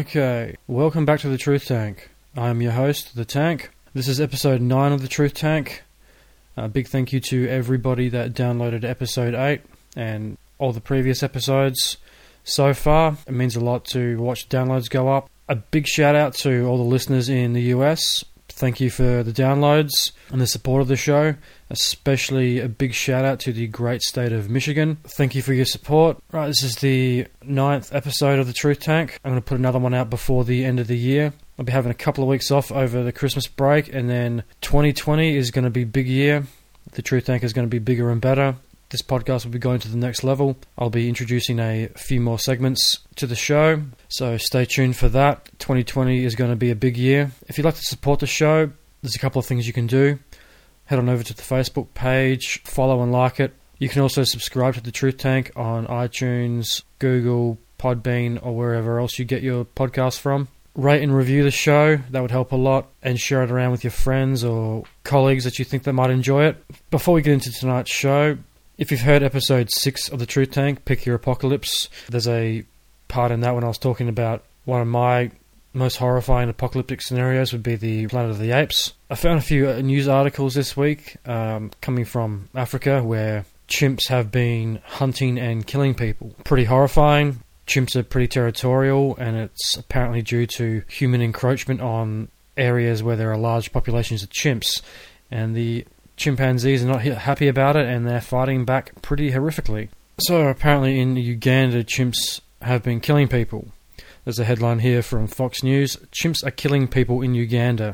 Okay, welcome back to the Truth Tank. I am your host, The Tank. This is episode 9 of the Truth Tank. A big thank you to everybody that downloaded episode 8 and all the previous episodes so far. It means a lot to watch downloads go up. A big shout out to all the listeners in the US. Thank you for the downloads and the support of the show. Especially a big shout out to the great state of Michigan. Thank you for your support. Right, this is the 9th episode of the Truth Tank. I'm going to put another one out before the end of the year. I'll be having a couple of weeks off over the Christmas break, and then 2020 is going to be a big year. The Truth Tank is going to be bigger and better. This podcast will be going to the next level. I'll be introducing a few more segments to the show, so stay tuned for that. 2020 is going to be a big year. If you'd like to support the show, there's a couple of things you can do. Head on over to the Facebook page, follow and like it. You can also subscribe to the Truth Tank on iTunes, Google, Podbean, or wherever else you get your podcasts from. Rate and review the show, that would help a lot, and share it around with your friends or colleagues that you think that might enjoy it. Before we get into tonight's show, if you've heard episode 6 of the Truth Tank, Pick Your Apocalypse, there's a part in that when I was talking about one of my most horrifying apocalyptic scenarios would be the Planet of the Apes. I found a few news articles this week coming from Africa where chimps have been hunting and killing people. Pretty horrifying. Chimps are pretty territorial, and it's apparently due to human encroachment on areas where there are large populations of chimps. And the chimpanzees are not happy about it, and they're fighting back pretty horrifically. So apparently in Uganda, chimps have been killing people. There's a headline here from Fox News. Chimps are killing people in Uganda.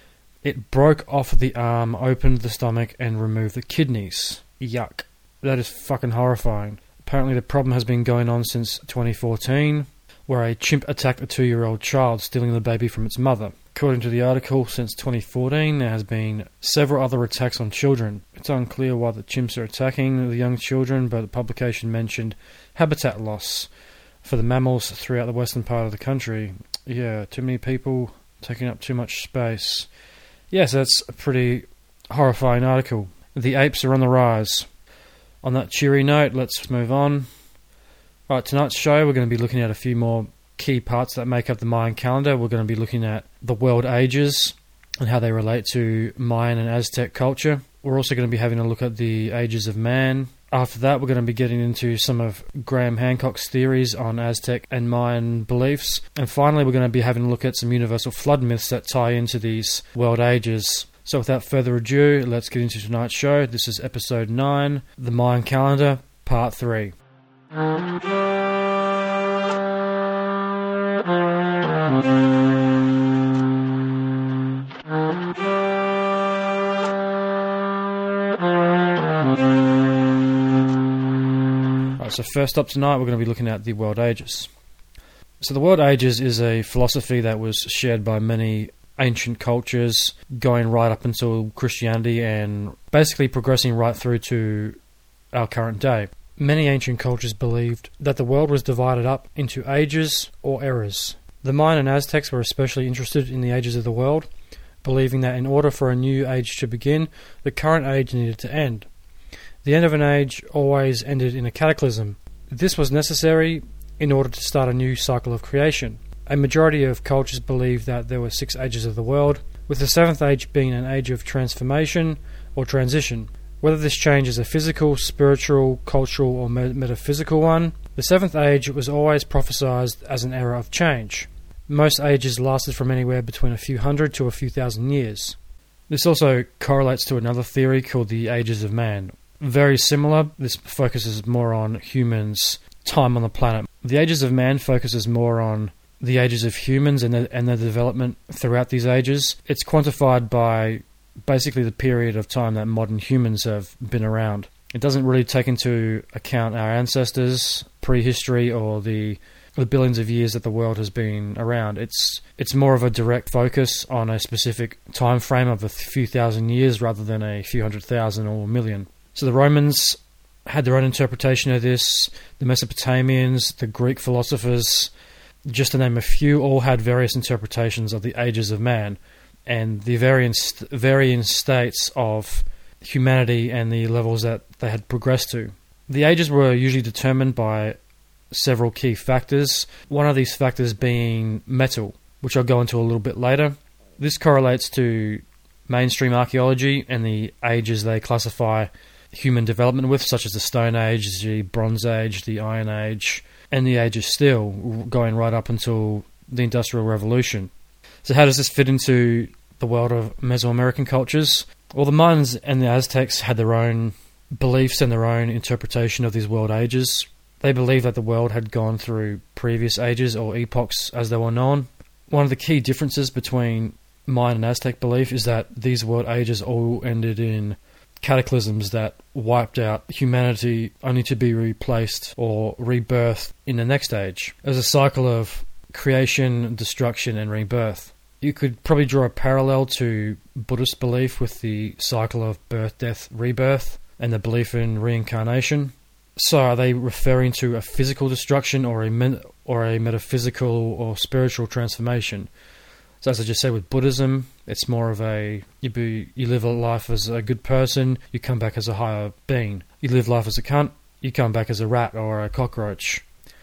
It broke off the arm, opened the stomach, and removed the kidneys. Yuck. That is fucking horrifying. Apparently the problem has been going on since 2014, where a chimp attacked a 2-year-old child, stealing the baby from its mother. According to the article, since 2014, there has been several other attacks on children. It's unclear why the chimps are attacking the young children, but the publication mentioned habitat loss for the mammals throughout the western part of the country. Yeah, too many people taking up too much space. Yes, that's a pretty horrifying article. The apes are on the rise. On that cheery note, let's move on. Right, tonight's show we're going to be looking at a few more key parts that make up the Mayan calendar. We're going to be looking at the world ages and how they relate to Mayan and Aztec culture. We're also going to be having a look at the ages of man. After that, we're going to be getting into some of Graham Hancock's theories on Aztec and Mayan beliefs. And finally, we're going to be having a look at some universal flood myths that tie into these world ages. So without further ado, let's get into tonight's show. This is episode 9, The Mayan Calendar, Part 3. So first up tonight, we're going to be looking at the World Ages. So the World Ages is a philosophy that was shared by many ancient cultures, going right up until Christianity and basically progressing right through to our current day. Many ancient cultures believed that the world was divided up into ages or eras. The Mayan and Aztecs were especially interested in the ages of the world, believing that in order for a new age to begin, the current age needed to end. The end of an age always ended in a cataclysm. This was necessary in order to start a new cycle of creation. A majority of cultures believe that there were 6 ages of the world, with the 7th age being an age of transformation or transition. Whether this change is a physical, spiritual, cultural, or metaphysical one, the 7th age was always prophesied as an era of change. Most ages lasted from anywhere between a few hundred to a few thousand years. This also correlates to another theory called the ages of man. Very similar, this focuses more on humans' time on the planet. The ages of man focuses more on the ages of humans and their development throughout these ages. It's quantified by basically the period of time that modern humans have been around. It doesn't really take into account our ancestors, prehistory, or the billions of years that the world has been around. It's more of a direct focus on a specific time frame of a few thousand years rather than a few 100,000 or a million. So the Romans had their own interpretation of this. The Mesopotamians, the Greek philosophers, just to name a few, all had various interpretations of the ages of man and the varying states of humanity and the levels that they had progressed to. The ages were usually determined by several key factors, one of these factors being metal, which I'll go into a little bit later. This correlates to mainstream archaeology and the ages they classify human development with, such as the Stone Age, the Bronze Age, the Iron Age, and the Age of Steel, going right up until the Industrial Revolution. So how does this fit into the world of Mesoamerican cultures? Well, the Mayans and the Aztecs had their own beliefs and their own interpretation of these world ages. They believed that the world had gone through previous ages, or epochs as they were known. One of the key differences between Mayan and Aztec belief is that these world ages all ended in cataclysms that wiped out humanity, only to be replaced or rebirthed in the next age. It was a cycle of creation, destruction, and rebirth. You could probably draw a parallel to Buddhist belief with the cycle of birth, death, rebirth, and the belief in reincarnation. So are they referring to a physical destruction or a metaphysical or spiritual transformation? So as I just said, with Buddhism, it's more of you live a life as a good person, you come back as a higher being. You live life as a cunt, you come back as a rat or a cockroach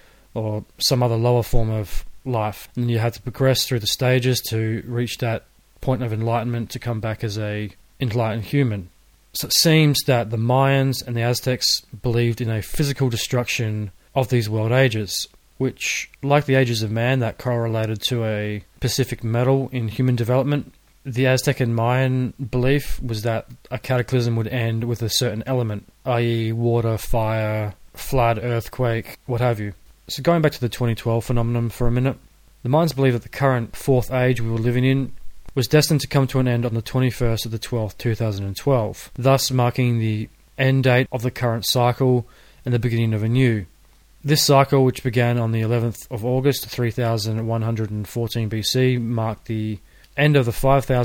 or some other lower form of life. And you have to progress through the stages to reach that point of enlightenment to come back as a enlightened human. So it seems that the Mayans and the Aztecs believed in a physical destruction of these world ages, which, like the ages of man, that correlated to a specific metal in human development. The Aztec and Mayan belief was that a cataclysm would end with a certain element, i.e. water, fire, flood, earthquake, what have you. So going back to the 2012 phenomenon for a minute, the Mayans believe that the current fourth age we were living in was destined to come to an end on the 21st of the 12th, 2012, thus marking the end date of the current cycle and the beginning of a new. This cycle, which began on the 11th of August 3114 BC, marked the end of the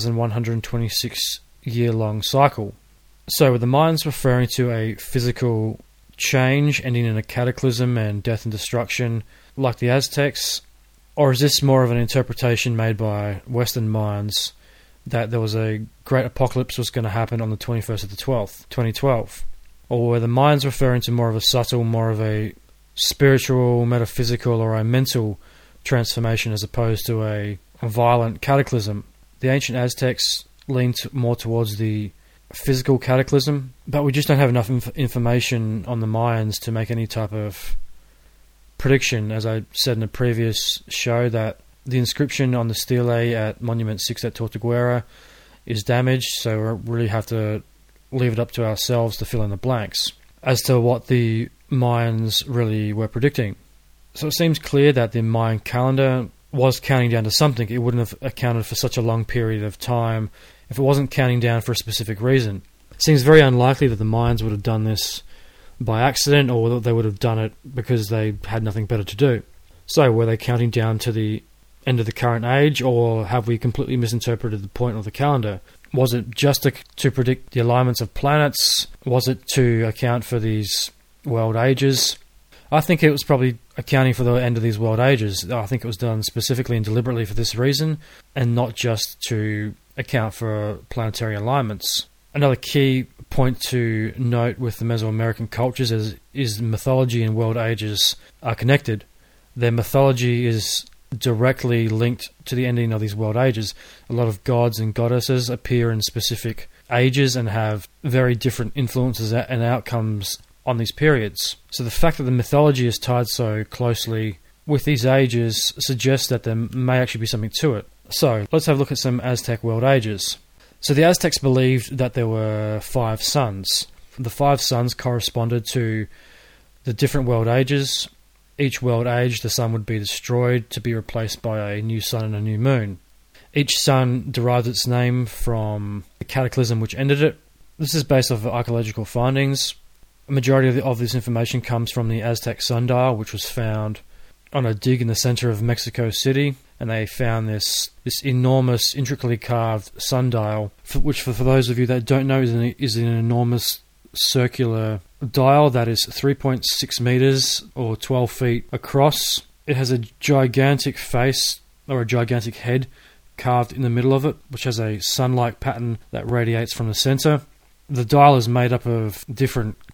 5,126-year-long cycle. So were the Mayans referring to a physical change ending in a cataclysm and death and destruction like the Aztecs? Or is this more of an interpretation made by Western Mayans that there was a great apocalypse was going to happen on the 21st of the 12th, 2012? Or were the Mayans referring to more of a subtle, more of a spiritual, metaphysical, or a mental transformation as opposed to a violent cataclysm? The ancient Aztecs leaned more towards the physical cataclysm, but we just don't have enough information on the Mayans to make any type of prediction. As I said in a previous show, that the inscription on the stele at Monument 6 at Tortuguera is damaged, so we really have to leave it up to ourselves to fill in the blanks as to what the Mayans really were predicting. So it seems clear that the Mayan calendar was counting down to something. It wouldn't have accounted for such a long period of time if it wasn't counting down for a specific reason. It seems very unlikely that the Mayans would have done this by accident, or that they would have done it because they had nothing better to do. So were they counting down to the end of the current age, or have we completely misinterpreted the point of the calendar? Was it just to predict the alignments of planets? Was it to account for these world ages? I think it was probably accounting for the end of these world ages. I think it was done specifically and deliberately for this reason, and not just to account for planetary alignments. Another key point to note with the Mesoamerican cultures is mythology and world ages are connected. Their mythology is directly linked to the ending of these world ages. A lot of gods and goddesses appear in specific ages and have very different influences and outcomes on these periods. So the fact that the mythology is tied so closely with these ages suggests that there may actually be something to it. So let's have a look at some Aztec world ages. So the Aztecs believed that there were 5 suns. The 5 suns corresponded to the different world ages. Each world age, the sun would be destroyed to be replaced by a new sun and a new moon. Each sun derives its name from the cataclysm which ended it. This is based off archaeological findings. A majority of this information comes from the Aztec sundial, which was found on a dig in the center of Mexico City, and they found this enormous, intricately carved sundial, which for those of you that don't know is an enormous circular dial that is 3.6 meters or 12 feet across. It has a gigantic face or a gigantic head carved in the middle of it, which has a sun-like pattern that radiates from the center. The dial is made up of different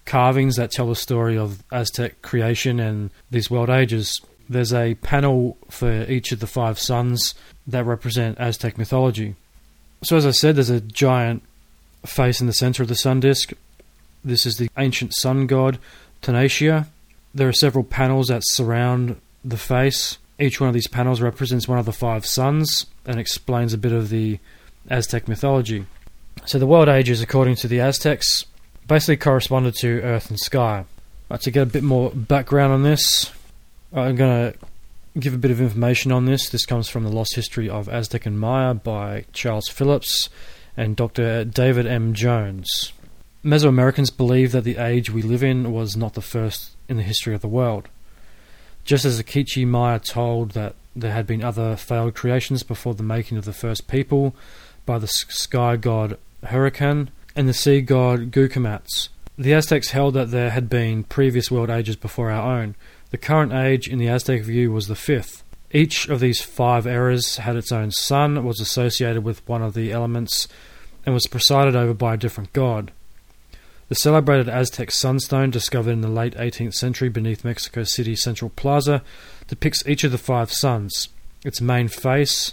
carvings that tell the story of Aztec creation and these world ages. There's a panel for each of the 5 suns that represent Aztec mythology. So as I said, there's a giant face in the center of the sun disk. This is the ancient sun god, Tanatia. There are several panels that surround the face. Each one of these panels represents one of the 5 suns and explains a bit of the Aztec mythology. So the world ages, according to the Aztecs, basically corresponded to earth and sky. To get a bit more background on this, I'm going to give a bit of information on this. This comes from The Lost History of Aztec and Maya by Charles Phillips and Dr. David M. Jones. Mesoamericans believe that the age we live in was not the first in the history of the world. Just as the Kichi Maya told that there had been other failed creations before the making of the first people by the sky god Huracan and the sea god Gucumatz, the Aztecs held that there had been previous world ages before our own. The current age in the Aztec view was the 5th. Each of these 5 eras had its own sun, was associated with one of the elements, and was presided over by a different god. The celebrated Aztec sunstone, discovered in the late 18th century beneath Mexico City Central Plaza, depicts each of the 5 suns. Its main face,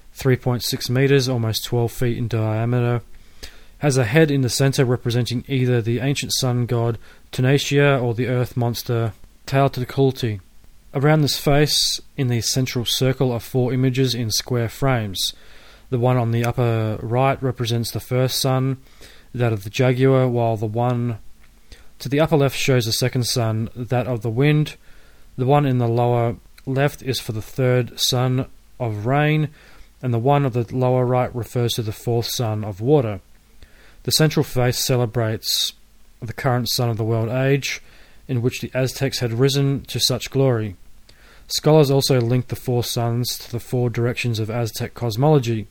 3.6 meters, almost 12 feet in diameter, has a head in the center representing either the ancient sun god Tanatia or the earth monster Teotihuacan. Around this face, in the central circle, are 4 images in square frames. The one on the upper right represents the first sun, that of the jaguar, while the one to the upper left shows the second sun, that of the wind. The one in the lower left is for the third sun of rain, and the one of the lower right refers to the 4th sun of water. The central face celebrates the current sun of the world age, in which the Aztecs had risen to such glory. Scholars also link the 4 suns to the 4 directions of Aztec cosmology.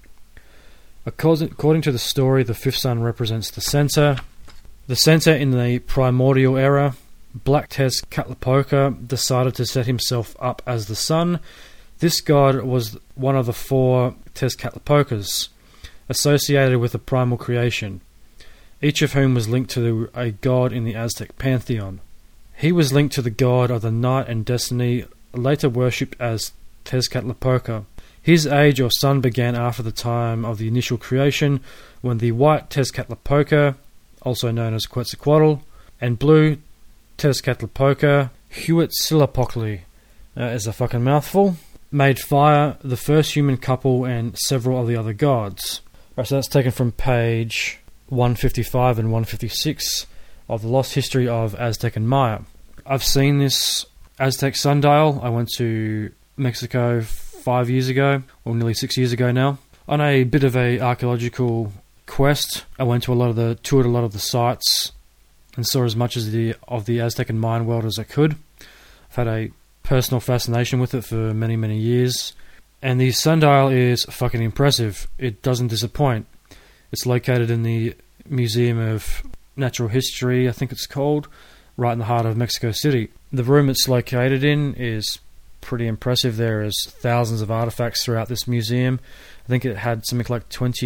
According to the story, the 5th sun represents the center. The center in the primordial era, Black Tezcatlipoca decided to set himself up as the sun. This god was one of the 4 Tezcatlipocas, associated with the primal creation, each of whom was linked to a god in the Aztec pantheon. He was linked to the god of the night and destiny, later worshipped as Tezcatlipoca. His age or sun began after the time of the initial creation, when the white Tezcatlipoca, also known as Quetzalcoatl, and blue Tezcatlipoca, Huitzilopochtli, is a fucking mouthful, made fire, the first human couple, and several of the other gods. Right, so that's taken from page 155 and 156 of The Lost History of Aztec and Maya. I've seen this Aztec sundial. I went to Mexico 5 years ago, or nearly 6 years ago now, on a bit of a archaeological quest. I went to toured a lot of the sites and saw as much as of the Aztec and Mayan world as I could. I've had a personal fascination with it for many, many years, and the sundial is fucking impressive. It doesn't disappoint. It's located in the Museum of Natural History, I think it's called, right in the heart of Mexico City. The room it's located in is pretty impressive. There is thousands of artifacts throughout this museum. I think it had something like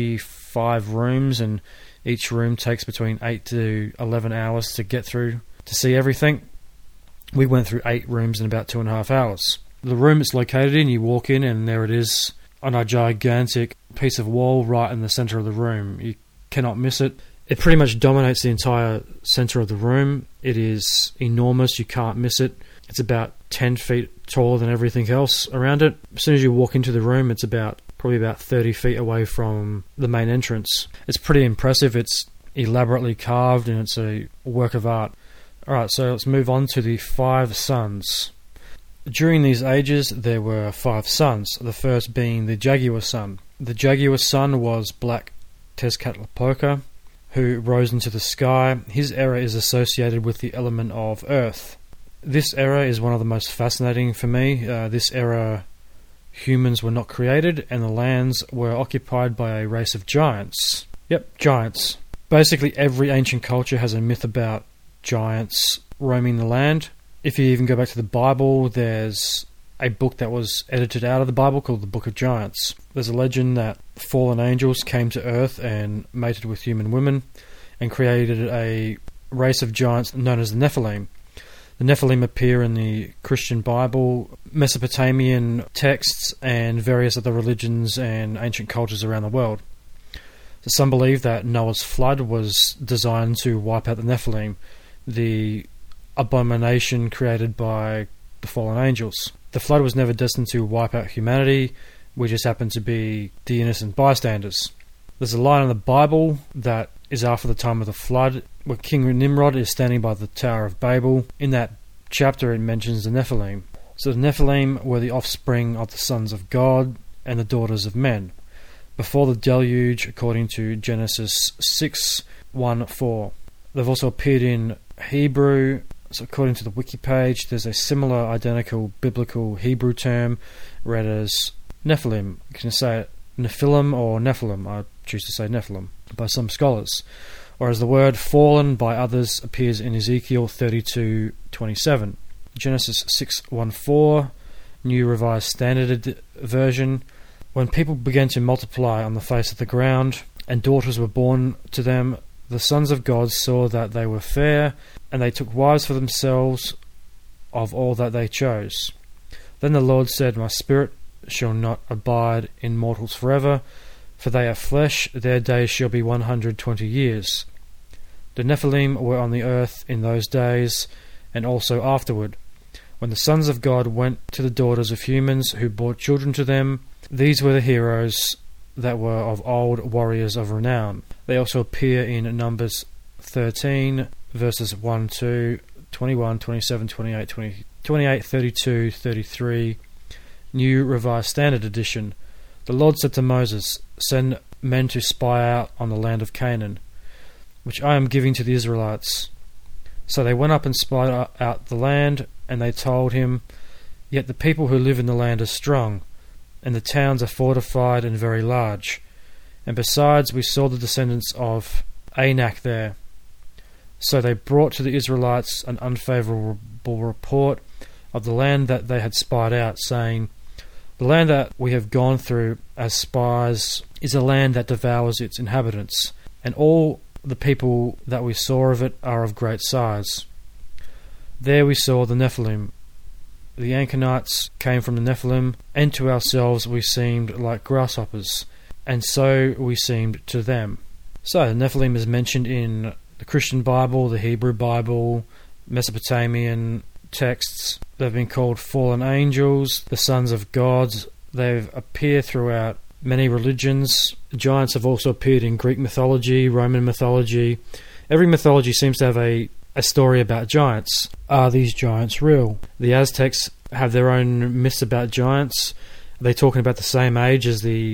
25 rooms, and each room takes between 8 to 11 hours to get through to see everything. We went through 8 rooms in about 2.5 hours. The room it's located in, you walk in and there it is on a gigantic piece of wall right in the center of the room. You cannot miss it. It pretty much dominates the entire center of the room. It is enormous. You can't miss it. It's about 10 feet taller than everything else around it. As soon as you walk into the room, it's probably about 30 feet away from the main entrance. It's pretty impressive. It's elaborately carved and it's a work of art. Alright, so let's move on to the 5 suns. During these ages, there were 5 suns, the first being the Jaguar sun. The Jaguar sun was Black Tezcatlipoca, who rose into the sky. His era is associated with the element of earth. This era is one of the most fascinating for me. This era, humans were not created, and the lands were occupied by a race of giants. Yep, giants. Basically, every ancient culture has a myth about giants roaming the land. If you even go back to the Bible, there's a book that was edited out of the Bible called the Book of Giants. There's a legend that fallen angels came to Earth and mated with human women and created a race of giants known as the Nephilim. The Nephilim appear in the Christian Bible, Mesopotamian texts, and various other religions and ancient cultures around the world. So some believe that Noah's flood was designed to wipe out the Nephilim, the abomination created by the fallen angels. The flood was never destined to wipe out humanity. We just happened to be the innocent bystanders. There's a line in the Bible that is after the time of the flood, where King Nimrod is standing by the Tower of Babel. In that chapter it mentions the Nephilim. So the Nephilim were the offspring of the sons of God and the daughters of men, before the deluge, according to Genesis 6:1-4. They've also appeared in Hebrew. So according to the wiki page, there's a similar identical biblical Hebrew term read as Nephilim. You can say it Nephilim or Nephilim. I choose to say Nephilim by some scholars. Whereas the word fallen by others appears in Ezekiel 32:27. Genesis 6:1-4, New Revised Standard Version. When people began to multiply on the face of the ground, and daughters were born to them, the sons of God saw that they were fair, and they took wives for themselves of all that they chose. Then the Lord said, My spirit shall not abide in mortals forever, for they are flesh, their days shall be 120 years. The Nephilim were on the earth in those days, and also afterward. When the sons of God went to the daughters of humans who bore children to them, these were the heroes that were of old, warriors of renown. They also appear in Numbers 13, verses 1-2, 21, 27, 28, 28, 32, 33, New Revised Standard Edition. The Lord said to Moses, Send men to spy out on the land of Canaan, which I am giving to the Israelites. So they went up and spied out the land, and they told him, Yet the people who live in the land are strong, and the towns are fortified and very large. And besides, we saw the descendants of Anak there. So they brought to the Israelites an unfavorable report of the land that they had spied out, saying, The land that we have gone through as spies is a land that devours its inhabitants, and all the people that we saw of it are of great size. There we saw the Nephilim. The Ankenites came from the Nephilim, and to ourselves we seemed like grasshoppers, and so we seemed to them. So the Nephilim is mentioned in the Christian Bible, the Hebrew Bible, Mesopotamian texts. They've been called fallen angels, the sons of God. They appear throughout many religions. Giants have also appeared in Greek mythology, Roman mythology. Every mythology seems to have a story about giants. Are these giants real? The Aztecs have their own myths about giants. Are they talking about the same age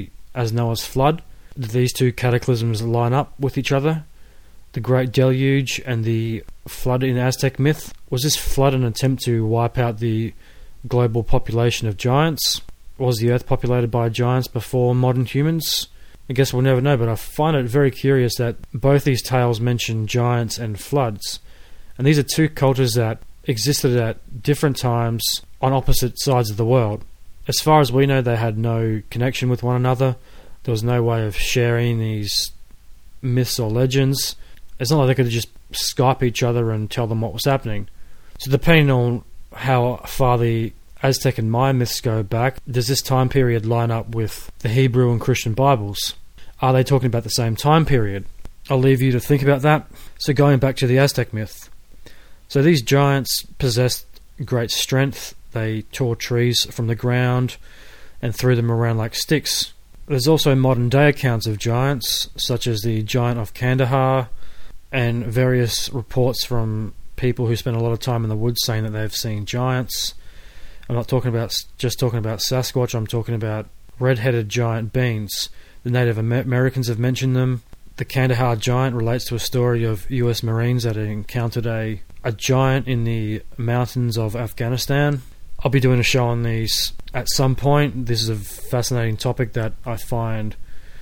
as Noah's flood? Do these two cataclysms line up with each other? The Great Deluge and the flood in Aztec myth? Was this flood an attempt to wipe out the global population of giants? Was the Earth populated by giants before modern humans? I guess we'll never know, but I find it very curious that both these tales mention giants and floods. And these are two cultures that existed at different times on opposite sides of the world. As far as we know, they had no connection with one another. There was no way of sharing these myths or legends. It's not like they could just Skype each other and tell them what was happening. So depending on how far the Aztec and Maya myths go back, does this time period line up with the Hebrew and Christian Bibles? Are they talking about the same time period? I'll leave you to think about that. So going back to the Aztec myth. So these giants possessed great strength. They tore trees from the ground and threw them around like sticks. There's also modern day accounts of giants, such as the giant of Kandahar, and various reports from people who spend a lot of time in the woods saying that they've seen giants. I'm not talking about Sasquatch, I'm talking about red-headed giant beings. The Native Americans have mentioned them. The Kandahar giant relates to a story of US Marines that encountered a giant in the mountains of Afghanistan. I'll be doing a show on these at some point. This is a fascinating topic that I find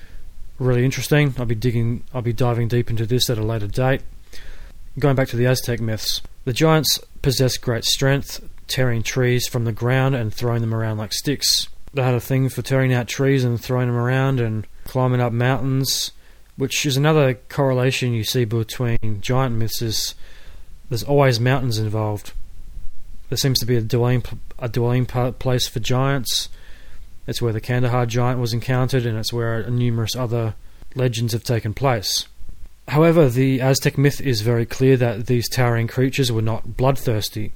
really interesting. I'll be diving deep into this at a later date. Going back to the Aztec myths, the giants possessed great strength, tearing trees from the ground and throwing them around like sticks. They had a thing for tearing out trees and throwing them around and climbing up mountains. which is another correlation you see between giant myths. Is there's always mountains involved. There seems to be a dwelling place for giants. It's where the Kandahar giant was encountered, and it's where numerous other legends have taken place. However, the Aztec myth is very clear that these towering creatures were not bloodthirsty.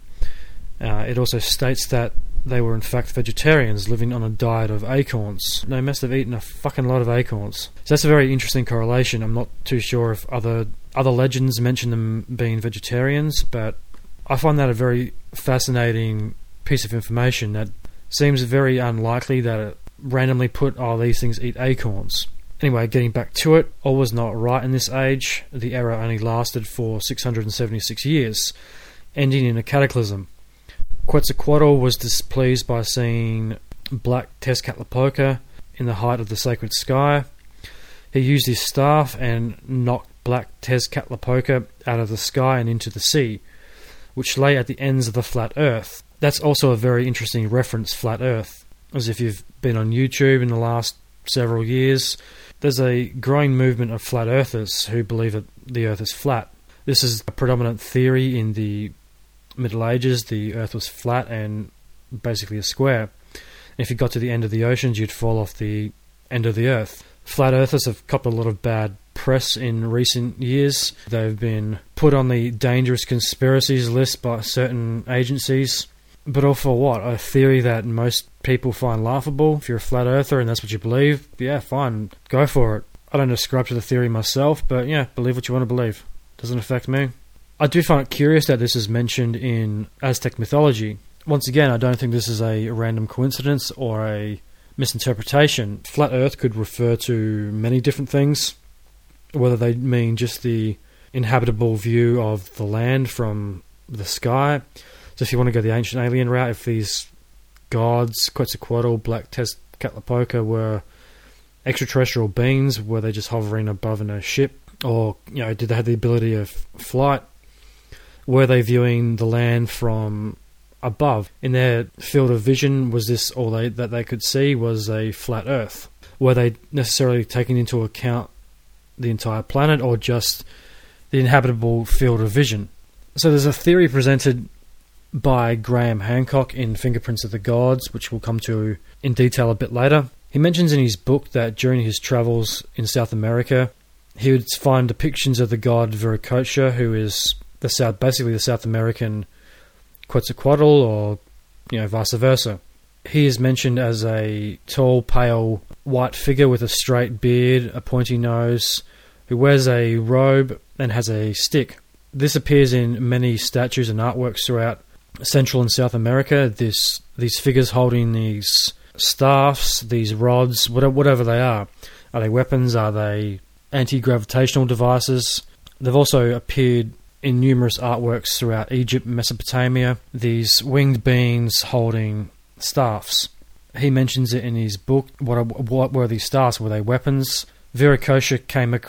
It also states that they were in fact vegetarians living on a diet of acorns. They must have eaten a fucking lot of acorns. So that's a very interesting correlation. I'm not too sure if other legends mention them being vegetarians, but I find that a very fascinating piece of information that seems very unlikely that it randomly put, these things eat acorns. Anyway, getting back to it, all was not right in this age. The era only lasted for 676 years, ending in a cataclysm. Quetzalcoatl was displeased by seeing Black Tezcatlipoca in the height of the sacred sky. He used his staff and knocked Black Tezcatlipoca out of the sky and into the sea, which lay at the ends of the flat earth. That's also a very interesting reference, flat earth. As if you've been on YouTube in the last several years, there's a growing movement of flat earthers who believe that the earth is flat. This is a predominant theory in the Middle Ages. The earth was flat and basically a square. If you got to the end of the oceans, you'd fall off the end of the earth. Flat earthers have copped a lot of bad press in recent years. They've been put on the dangerous conspiracies list by certain agencies. But all for what? A theory that most people find laughable. If you're a flat earther and that's what you believe, yeah, fine, go for it. I don't ascribe to the theory myself, but yeah, believe what you want to believe. Doesn't affect me. I do find it curious that this is mentioned in Aztec mythology. Once again, I don't think this is a random coincidence or a misinterpretation. Flat earth could refer to many different things, whether they mean just the inhabitable view of the land from the sky. So if you want to go the ancient alien route, if these gods, Quetzalcoatl, Black Tezcatlipoca, were extraterrestrial beings, were they just hovering above in a ship? Or, did they have the ability of flight? Were they viewing the land from above? In their field of vision, was this all that they could see was a flat earth? Were they necessarily taking into account the entire planet or just the inhabitable field of vision? So there's a theory presented by Graham Hancock in Fingerprints of the Gods, which we'll come to in detail a bit later. He mentions in his book that during his travels in South America, he would find depictions of the god Viracocha, who is basically the South American Quetzalcoatl, or vice versa. He is mentioned as a tall, pale, white figure with a straight beard, a pointy nose, who wears a robe and has a stick. This appears in many statues and artworks throughout Central and South America. These figures holding these staffs, these rods, whatever they are. Are they weapons? Are they anti-gravitational devices? They've also appeared in numerous artworks throughout Egypt, Mesopotamia. These winged beings holding staffs. He mentions it in his book. What were these staffs? Were they weapons? Viracocha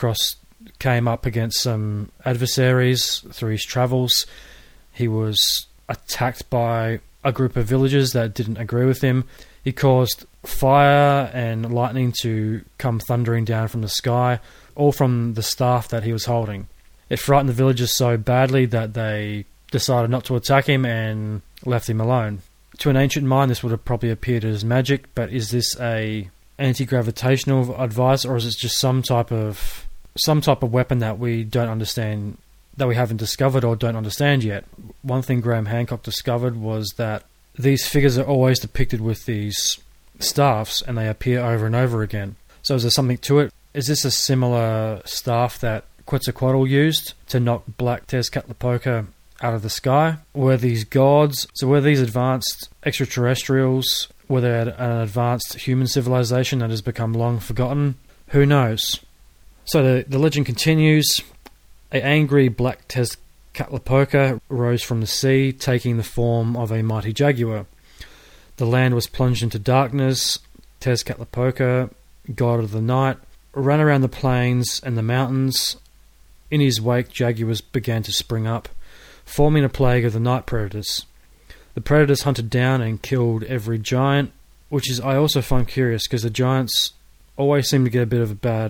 came up against some adversaries through his travels. He was attacked by a group of villagers that didn't agree with him. He caused fire and lightning to come thundering down from the sky, all from the staff that he was holding. It frightened the villagers so badly that they decided not to attack him and left him alone. To an ancient mind, this would have probably appeared as magic, but is this a anti-gravitational advice, or is it just some type of weapon that we don't understand, that we haven't discovered or don't understand yet? One thing Graham Hancock discovered was that these figures are always depicted with these staffs, and they appear over and over again. So is there something to it? Is this a similar staff that Quetzalcoatl used to knock Black Tezcatlipoca out of the sky? Were these gods? So were these advanced extraterrestrials? Were they an advanced human civilization that has become long forgotten? Who knows? So the legend continues. An angry Black Tezcatlipoca rose from the sea, taking the form of a mighty jaguar. The land was plunged into darkness. Tezcatlipoca, god of the night, ran around the plains and the mountains. In his wake, jaguars began to spring up, forming a plague of the night predators. The predators hunted down and killed every giant, which is I also find curious because the giants always seem to get a bit of a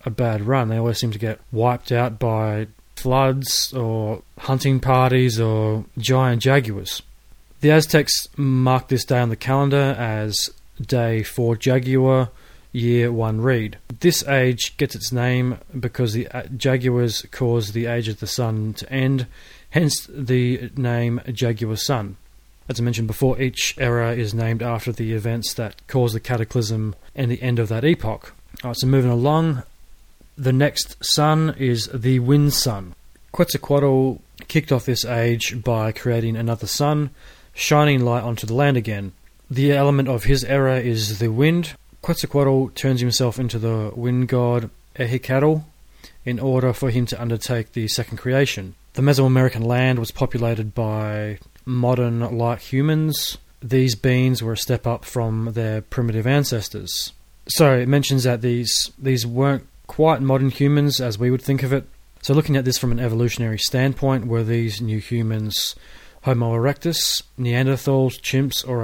a bad run. They always seem to get wiped out by floods or hunting parties or giant jaguars. The Aztecs marked this day on the calendar as Day 4 Jaguar, Year 1 Reed. This age gets its name because the jaguars caused the age of the sun to end, hence the name Jaguar Sun. As I mentioned before, each era is named after the events that caused the cataclysm and the end of that epoch. Alright, so moving along, the next sun is the wind sun. Quetzalcoatl kicked off this age by creating another sun, shining light onto the land again. The element of his era is the wind. Quetzalcoatl turns himself into the wind god Ehecatl in order for him to undertake the second creation. The Mesoamerican land was populated by modern light humans. These beings were a step up from their primitive ancestors. So it mentions that these weren't quite modern humans as we would think of it. So looking at this from an evolutionary standpoint, were these new humans Homo erectus, Neanderthals, chimps, or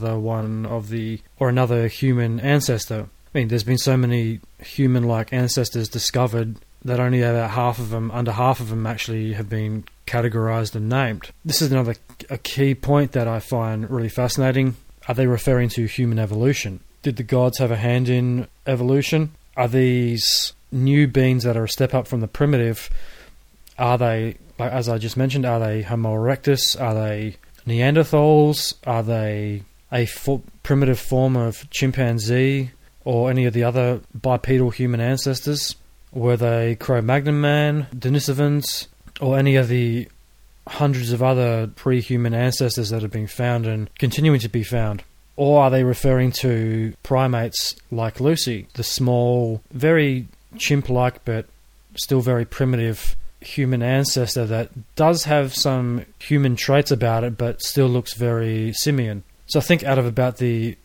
another human ancestor? I mean, there's been so many human-like ancestors discovered that only about under half of them actually have been categorized and named. This is a key point that I find really fascinating. Are they referring to human evolution? Did the gods have a hand in evolution? Are these new beings that are a step up from the primitive, are they, like as I just mentioned, are they Homo erectus? Are they Neanderthals? Are they a primitive form of chimpanzee or any of the other bipedal human ancestors? Were they Cro-Magnon man, Denisovans, or any of the hundreds of other pre-human ancestors that have been found and continuing to be found? Or are they referring to primates like Lucy, the small, very chimp-like but still very primitive human ancestor that does have some human traits about it but still looks very simian? So I think out of about the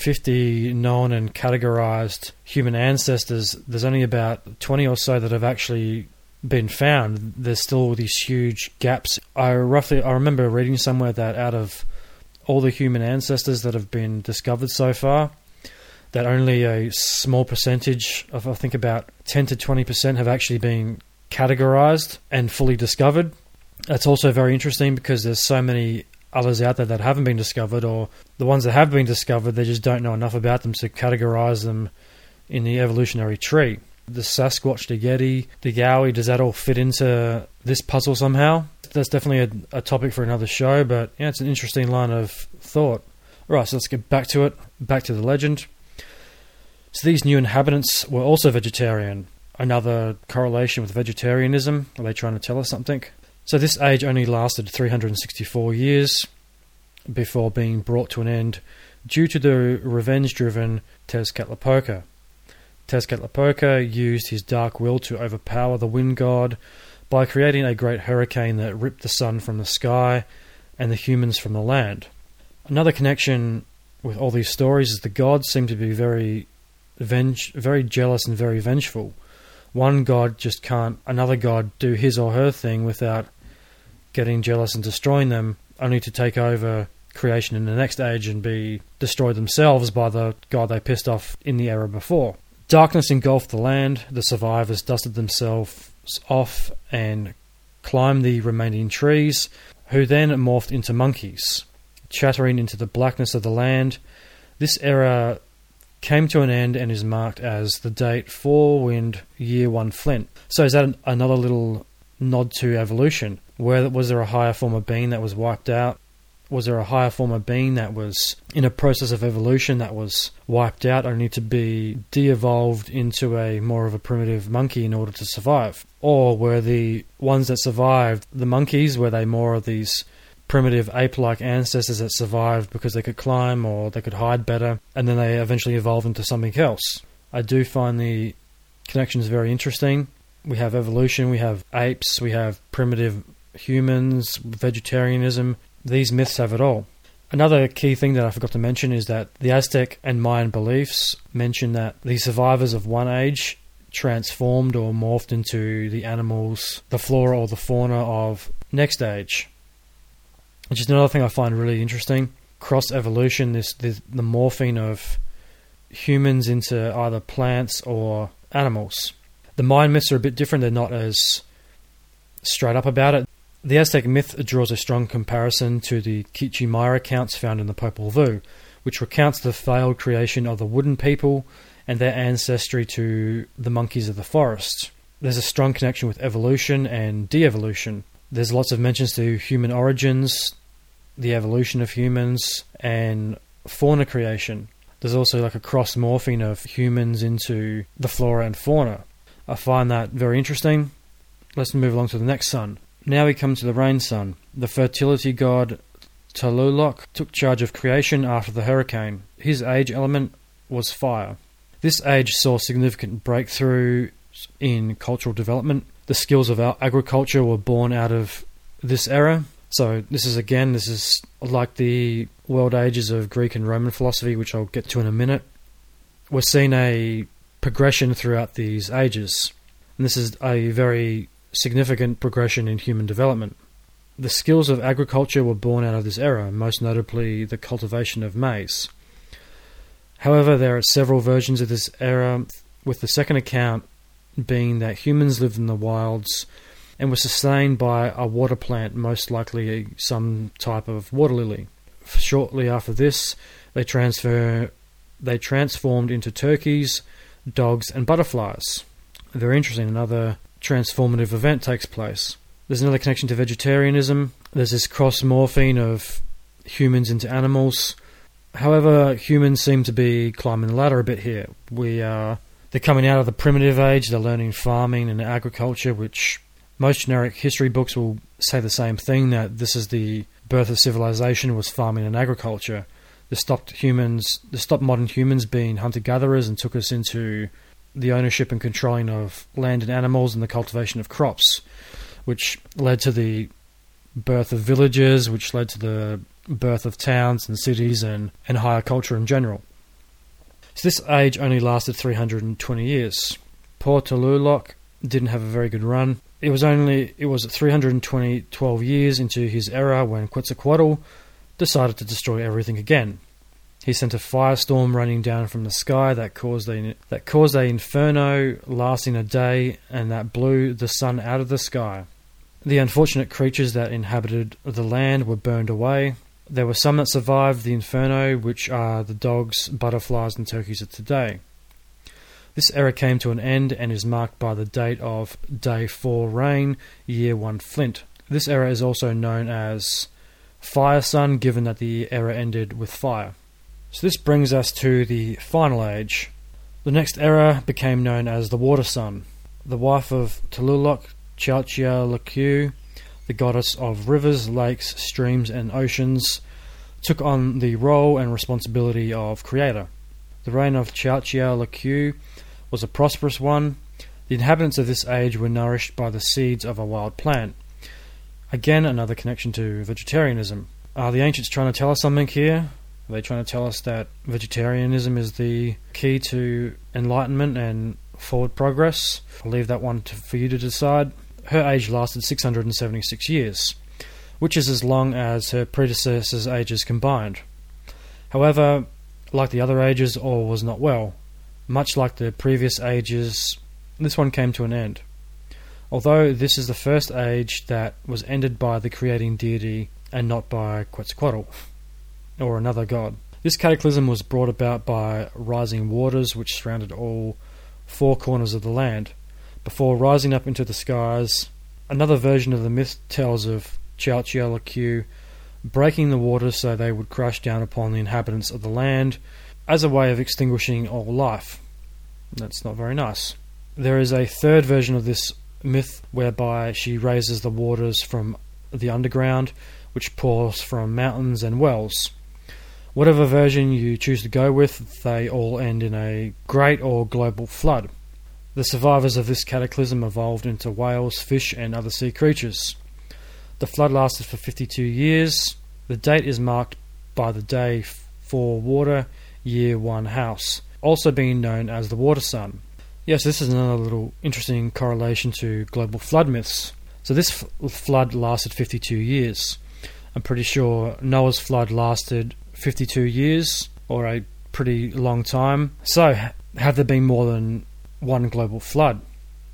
50 known and categorized human ancestors, there's only about 20 or so that have actually been found. There's still these huge gaps. I remember reading somewhere that out of all the human ancestors that have been discovered so far, that only a small percentage of, I think about 10 to 20% have actually been categorized and fully discovered. That's also very interesting because there's so many others out there that haven't been discovered, or the ones that have been discovered, they just don't know enough about them to categorize them in the evolutionary tree. The Sasquatch, the Yeti, the Yowie, does that all fit into this puzzle somehow? That's definitely a topic for another show, but yeah, it's an interesting line of thought. Right, so let's get back to it, back to the legend. So these new inhabitants were also vegetarian. Another correlation with vegetarianism. Are they trying to tell us something? So this age only lasted 364 years before being brought to an end due to the revenge-driven Tezcatlipoca. Tezcatlipoca used his dark will to overpower the wind god by creating a great hurricane that ripped the sun from the sky and the humans from the land. Another connection with all these stories is the gods seem to be very jealous and very vengeful. One god just can't another god do his or her thing without getting jealous and destroying them, only to take over creation in the next age and be destroyed themselves by the god they pissed off in the era before. Darkness engulfed the land. The survivors dusted themselves off and climbed the remaining trees, who then morphed into monkeys, chattering into the blackness of the land. This era came to an end and is marked as the date 4 Wind, Year 1 Flint. So is that another little nod to evolution? Was there a higher form of being that was wiped out? Was there a higher form of being that was in a process of evolution that was wiped out only to be de-evolved into a more of a primitive monkey in order to survive? Or were the ones that survived, the monkeys, were they more of these primitive ape-like ancestors that survived because they could climb or they could hide better, and then they eventually evolved into something else? I do find the connections very interesting. We have evolution, we have apes, we have primitive humans, vegetarianism. These myths have it all. Another key thing that I forgot to mention is that the Aztec and Mayan beliefs mention that the survivors of one age transformed or morphed into the animals, the flora or the fauna of next age. Which is another thing I find really interesting. Cross-evolution, the morphing of humans into either plants or animals. The Mayan myths are a bit different. They're not as straight up about it. The Aztec myth draws a strong comparison to the Quiché accounts found in the Popol Vuh, which recounts the failed creation of the wooden people and their ancestry to the monkeys of the forest. There's a strong connection with evolution and de-evolution. There's lots of mentions to human origins, the evolution of humans, and fauna creation. There's also like a cross-morphing of humans into the flora and fauna. I find that very interesting. Let's move along to the next sun. Now we come to the rain sun. The fertility god Tlaloc took charge of creation after the hurricane. His age element was fire. This age saw significant breakthrough in cultural development. The skills of agriculture were born out of this era. So this is like the world ages of Greek and Roman philosophy, which I'll get to in a minute. We're seeing a progression throughout these ages. And this is a very significant progression in human development. The skills of agriculture were born out of this era, most notably the cultivation of maize. However, there are several versions of this era, with the second account being that humans lived in the wilds and were sustained by a water plant, most likely some type of water lily. Shortly after this, they transformed into turkeys, dogs, and butterflies. Very interesting. Another transformative event takes place. There's another connection to vegetarianism. There's this cross-morphing of humans into animals. However, humans seem to be climbing the ladder a bit here. They're coming out of the primitive age. They're learning farming and agriculture, which most generic history books will say the same thing, that this is the birth of civilization, was farming and agriculture. This stopped modern humans being hunter-gatherers and took us into the ownership and controlling of land and animals and the cultivation of crops, which led to the birth of villages, which led to the birth of towns and cities and higher culture in general. So this age only lasted 320 years. Poor Tlaloc didn't have a very good run. It was 12 years into his era when Quetzalcoatl decided to destroy everything again. He sent a firestorm raining down from the sky that caused an inferno lasting a day, and that blew the sun out of the sky. The unfortunate creatures that inhabited the land were burned away. There were some that survived the inferno, which are the dogs, butterflies, and turkeys of today. This era came to an end and is marked by the date of Day 4 Rain, Year 1 Flint. This era is also known as Fire Sun, given that the era ended with fire. So this brings us to the final age. The next era became known as the Water Sun. The wife of Tlaloc, Cialcialaqu, the goddess of rivers, lakes, streams, and oceans, took on the role and responsibility of creator. The reign of Cialcialaqu was a prosperous one. The inhabitants of this age were nourished by the seeds of a wild plant. Again, another connection to vegetarianism. Are the ancients trying to tell us something here? Are they trying to tell us that vegetarianism is the key to enlightenment and forward progress? I'll leave that one for you to decide. Her age lasted 676 years, which is as long as her predecessors' ages combined. However, like the other ages, all was not well. Much like the previous ages, this one came to an end. Although this is the first age that was ended by the creating deity and not by Quetzalcoatl or another god. This cataclysm was brought about by rising waters which surrounded all four corners of the land. Before rising up into the skies, another version of the myth tells of Cialcialaqu breaking the waters so they would crash down upon the inhabitants of the land as a way of extinguishing all life. That's not very nice. There is a third version of this myth whereby she raises the waters from the underground, which pours from mountains and wells. Whatever version you choose to go with, they all end in a great or global flood. The survivors of this cataclysm evolved into whales, fish, and other sea creatures. The flood lasted for 52 years. The date is marked by the Day 4 Water, Year 1 House, also being known as the Water Sun. Yes, this is another little interesting correlation to global flood myths. So this flood lasted 52 years. I'm pretty sure Noah's flood lasted 52 years, or a pretty long time. So, have there been more than one global flood?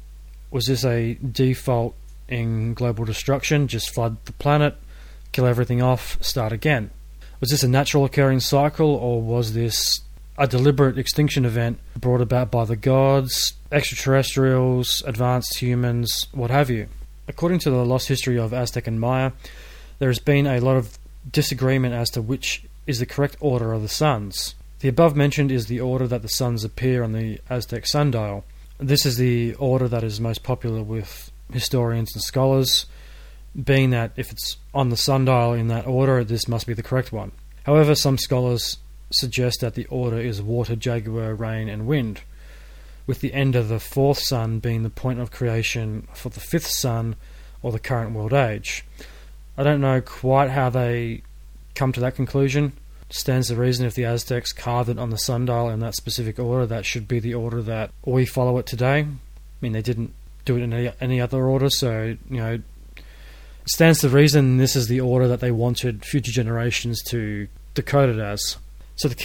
Was this a default in global destruction? Just flood the planet, kill everything off, start again? Was this a natural occurring cycle, or was this a deliberate extinction event brought about by the gods, extraterrestrials, advanced humans, what have you? According to the lost history of Aztec and Maya, there has been a lot of disagreement as to which is the correct order of the suns. The above mentioned is the order that the suns appear on the Aztec sundial. This is the order that is most popular with historians and scholars, being that if it's on the sundial in that order, this must be the correct one. However, some scholars suggest that the order is water, jaguar, rain, and wind, with the end of the fourth sun being the point of creation for the fifth sun, or the current world age. I don't know quite how they come to that conclusion. Stands to reason if the Aztecs carved it on the sundial in that specific order, that should be the order that we follow it today. I mean, they didn't do it in any other order, so, it stands to reason this is the order that they wanted future generations to decode it as. So the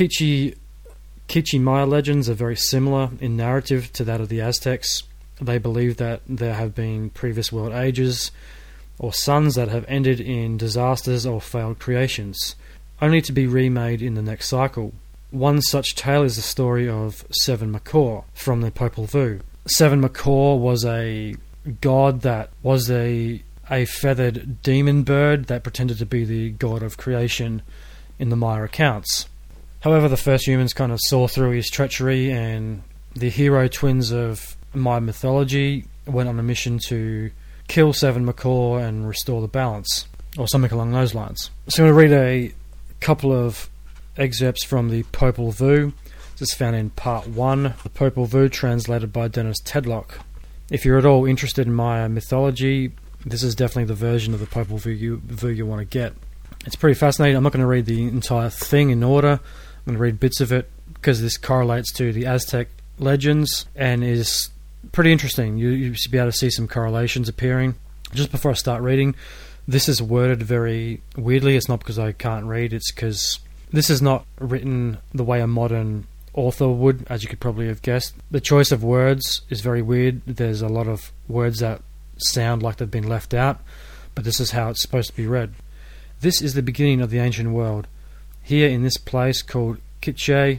Quiché Maya legends are very similar in narrative to that of the Aztecs. They believe that there have been previous world ages or suns that have ended in disasters or failed creations, only to be remade in the next cycle. One such tale is the story of Seven Macaw from the Popol Vuh. Seven Macaw was a god that was a feathered demon bird that pretended to be the god of creation in the Maya accounts. However, the first humans kind of saw through his treachery, and the hero twins of Maya mythology went on a mission to kill Seven Macaw and restore the balance, or something along those lines. So I'm going to read a couple of excerpts from the Popol Vuh. This is found in part 1, the Popol Vuh, translated by Dennis Tedlock. If you're at all interested in Maya mythology, this is definitely the version of the Popol Vuh you want to get. It's pretty fascinating. I'm not going to read the entire thing in order. I'm going to read bits of it because this correlates to the Aztec legends and is pretty interesting. You should be able to see some correlations appearing. Just before I start reading, this is worded very weirdly. It's not because I can't read, it's because this is not written the way a modern author would, as you could probably have guessed. The choice of words is very weird. There's a lot of words that sound like they've been left out, but this is how it's supposed to be read. This is the beginning of the ancient world. Here in this place called Quiché,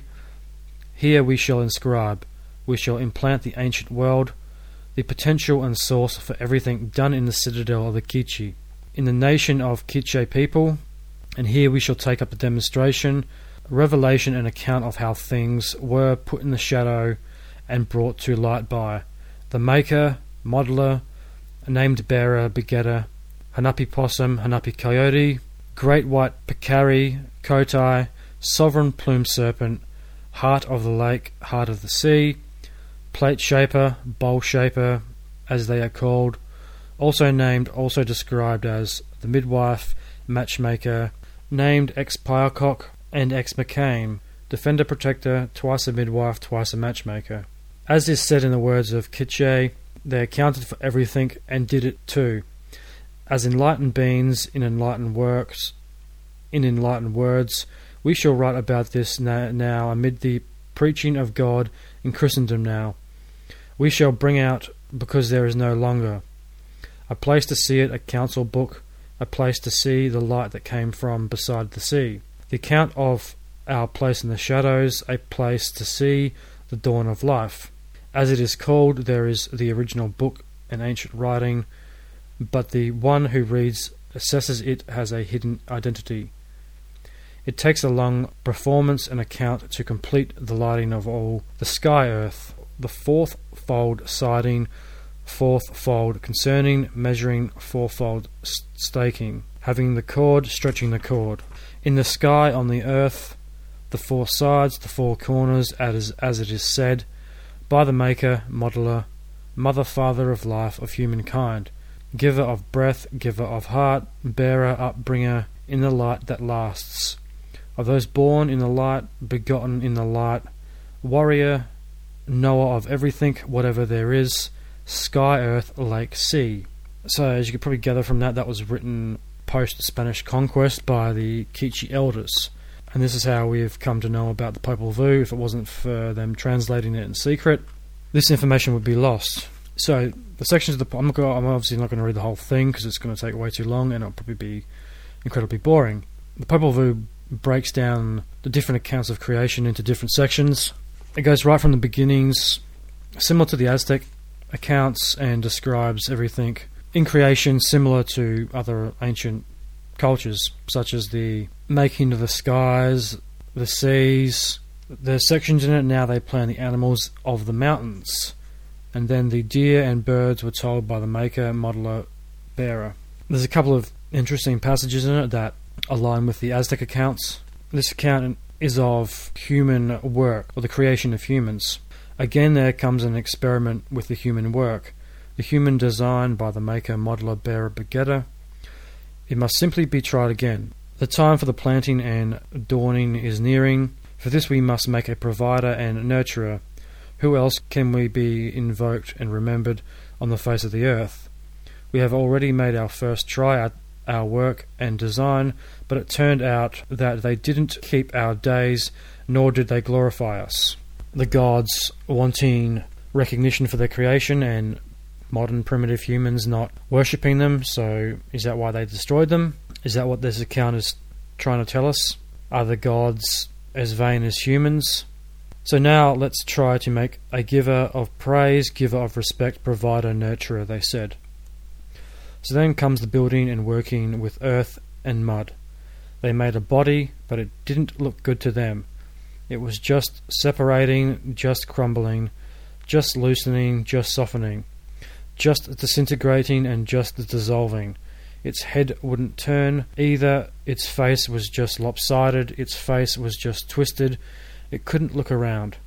here we shall inscribe, we shall implant the ancient world, the potential and source for everything done in the citadel of the Quiché, in the nation of Quiché people, and here we shall take up a demonstration, a revelation and account of how things were put in the shadow and brought to light by the maker, modeler, named bearer, begetter, Hanapi possum, Hanapi coyote, great white peccary, kotai, sovereign plumed serpent, heart of the lake, heart of the sea, plate shaper, bowl shaper, as they are called, also named, also described as the midwife, matchmaker, named ex-Pyalcock and ex-McCain, defender protector, twice a midwife, twice a matchmaker. As is said in the words of Quiché, they accounted for everything and did it too. As enlightened beings in enlightened works, in enlightened words, we shall write about this now amid the preaching of God in Christendom now. We shall bring out, because there is no longer, a place to see it, a council book, a place to see the light that came from beside the sea, the account of our place in the shadows, a place to see the dawn of life. As it is called, there is the original book, an ancient writing, but the one who reads assesses it has a hidden identity. It takes a long performance and account to complete the lighting of all the sky earth, the fourth fold siding, fourth fold concerning, measuring, fourfold staking, having the cord, stretching the cord. In the sky, on the earth, the four sides, the four corners, as it is said, by the Maker, Modeler, Mother, Father of life, of humankind, Giver of breath, Giver of heart, Bearer, Upbringer, in the light that lasts, of those born in the light, begotten in the light, Warrior, Knower of everything, whatever there is, sky, earth, lake, sea. So, as you could probably gather from that, that was written post-Spanish conquest by the Quiché elders. And this is how we've come to know about the Popol Vuh. If it wasn't for them translating it in secret, this information would be lost. So the sections of I'm obviously not going to read the whole thing because it's going to take way too long and it'll probably be incredibly boring. The Popol Vuh breaks down the different accounts of creation into different sections. It goes right from the beginnings, similar to the Aztec accounts, and describes everything in creation similar to other ancient cultures, such as the making of the skies, the seas. There's sections in it now they plan the animals of the mountains, and then the deer and birds were told by the maker, modeler, bearer. There's a couple of interesting passages in it that align with the Aztec accounts. This account is of human work, or the creation of humans. Again, there comes an experiment with the human work, the human design by the maker, modeler, bearer, begetter. It must simply be tried again. The time for the planting and dawning is nearing. For this we must make a provider and nurturer. Who else can we be invoked and remembered on the face of the earth? We have already made our first try at our work and design, but it turned out that they didn't keep our days, nor did they glorify us. The gods wanting recognition for their creation and modern primitive humans not worshipping them, so is that why they destroyed them? Is that what this account is trying to tell us? Are the gods as vain as humans? So now let's try to make a giver of praise, giver of respect, provider, nurturer, they said. So then comes the building and working with earth and mud. They made a body, but it didn't look good to them. It was just separating, just crumbling, just loosening, just softening, just disintegrating and just dissolving. Its head wouldn't turn either, its face was just lopsided, its face was just twisted. It couldn't look around.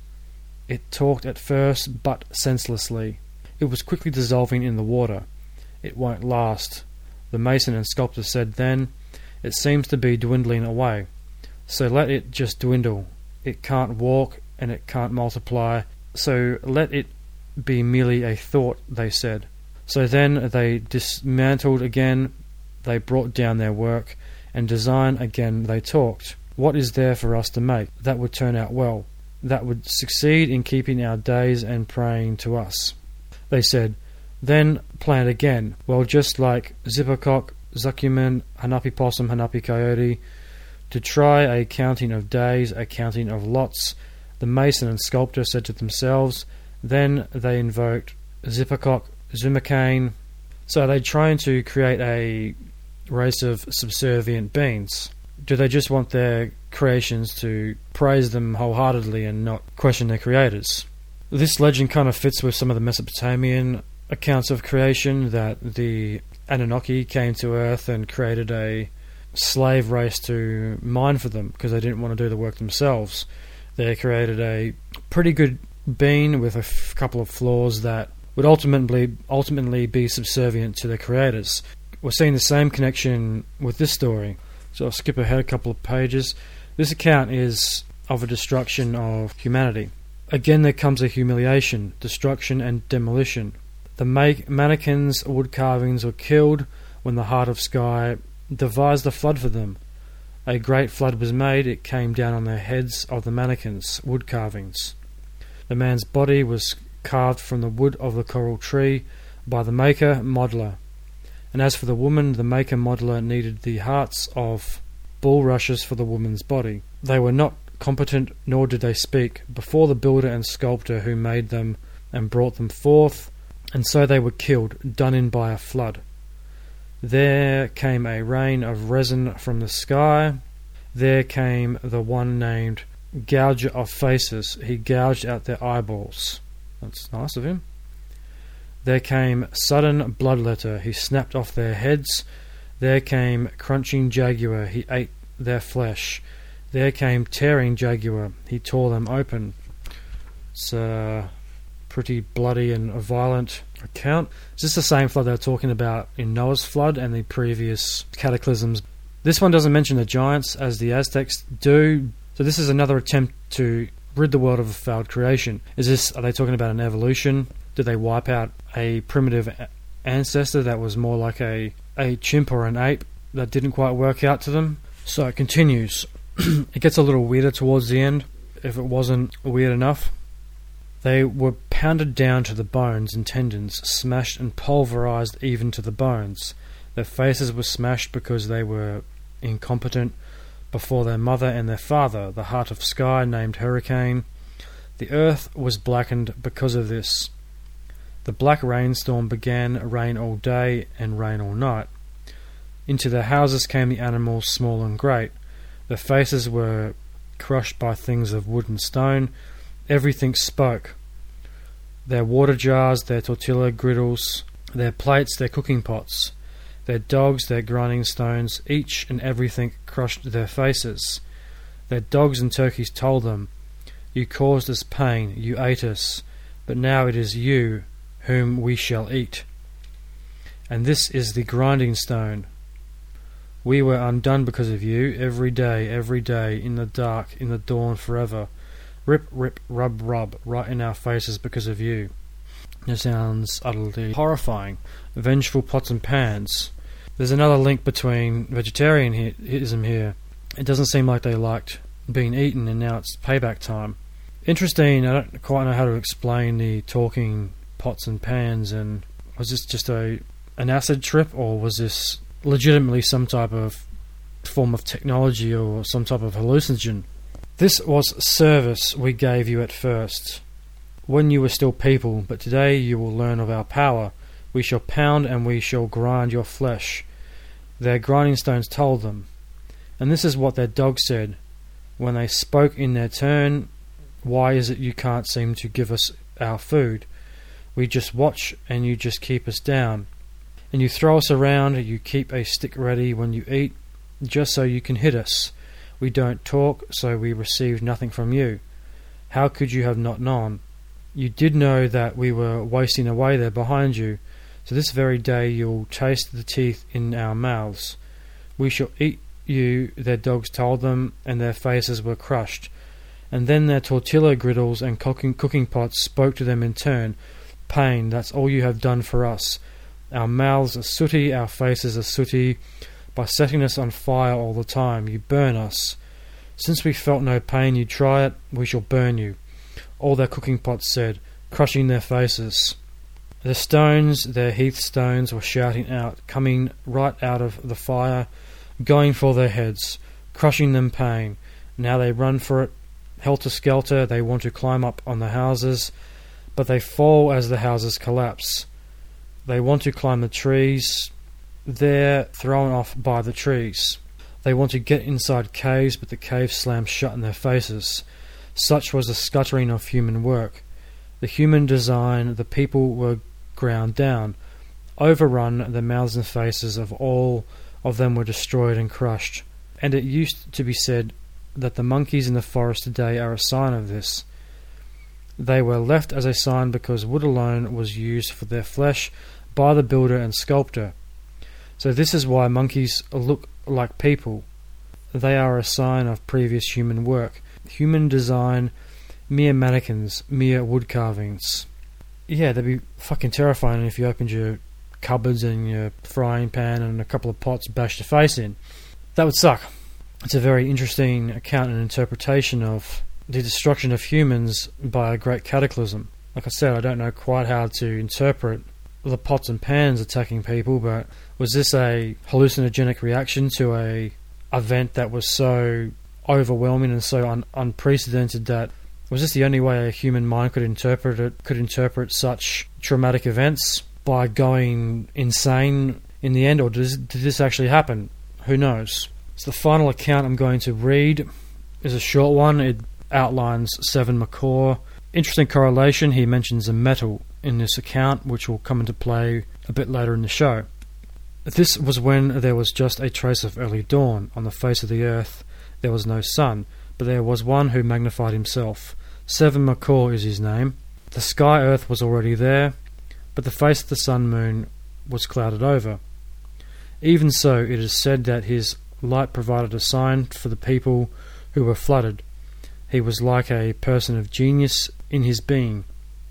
It talked at first, but senselessly. It was quickly dissolving in the water. It won't last. The mason and sculptor said then, it seems to be dwindling away. So let it just dwindle. It can't walk and it can't multiply. So let it be merely a thought, they said. So then they dismantled again. They brought down their work and design again. They talked. What is there for us to make that would turn out well, that would succeed in keeping our days and praying to us? They said, then plan again. Well, just like Zippercock, Zuckerman, Hanapi Possum, Hanapi Coyote, to try a counting of days, a counting of lots. The mason and sculptor said to themselves. Then they invoked Zippercock, Zumikane. So they're trying to create a race of subservient beings. Do they just want their creations to praise them wholeheartedly and not question their creators? This legend kind of fits with some of the Mesopotamian accounts of creation, that the Anunnaki came to Earth and created a slave race to mine for them because they didn't want to do the work themselves. They created a pretty good being with a couple of flaws that would ultimately be subservient to their creators. We're seeing the same connection with this story. So I'll skip ahead a couple of pages. This account is of a destruction of humanity. Again there comes a humiliation, destruction and demolition. The mannequins, wood carvings were killed when the heart of sky devised a flood for them. A great flood was made, it came down on the heads of the mannequins, wood carvings. The man's body was carved from the wood of the coral tree by the maker, modeler. And as for the woman, the maker, modeler needed the hearts of bulrushes for the woman's body. They were not competent, nor did they speak, before the builder and sculptor who made them and brought them forth, and so they were killed, done in by a flood. There came a rain of resin from the sky. There came the one named Gouger of Faces. He gouged out their eyeballs. That's nice of him. There came sudden bloodletter. He snapped off their heads. There came crunching jaguar. He ate their flesh. There came tearing jaguar. He tore them open. It's pretty bloody and a violent account. Is this the same flood they were talking about in Noah's flood and the previous cataclysms? This one doesn't mention the giants as the Aztecs do. So this is another attempt to rid the world of a failed creation. Are they talking about an evolution? Did they wipe out a primitive ancestor that was more like a chimp or an ape that didn't quite work out to them? So it continues. It gets a little weirder towards the end, if it wasn't weird enough. They were pounded down to the bones and tendons, smashed and pulverized even to the bones. Their faces were smashed because they were incompetent before their mother and their father, the heart of sky named Hurricane. The earth was blackened because of this. The black rainstorm began, rain all day and rain all night. Into their houses came the animals, small and great. Their faces were crushed by things of wood and stone. Everything spoke. Their water jars, their tortilla griddles, their plates, their cooking pots, their dogs, their grinding stones, each and everything crushed their faces. Their dogs and turkeys told them, "You caused us pain, you ate us, but now it is you whom we shall eat. And this is the grinding stone. We were undone because of you, every day, in the dark, in the dawn, forever. Rip, rip, rub, rub, right in our faces because of you." It sounds utterly horrifying. Vengeful pots and pans. There's another link between vegetarianism here. It doesn't seem like they liked being eaten, and now it's payback time. Interesting, I don't quite know how to explain the talking pots and pans, and was this just an acid trip, or was this legitimately some type of form of technology or some type of hallucinogen? This was service we gave you at first, when you were still people, but today you will learn of our power. We shall pound and we shall grind your flesh. Their grinding stones told them. And this is what their dogs said, when they spoke in their turn, "Why is it you can't seem to give us our food? We just watch and you just keep us down. And you throw us around, you keep a stick ready when you eat, just so you can hit us. We don't talk, so we receive nothing from you. How could you have not known? You did know that we were wasting away there behind you. To this very day you'll taste the teeth in our mouths. We shall eat you," their dogs told them, and their faces were crushed. And then their tortilla griddles and cooking pots spoke to them in turn. "Pain, that's all you have done for us. Our mouths are sooty, our faces are sooty. By setting us on fire all the time, you burn us. Since we felt no pain, you try it, we shall burn you," all their cooking pots said, crushing their faces. The stones, their heath stones, were shouting out, coming right out of the fire, going for their heads, crushing them pain. Now they run for it, helter-skelter. They want to climb up on the houses, but they fall as the houses collapse. They want to climb the trees. They're thrown off by the trees. They want to get inside caves, but the caves slam shut in their faces. Such was the scuttering of human work. The human design, the people were ground down, overrun, the mouths and faces of all of them were destroyed and crushed. And it used to be said that the monkeys in the forest today are a sign of this. They were left as a sign because wood alone was used for their flesh by the builder and sculptor. So this is why monkeys look like people. They are a sign of previous human work. Human design, mere mannequins, mere wood carvings. Yeah, that'd be fucking terrifying if you opened your cupboards and your frying pan and a couple of pots bashed your face in. That would suck. It's a very interesting account and interpretation of the destruction of humans by a great cataclysm. Like I said, I don't know quite how to interpret the pots and pans attacking people, but was this a hallucinogenic reaction to a event that was so overwhelming and so unprecedented that was this the only way a human mind could interpret such traumatic events, by going insane in the end, or did this actually happen? Who knows? So the final account I'm going to read is a short one. It outlines Seven Macaw. Interesting correlation. He mentions a metal in this account, which will come into play a bit later in the show. This was when there was just a trace of early dawn. On the face of the earth there was no sun, but there was one who magnified himself. Seven Macaw is his name. The sky earth was already there, but the face of the sun moon was clouded over. Even so, it is said that his light provided a sign for the people who were flooded. He was like a person of genius in his being.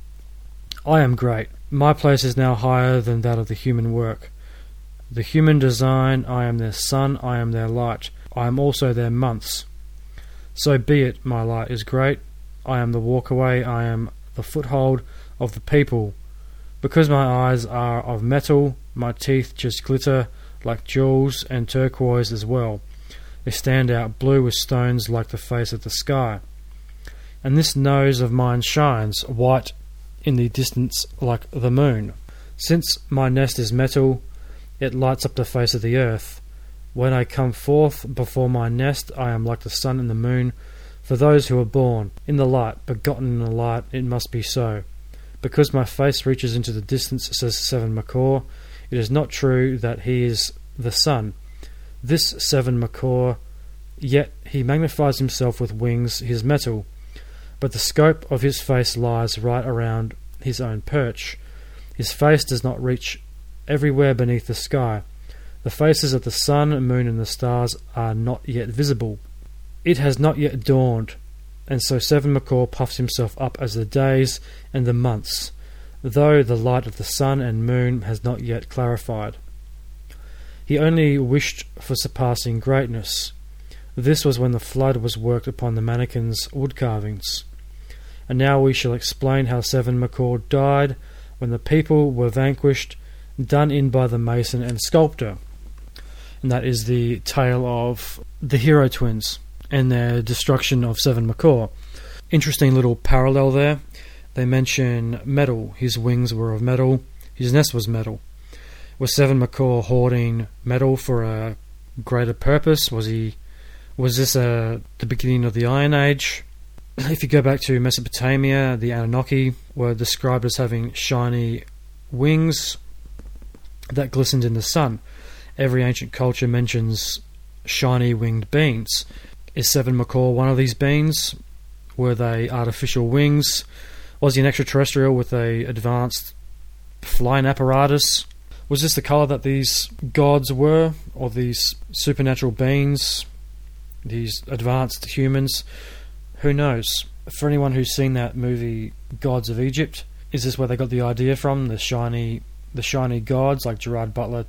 "I am great. My place is now higher than that of the human work. The human design, I am their sun, I am their light. I am also their months. So be it, my light is great. I am the walkaway, I am the foothold, of the people. Because my eyes are of metal, my teeth just glitter like jewels, and turquoise as well. They stand out blue as stones like the face of the sky. And this nose of mine shines white in the distance like the moon. Since my nest is metal, it lights up the face of the earth. When I come forth before my nest, I am like the sun and the moon. For those who are born in the light, begotten in the light, it must be so. Because my face reaches into the distance, says Seven Macaw, it is not true that he is the sun. This Seven Macaw, yet he magnifies himself with wings, his metal. But the scope of his face lies right around his own perch. His face does not reach everywhere beneath the sky. The faces of the sun, moon, and the stars are not yet visible. It has not yet dawned, and so Seven Macaw puffs himself up as the days and the months, though the light of the sun and moon has not yet clarified. He only wished for surpassing greatness. This was when the flood was worked upon the mannequin's wood carvings. And now we shall explain how Seven Macaw died when the people were vanquished, done in by the mason and sculptor. And that is the tale of the hero twins and their destruction of Seven Macaw. Interesting little parallel there. They mention metal. His wings were of metal. His nest was metal. Was Seven Macaw hoarding metal for a greater purpose? Was this the beginning of the Iron Age? If you go back to Mesopotamia, the Anunnaki were described as having shiny wings that glistened in the sun. Every ancient culture mentions shiny winged beings. Is Seven Macaw one of these beings? Were they artificial wings? Was he an extraterrestrial with a advanced flying apparatus? Was this the colour that these gods were, or these supernatural beings, these advanced humans? Who knows? For anyone who's seen that movie Gods of Egypt, is this where they got the idea from? The shiny gods, like Gerard Butler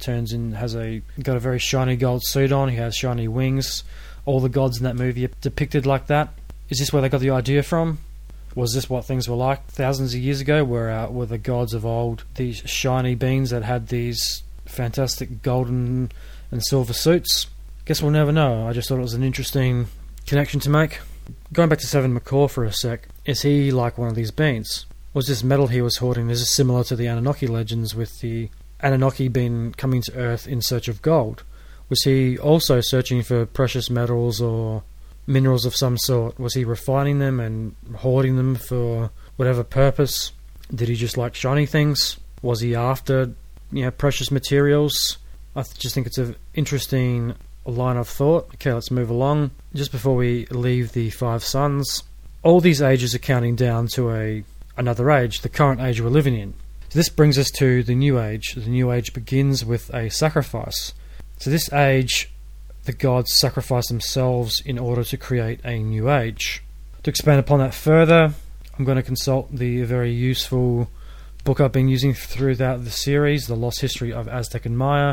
got a very shiny gold suit on, he has shiny wings. All the gods in that movie are depicted like that. Is this where they got the idea from? Was this what things were like thousands of years ago? Were the gods of old these shiny beings that had these fantastic golden and silver suits? Guess we'll never know. I just thought it was an interesting connection to make. Going back to Seven Macaw for a sec, is he like one of these beings? Was this metal he was hoarding? Is this similar to the Anunnaki legends with the Anunnaki coming to Earth in search of gold? Was he also searching for precious metals or minerals of some sort? Was he refining them and hoarding them for whatever purpose? Did he just like shiny things? Was he after, precious materials? I just think it's an interesting line of thought. Okay, let's move along. Just before we leave the five suns, all these ages are counting down to another age, the current age we're living in. So this brings us to the New Age. The New Age begins with a sacrifice. So this age, the gods sacrifice themselves in order to create a new age. To expand upon that further, I'm going to consult the very useful book I've been using throughout the series, The Lost History of Aztec and Maya,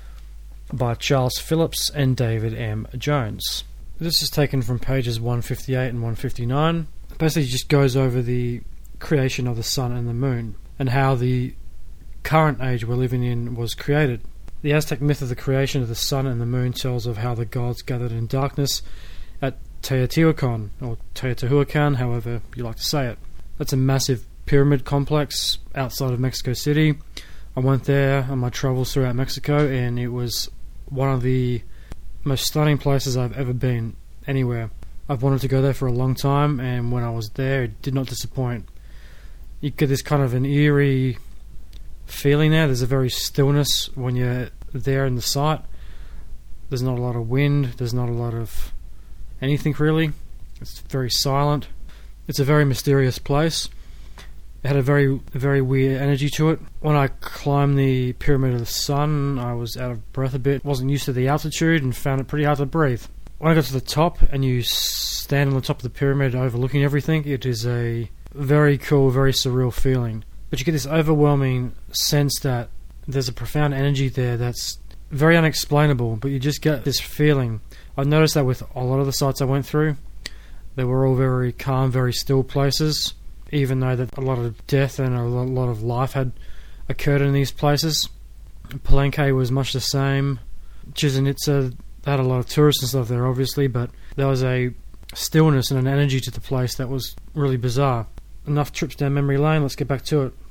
by Charles Phillips and David M. Jones. This is taken from pages 158 and 159. Basically, it just goes over the creation of the sun and the moon and how the current age we're living in was created. The Aztec myth of the creation of the sun and the moon tells of how the gods gathered in darkness at Teotihuacan, or Teotihuacan, however you like to say it. That's a massive pyramid complex outside of Mexico City. I went there on my travels throughout Mexico, and it was one of the most stunning places I've ever been anywhere. I've wanted to go there for a long time, and when I was there, it did not disappoint. You get this kind of an eerie feeling there. There's a very stillness when you're there in the site. There's not a lot of wind. There's not a lot of anything really. It's very silent. It's a very mysterious place. It had a very, very weird energy to it. When I climbed the Pyramid of the Sun, I was out of breath a bit. Wasn't used to the altitude and found it pretty hard to breathe. When I got to the top and you stand on the top of the pyramid overlooking everything, it is a very cool, very surreal feeling. But you get this overwhelming sense that there's a profound energy there that's very unexplainable, but you just get this feeling. I've noticed that with a lot of the sites I went through. They were all very calm, very still places. even though that a lot of death and a lot of life had occurred in these places. Palenque was much the same. Chichen Itza had a lot of tourists and stuff there, obviously, but there was a stillness and an energy to the place that was really bizarre. Enough trips down memory lane, let's get back to it.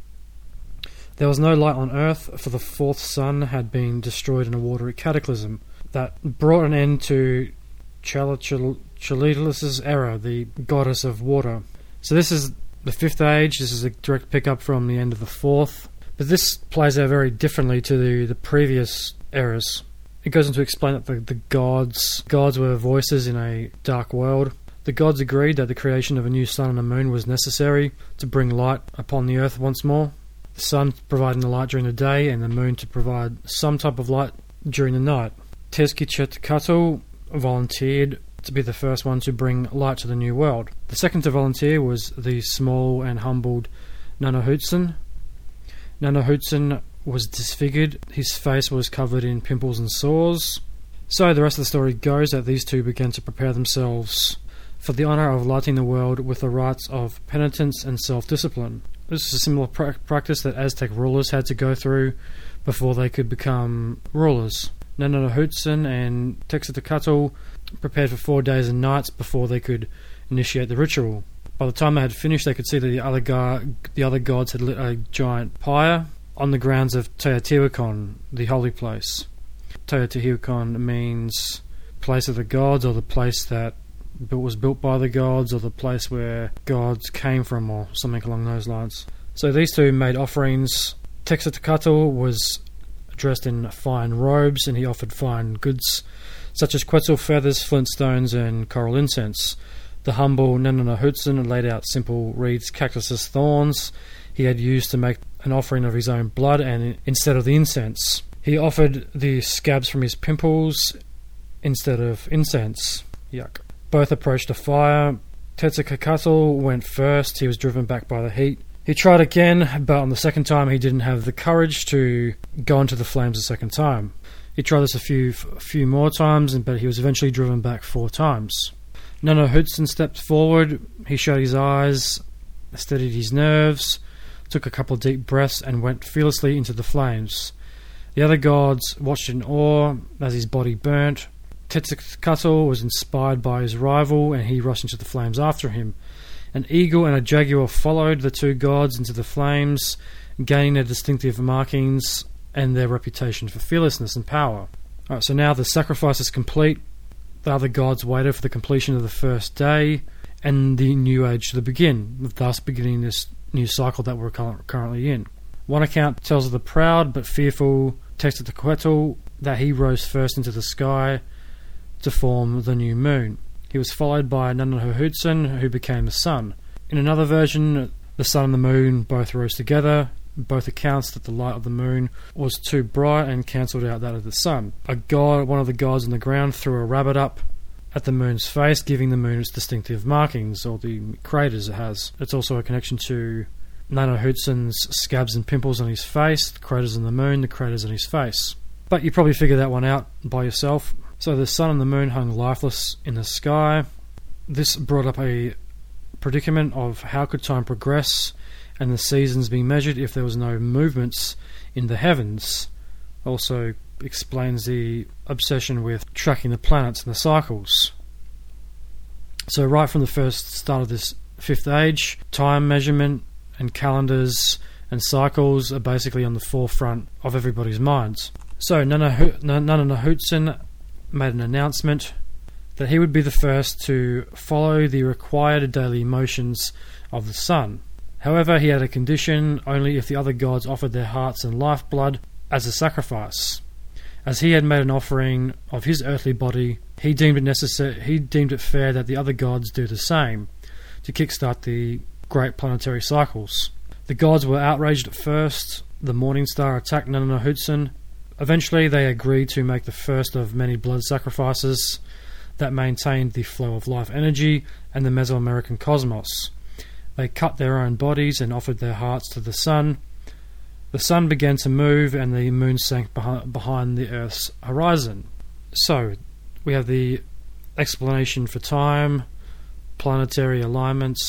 There was no light on Earth, for the fourth sun had been destroyed in a watery cataclysm that brought an end to Chalilis' era, the goddess of water. So this is the fifth age. This is a direct pickup from the end of the fourth. But this plays out very differently to the previous eras. It goes on to explain that the gods were voices in a dark world. The gods agreed that the creation of a new sun and a moon was necessary to bring light upon the earth once more. The sun providing the light during the day and the moon to provide some type of light during the night. Tezcatlipoca volunteered to be the first one to bring light to the new world. The second to volunteer was the small and humbled Nanahuatzin. Nanahuatzin was disfigured. His face was covered in pimples and sores. So the rest of the story goes that these two began to prepare themselves for the honour of lighting the world with the rites of penitence and self-discipline. This is a similar practice that Aztec rulers had to go through before they could become rulers. Nanahuatzin and Tezcatlipoca prepared for 4 days and nights before they could initiate the ritual. By the time they had finished, they could see that the other gods had lit a giant pyre on the grounds of Teotihuacan, the holy place. Teotihuacan means place of the gods, or the place that was built by the gods, or the place where gods came from, or something along those lines. So these two made offerings. Tezcatlipoca was dressed in fine robes, and he offered fine goods such as quetzal feathers, flint stones, and coral incense. The humble Nanahuatzin laid out simple reeds, cactuses, thorns he had used to make an offering of his own blood and instead of the incense. He offered the scabs from his pimples instead of incense. Yuck. Both approached a fire. Tezcatlipoca went first. He was driven back by the heat. He tried again, but on the second time he didn't have the courage to go into the flames a second time. He tried this a few more times, but he was eventually driven back 4 times. Nanahuatzin stepped forward. He shut his eyes, steadied his nerves, took a couple of deep breaths, and went fearlessly into the flames. The other gods watched in awe as his body burnt. Tezcatlipoca was inspired by his rival, and he rushed into the flames after him. An eagle and a jaguar followed the two gods into the flames, gaining their distinctive markings and their reputation for fearlessness and power. Alright, so now the sacrifice is complete. The other gods waited for the completion of the first day and the new age to begin, thus beginning this new cycle that we're currently in. One account tells of the proud but fearful Tezcatlipoca that he rose first into the sky to form the new moon. He was followed by Nanahuatzin, who became the sun. In another version, the sun and the moon both rose together. Both accounts that the light of the moon was too bright and cancelled out that of the sun. One of the gods on the ground, threw a rabbit up at the moon's face, giving the moon its distinctive markings, or the craters it has. It's also a connection to Nanahuatzin's scabs and pimples on his face, the craters on the moon, the craters on his face. But you probably figured that one out by yourself. So the sun and the moon hung lifeless in the sky. This brought up a predicament of how could time progress and the seasons be measured if there was no movements in the heavens. Also explains the obsession with tracking the planets and the cycles. So right from the first start of this fifth age, time measurement and calendars and cycles are basically on the forefront of everybody's minds. So Nanahuatzin made an announcement that he would be the first to follow the required daily motions of the sun. However, he had a condition: only if the other gods offered their hearts and lifeblood as a sacrifice. As he had made an offering of his earthly body, he deemed it fair that the other gods do the same, to kickstart the great planetary cycles. The gods were outraged at first. The Morning Star attacked Nanahuatzin. Eventually, they agreed to make the first of many blood sacrifices that maintained the flow of life energy and the Mesoamerican cosmos. They cut their own bodies and offered their hearts to the sun. The sun began to move and the moon sank behind the Earth's horizon. So, we have the explanation for time, planetary alignments,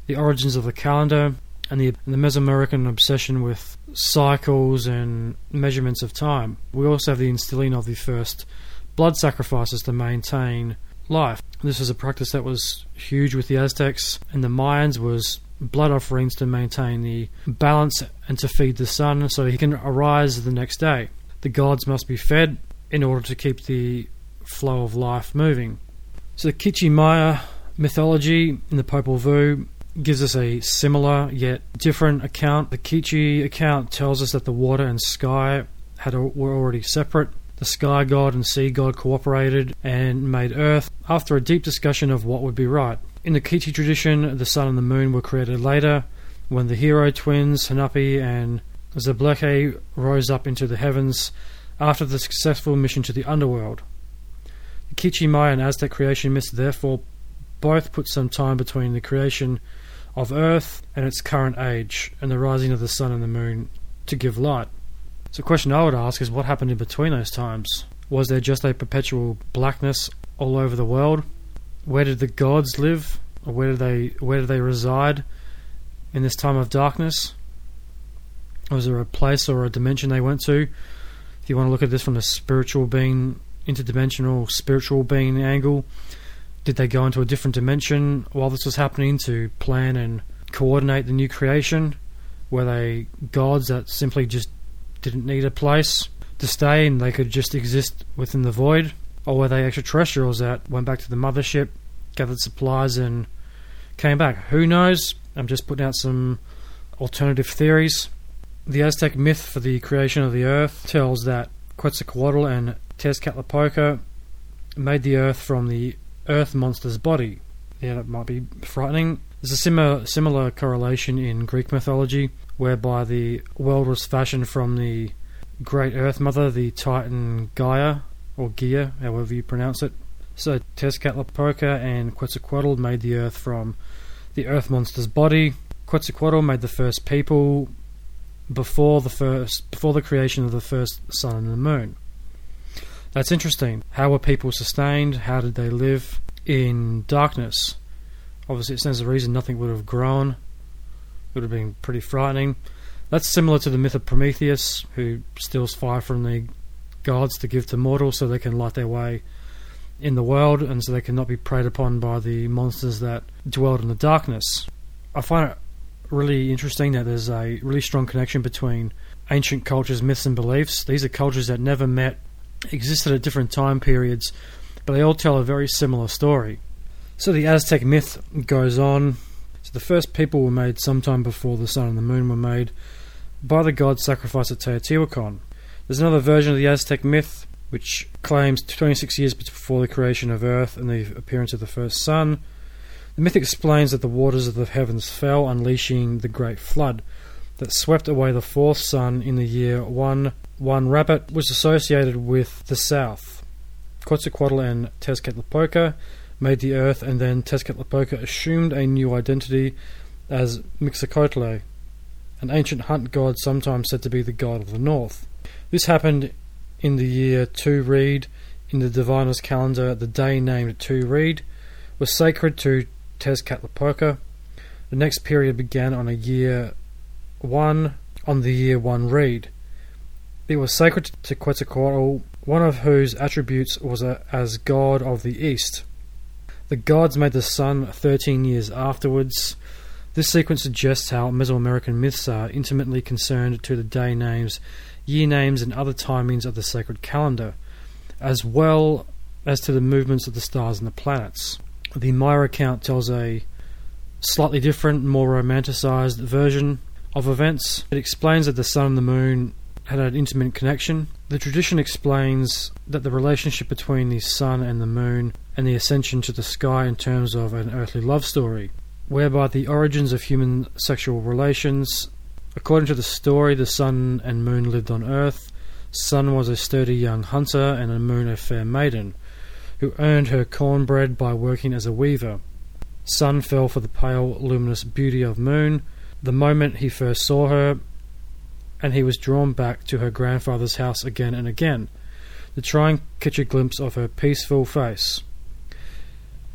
the origins of the calendar, and the Mesoamerican obsession with cycles and measurements of time. We also have the instilling of the first blood sacrifices to maintain life. This was a practice that was huge with the Aztecs, and the Mayans was blood offerings to maintain the balance and to feed the sun so he can arise the next day. The gods must be fed in order to keep the flow of life moving. So the Kichi Maya mythology in the Popol Vuh gives us a similar yet different account. The Kichi account tells us that the water and sky were already separate. The sky god and sea god cooperated and made earth after a deep discussion of what would be right. In the Kichi tradition, the sun and the moon were created later, when the hero twins, Hanapi and Zableche, rose up into the heavens after the successful mission to the underworld. The Kichi Maya and Aztec creation myths therefore both put some time between the creation of Earth and its current age, and the rising of the sun and the moon to give light. So the question I would ask is, what happened in between those times? Was there just a perpetual blackness all over the world? Where did the gods live? Or where did they reside in this time of darkness? Was there a place or a dimension they went to? If you want to look at this from a spiritual being, interdimensional spiritual being angle, did they go into a different dimension while this was happening to plan and coordinate the new creation? Were they gods that simply just didn't need a place to stay and they could just exist within the void? Or were they extraterrestrials that went back to the mothership, gathered supplies and came back? Who knows? I'm just putting out some alternative theories. The Aztec myth for the creation of the earth tells that Quetzalcoatl and Tezcatlipoca made the earth from the earth monster's body. Yeah, that might be frightening. There's a similar correlation in Greek mythology, whereby the world was fashioned from the great earth mother, the titan Gaia, or Gaia, however you pronounce it. So Tezcatlipoca and Quetzalcoatl made the earth from the earth monster's body. Quetzalcoatl made the first people before the creation of the first sun and the moon. That's interesting. How were people sustained? How did they live in darkness? Obviously, it stands to reason nothing would have grown. It would have been pretty frightening. That's similar to the myth of Prometheus, who steals fire from the gods to give to mortals so they can light their way in the world and so they cannot be preyed upon by the monsters that dwelled in the darkness. I find it really interesting that there's a really strong connection between ancient cultures, myths and beliefs. These are cultures that never met, existed at different time periods, but they all tell a very similar story. So the Aztec myth goes on. So the first people were made sometime before the sun and the moon were made by the god sacrificed at Teotihuacan. There's another version of the Aztec myth which claims 26 years before the creation of Earth and the appearance of the first sun. The myth explains that the waters of the heavens fell, unleashing the great flood that swept away the fourth sun in the year 1 Rabbit was associated with the south. Quetzalcoatl and Tezcatlipoca made the earth, and then Tezcatlipoca assumed a new identity as Mixcoatl, an ancient hunt god sometimes said to be the god of the north. This happened in the year 2 Reed. In the diviner's calendar, the day named 2 Reed was sacred to Tezcatlipoca. The next period began on the year 1 Reed. It was sacred to Quetzalcoatl, one of whose attributes was as god of the east. The gods made the sun 13 years afterwards. This sequence suggests how Mesoamerican myths are intimately concerned to the day names, year names and other timings of the sacred calendar, as well as to the movements of the stars and the planets. The Maya account tells a slightly different, more romanticized version of events. It explains that the sun and the moon had an intimate connection. The tradition explains that the relationship between the sun and the moon and the ascension to the sky in terms of an earthly love story, whereby the origins of human sexual relations. According to the story, the sun and moon lived on earth. Sun was a sturdy young hunter and the moon a fair maiden, who earned her cornbread by working as a weaver. Sun fell for the pale, luminous beauty of moon the moment he first saw her, and he was drawn back to her grandfather's house again and again, to try and catch a glimpse of her peaceful face.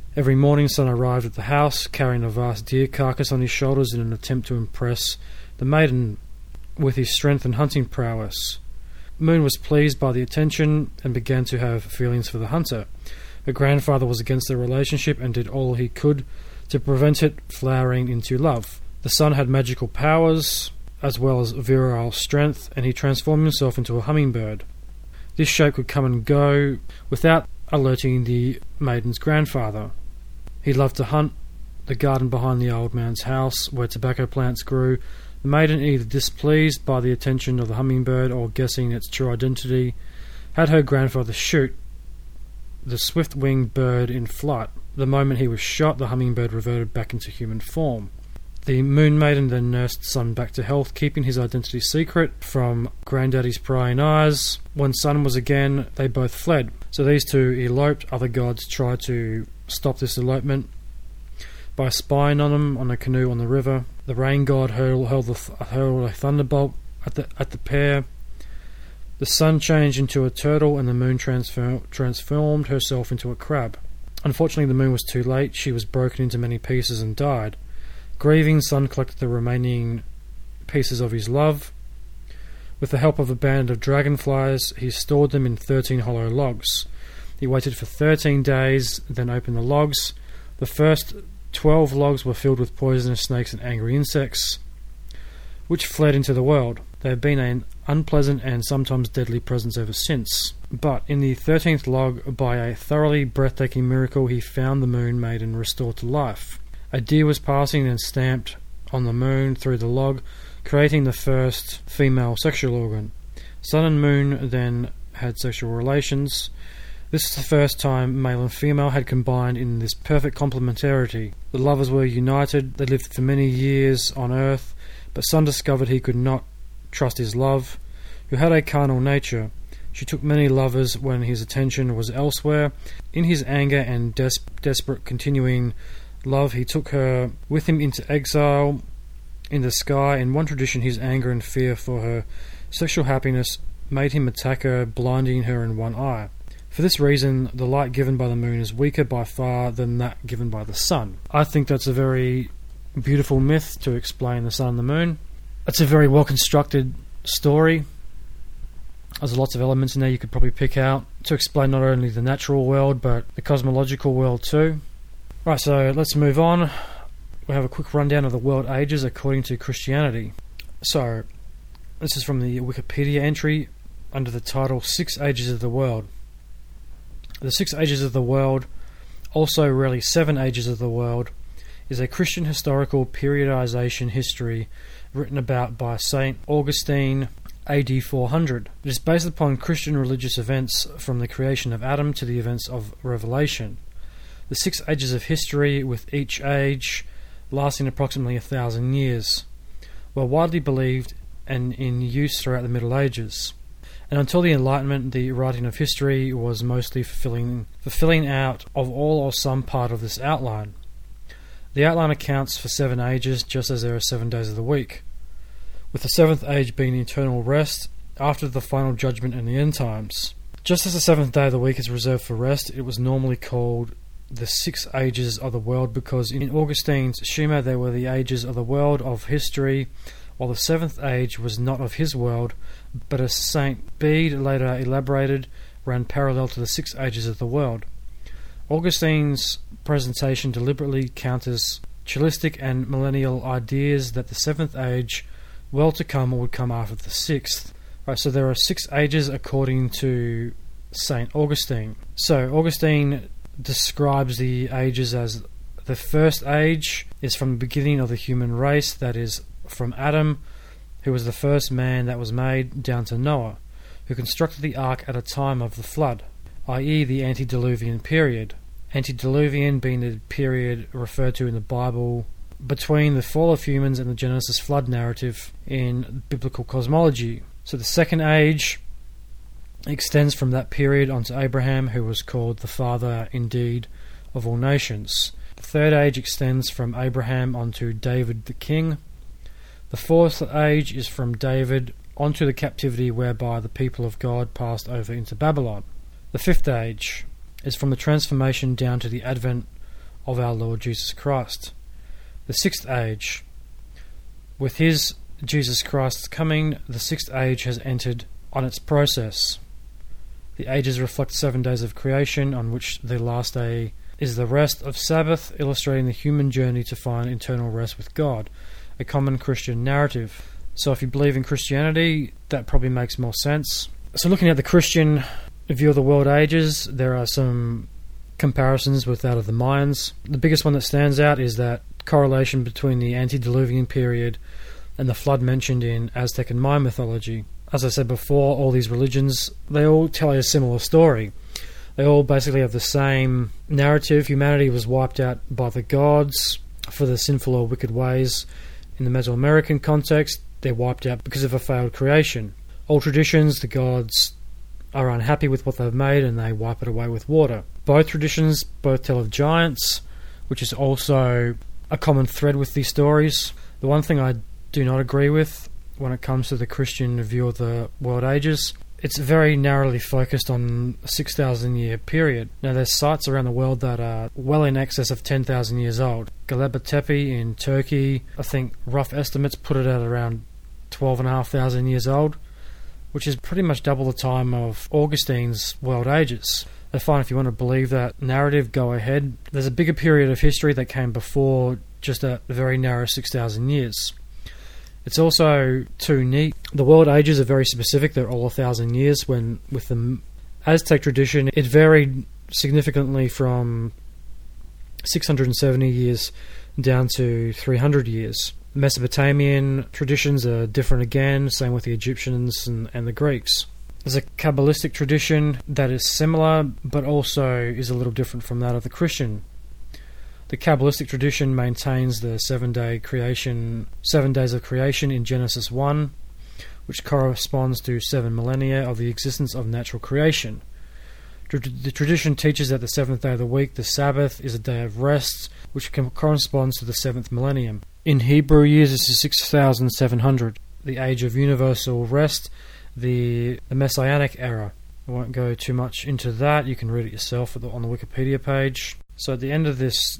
Every morning Sun arrived at the house, carrying a vast deer carcass on his shoulders in an attempt to impress the maiden with his strength and hunting prowess. Moon was pleased by the attention and began to have feelings for the hunter. Her grandfather was against their relationship and did all he could to prevent it flowering into love. The Sun had magical powers, as well as virile strength, and he transformed himself into a hummingbird. This shape could come and go without alerting the maiden's grandfather. He loved to hunt the garden behind the old man's house, where tobacco plants grew. The maiden, either displeased by the attention of the hummingbird or guessing its true identity, had her grandfather shoot the swift-winged bird in flight. The moment he was shot, the hummingbird reverted back into human form. The Moon Maiden then nursed Sun back to health, keeping his identity secret from Granddaddy's prying eyes. When Sun was again, they both fled. So these two eloped. Other gods tried to stop this elopement by spying on them on a canoe on the river. The rain god hurled a thunderbolt at the pair. The Sun changed into a turtle, and the Moon transformed herself into a crab. Unfortunately, the Moon was too late. She was broken into many pieces and died. Grieving, Sun collected the remaining pieces of his love. With the help of a band of dragonflies, he stored them in 13 hollow logs. He waited for 13 days, then opened the logs. The first 12 logs were filled with poisonous snakes and angry insects, which fled into the world. They have been an unpleasant and sometimes deadly presence ever since. But in the 13th log, by a thoroughly breathtaking miracle, he found the Moon Maiden restored to life. A deer was passing and stamped on the moon through the log, creating the first female sexual organ. Sun and Moon then had sexual relations. This is the first time male and female had combined in this perfect complementarity. The lovers were united. They lived for many years on Earth, but Sun discovered he could not trust his love, who had a carnal nature. She took many lovers when his attention was elsewhere. In his anger and desperate continuing love, he took her with him into exile in the sky. In one tradition, his anger and fear for her sexual happiness made him attack her, blinding her in one eye. For this reason, the light given by the moon is weaker by far than that given by the sun. I think that's a very beautiful myth to explain the sun and the moon. It's a very well constructed story. There's lots of elements in there you could probably pick out to explain not only the natural world but the cosmological world too. Right, so let's move on. We'll have a quick rundown of the world ages according to Christianity. So, this is from the Wikipedia entry under the title 6 Ages of the World. The 6 Ages of the World, also really 7 Ages of the World, is a Christian historical periodization history written about by St. Augustine, AD 400. It is based upon Christian religious events from the creation of Adam to the events of Revelation. The 6 ages of history, with each age lasting approximately 1,000 years, were widely believed and in use throughout the Middle Ages. And until the Enlightenment, the writing of history was mostly fulfilling out of all or some part of this outline. The outline accounts for 7 ages, just as there are 7 days of the week, with the 7th age being eternal rest after the final judgment and the end times. Just as the 7th day of the week is reserved for rest, it was normally called the 6 ages of the world because in Augustine's schema they were the ages of the world of history, while the 7th age was not of his world, but as St. Bede later elaborated, ran parallel to the 6 ages of the world. Augustine's presentation deliberately counters chillistic and millennial ideas that the 7th age, well to come, would come after the 6th. Right, so there are 6 ages according to St. Augustine. So Augustine describes the ages as the first age is from the beginning of the human race, that is, from Adam, who was the first man that was made, down to Noah, who constructed the ark at a time of the flood, i.e. the antediluvian period. Antediluvian being the period referred to in the Bible between the fall of humans and the Genesis flood narrative in biblical cosmology. So the second age extends from that period onto Abraham, who was called the father indeed of all nations. The third age extends from Abraham onto David the king. The fourth age is from David onto the captivity whereby the people of God passed over into Babylon. The fifth age is from the transformation down to the advent of our Lord Jesus Christ. The sixth age. With his Jesus Christ's coming, the sixth age has entered on its process. The ages reflect 7 days of creation, on which the last day is the rest of Sabbath, illustrating the human journey to find eternal rest with God, a common Christian narrative. So if you believe in Christianity, that probably makes more sense. So looking at the Christian view of the world ages, there are some comparisons with that of the Mayans. The biggest one that stands out is that correlation between the antediluvian period and the flood mentioned in Aztec and Mayan mythology. As I said before, all these religions, they all tell a similar story. They all basically have the same narrative. Humanity was wiped out by the gods for their sinful or wicked ways. In the Mesoamerican context, they're wiped out because of a failed creation. All traditions, the gods are unhappy with what they've made and they wipe it away with water. Both traditions both tell of giants, which is also a common thread with these stories. The one thing I do not agree with when it comes to the Christian view of the world ages, it's very narrowly focused on a 6,000 year period. Now there's sites around the world that are well in excess of 10,000 years old. Göbekli Tepe in Turkey, I think rough estimates put it at around 12,500 years old, which is pretty much double the time of Augustine's world ages. I find if you want to believe that narrative, go ahead. There's a bigger period of history that came before just a very narrow 6,000 years. It's also too neat. The world ages are very specific. They're all 1,000 years, when with the Aztec tradition, it varied significantly from 670 years down to 300 years. Mesopotamian traditions are different again, same with the Egyptians and the Greeks. There's a Kabbalistic tradition that is similar, but also is a little different from that of the Christian. The Kabbalistic tradition maintains the 7 days of creation in Genesis 1, which corresponds to 7 millennia of the existence of natural creation. The tradition teaches that the 7th day of the week, the Sabbath, is a day of rest, which corresponds to the 7th millennium. In Hebrew years, this is 6,700, the age of universal rest, the Messianic era. I won't go too much into that. You can read it yourself on the Wikipedia page. So at the end of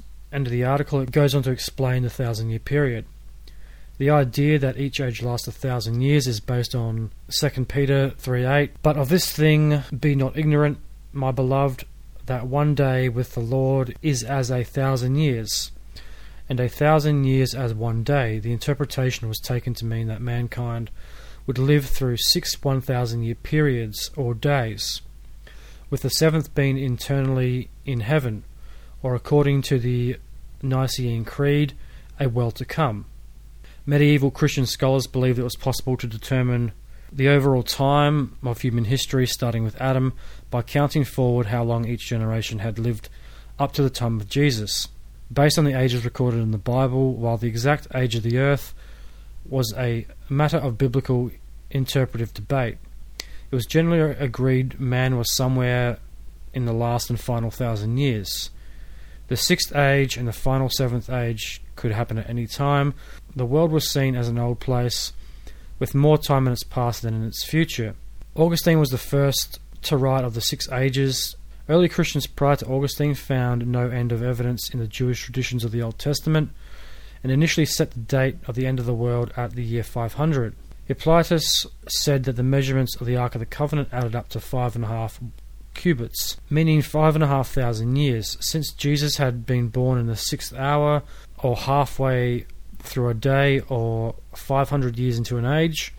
the article, it goes on to explain the 1,000-year period. The idea that each age lasts 1,000 years is based on 2 Peter 3:8. But of this thing be not ignorant, my beloved, that one day with the Lord is as 1,000 years, and 1,000 years as one day. The interpretation was taken to mean that mankind would live through 6 1,000-year periods or days, with the 7th being eternally in heaven, or according to the Nicene Creed, a world to come. Medieval Christian scholars believed it was possible to determine the overall time of human history, starting with Adam, by counting forward how long each generation had lived up to the time of Jesus, based on the ages recorded in the Bible, while the exact age of the earth was a matter of biblical interpretive debate. It was generally agreed man was somewhere in the last and final 1,000 years. The 6th age and the final 7th age could happen at any time. The world was seen as an old place, with more time in its past than in its future. Augustine was the first to write of the 6 ages. Early Christians prior to Augustine found no end of evidence in the Jewish traditions of the Old Testament, and initially set the date of the end of the world at the year 500. Hippolytus said that the measurements of the Ark of the Covenant added up to 5.5 cubits, meaning 5,500 years. Since Jesus had been born in the 6th hour, or halfway through a day, or 500 years into an age,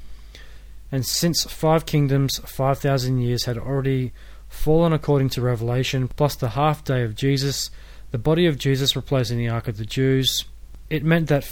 and since 5 kingdoms, 5,000 years had already fallen according to Revelation, plus the half day of Jesus, the body of Jesus replacing the Ark of the Jews, it meant that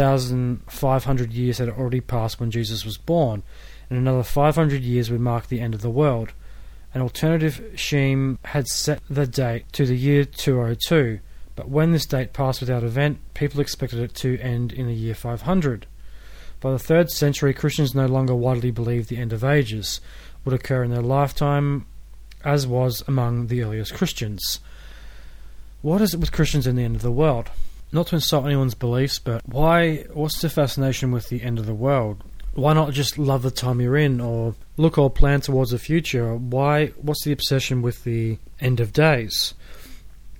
5,500 years had already passed when Jesus was born, and another 500 years would mark the end of the world. An alternative scheme had set the date to the year 202, but when this date passed without event, people expected it to end in the year 500. By the 3rd century, Christians no longer widely believed the end of ages would occur in their lifetime, as was among the earliest Christians. What is it with Christians and the end of the world? Not to insult anyone's beliefs, but what's the fascination with the end of the world? Why not just love the time you're in, or look or plan towards the future? What's the obsession with the end of days?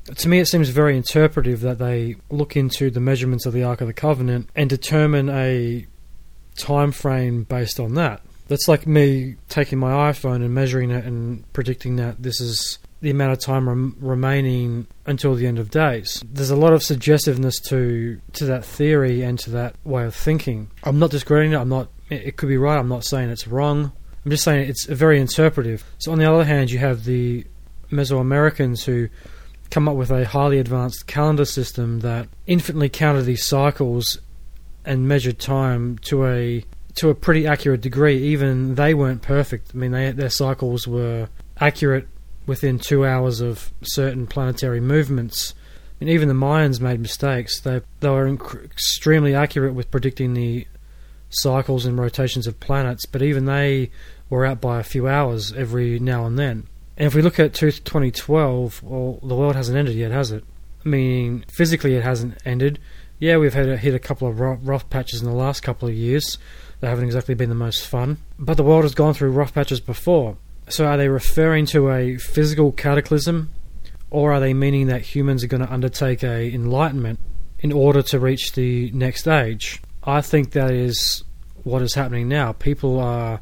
To me, it seems very interpretive that they look into the measurements of the Ark of the Covenant and determine a time frame based on that. That's like me taking my iPhone and measuring it and predicting that this is the amount of time remaining until the end of days. There's a lot of suggestiveness to that theory and to that way of thinking. I'm not discrediting it. It could be right. I'm not saying it's wrong. I'm just saying it's very interpretive. So on the other hand, you have the Mesoamericans who come up with a highly advanced calendar system that infinitely counted these cycles and measured time to a pretty accurate degree. Even they weren't perfect. I mean, their cycles were accurate within 2 hours of certain planetary movements. And even the Mayans made mistakes. They were extremely accurate with predicting the cycles and rotations of planets, but even they were out by a few hours every now and then. And if we look at 2012, well, the world hasn't ended yet, has it? Meaning, physically it hasn't ended. Yeah, we've hit a couple of rough patches in the last couple of years. They haven't exactly been the most fun. But the world has gone through rough patches before. So are they referring to a physical cataclysm? Or are they meaning that humans are going to undertake a enlightenment in order to reach the next age? I think that is what is happening now. People are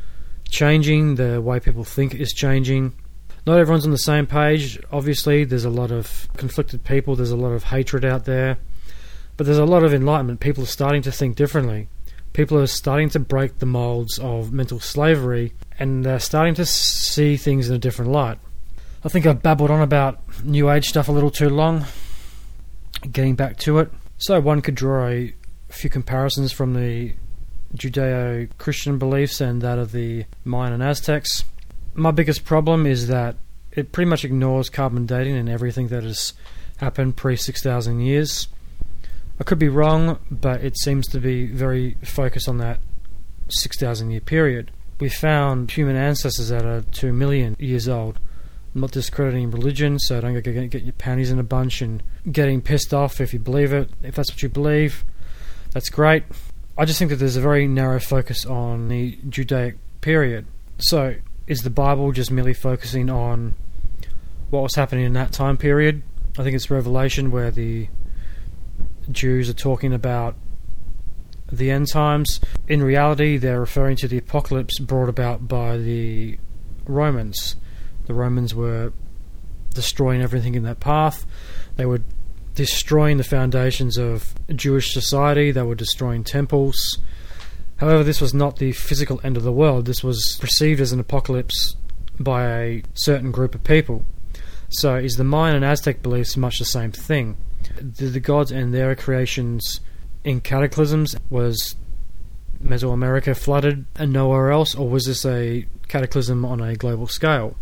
changing. The way people think is changing. Not everyone's on the same page. Obviously, there's a lot of conflicted people. There's a lot of hatred out there. But there's a lot of enlightenment. People are starting to think differently. People are starting to break the molds of mental slavery, and they're starting to see things in a different light. I think I've babbled on about New Age stuff a little too long. Getting back to it. So one could draw a few comparisons from the Judeo-Christian beliefs and that of the Mayan and Aztecs. My biggest problem is that it pretty much ignores carbon dating and everything that has happened pre-6,000 years. I could be wrong, but it seems to be very focused on that 6,000 year period. We found human ancestors that are 2 million years old. I'm not discrediting religion, so don't get your panties in a bunch and getting pissed off if you believe it. If that's what you believe, that's great. I just think that there's a very narrow focus on the Judaic period. So, is the Bible just merely focusing on what was happening in that time period? I think it's Revelation where the Jews are talking about the end times. In reality, they're referring to the apocalypse brought about by the Romans. The Romans were destroying everything in that path. They were destroying the foundations of Jewish society. They were destroying temples. However, this was not the physical end of the world. This was perceived as an apocalypse by a certain group of people. So is the Mayan and Aztec beliefs much the same thing? Did the gods and their creations in cataclysms? Was Mesoamerica flooded and nowhere else? Or was this a cataclysm on a global scale?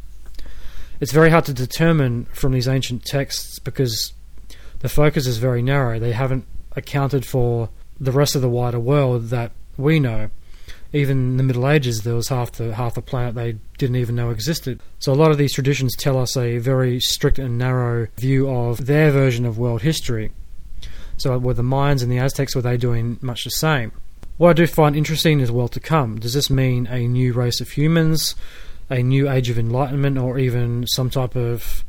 It's very hard to determine from these ancient texts because the focus is very narrow. They haven't accounted for the rest of the wider world that we know. Even in the Middle Ages, there was half the planet they didn't even know existed. So a lot of these traditions tell us a very strict and narrow view of their version of world history. So were the Mayans and the Aztecs, were they doing much the same? What I do find interesting is world to come. Does this mean a new race of humans, a new age of enlightenment, or even some type of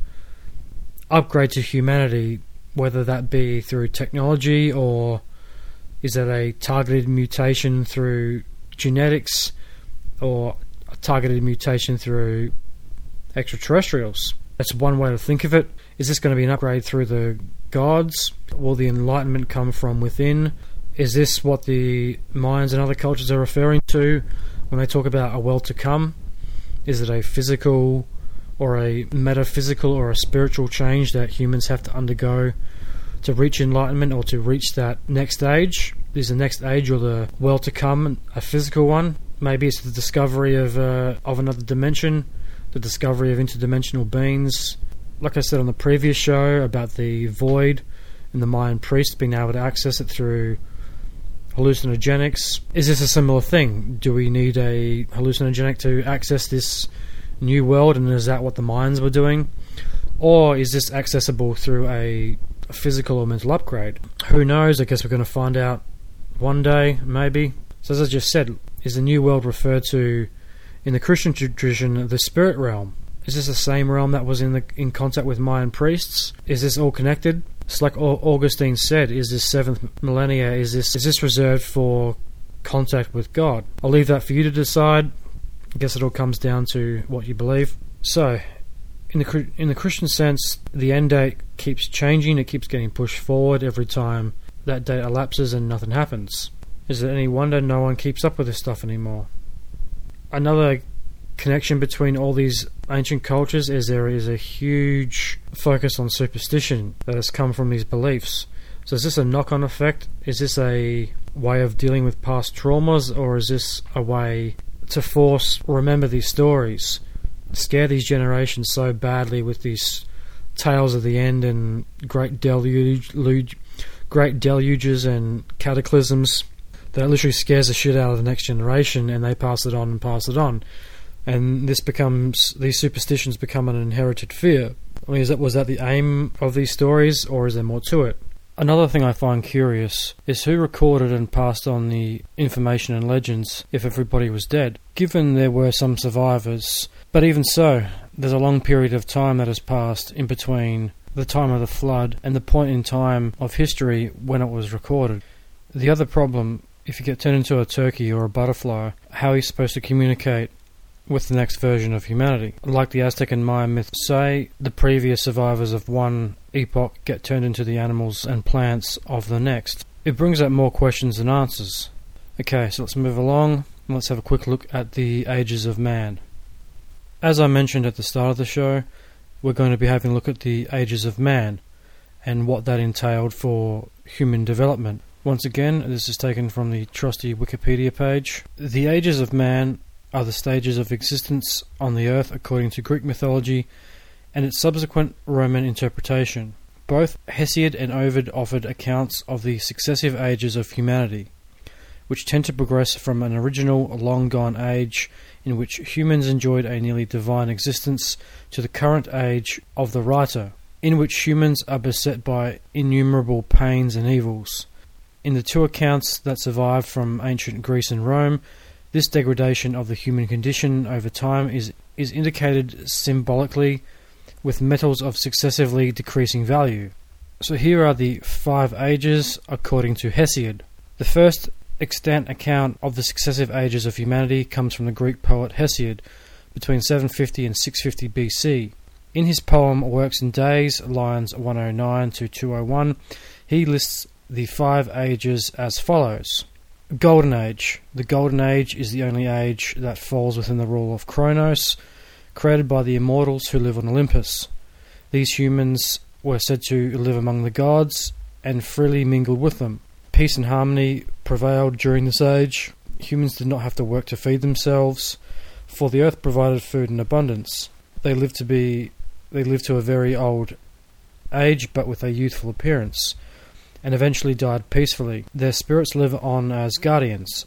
upgrade to humanity, whether that be through technology, or is it a targeted mutation through genetics, or a targeted mutation through extraterrestrials? That's one way to think of it. Is this going to be an upgrade through the gods? Will the enlightenment come from within? Is this what the Mayans and other cultures are referring to when they talk about a world to come? Is it a physical or a metaphysical or a spiritual change that humans have to undergo to reach enlightenment or to reach that next age? Is the next age or the world to come a physical one? Maybe it's the discovery of another dimension, the discovery of interdimensional beings. Like I said on the previous show about the void and the Mayan priests being able to access it through hallucinogenics. Is this a similar thing? Do we need a hallucinogenic to access this new world, and is that what the Mayans were doing? Or is this accessible through a physical or mental upgrade? Who knows? I guess we're going to find out one day, maybe. So as I just said, is the new world referred to in the Christian tradition the spirit realm? Is this the same realm that was in contact with Mayan priests? Is this all connected? It's like Augustine said, is this 7th millennia, is this reserved for contact with God? I'll leave that for you to decide. I guess it all comes down to what you believe. So, in the Christian sense, the end date keeps changing, it keeps getting pushed forward every time that date elapses and nothing happens. Is it any wonder no one keeps up with this stuff anymore? Another connection between all these ancient cultures is there is a huge focus on superstition that has come from these beliefs. So is this a knock-on effect? Is this a way of dealing with past traumas, or is this a way to remember these stories, scare these generations so badly with these tales of the end and great deluges and cataclysms that it literally scares the shit out of the next generation, and they pass it on and pass it on. And these superstitions become an inherited fear. I mean, was that the aim of these stories, or is there more to it? Another thing I find curious is who recorded and passed on the information and legends if everybody was dead. Given there were some survivors, but even so, there's a long period of time that has passed in between the time of the flood and the point in time of history when it was recorded. The other problem, if you get turned into a turkey or a butterfly, how are you supposed to communicate with the next version of humanity? Like the Aztec and Mayan myths say, the previous survivors of one epoch get turned into the animals and plants of the next. It brings up more questions than answers. Okay, so let's move along and let's have a quick look at the ages of man. As I mentioned at the start of the show, we're going to be having a look at the ages of man and what that entailed for human development. Once again, this is taken from the trusty Wikipedia page. The ages of man are the stages of existence on the earth according to Greek mythology and its subsequent Roman interpretation. Both Hesiod and Ovid offered accounts of the successive ages of humanity, which tend to progress from an original long-gone age in which humans enjoyed a nearly divine existence to the current age of the writer, in which humans are beset by innumerable pains and evils. In the two accounts that survive from ancient Greece and Rome, this degradation of the human condition over time is indicated symbolically with metals of successively decreasing value. So here are the 5 ages according to Hesiod. The first extant account of the successive ages of humanity comes from the Greek poet Hesiod between 750 and 650 BC. In his poem Works and Days, lines 109 to 201, he lists the 5 ages as follows. Golden Age. The Golden Age is the only age that falls within the rule of Kronos, created by the immortals who live on Olympus. These humans were said to live among the gods and freely mingled with them. Peace and harmony prevailed during this age. Humans did not have to work to feed themselves, for the earth provided food in abundance. They lived to a very old age, but with a youthful appearance, and eventually died peacefully. Their spirits live on as guardians.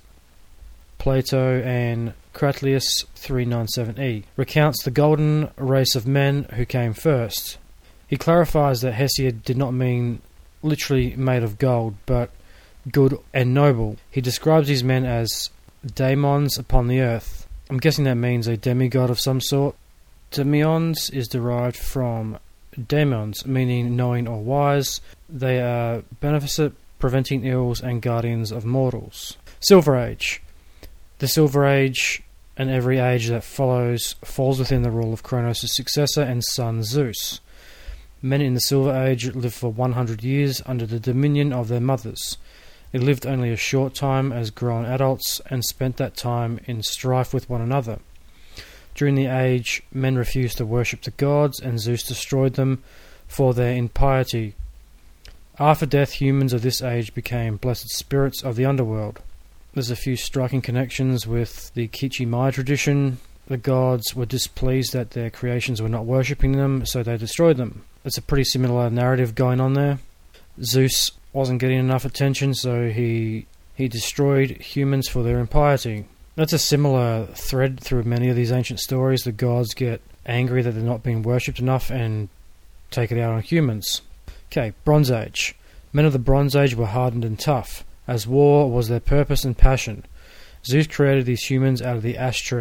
Plato and Cratylus 397e recounts the golden race of men who came first. He clarifies that Hesiod did not mean literally made of gold, but good and noble. He describes these men as daemons upon the earth. I'm guessing that means a demigod of some sort. Daemons is derived from daemons, meaning knowing or wise. They are beneficent, preventing ills, and guardians of mortals. Silver Age. The Silver Age and every age that follows falls within the rule of Kronos' successor and son Zeus. Men in the Silver Age lived for 100 years under the dominion of their mothers. They lived only a short time as grown adults and spent that time in strife with one another. During the age, men refused to worship the gods, and Zeus destroyed them for their impiety. After death, humans of this age became blessed spirits of the underworld. There's a few striking connections with the Kichi Maya tradition. The gods were displeased that their creations were not worshipping them, so they destroyed them. It's a pretty similar narrative going on there. Zeus wasn't getting enough attention, so he destroyed humans for their impiety. That's a similar thread through many of these ancient stories. The gods get angry that they're not being worshipped enough and take it out on humans. Okay, Bronze Age. Men of the Bronze Age were hardened and tough, as war was their purpose and passion. Zeus created these humans out of the ash tree.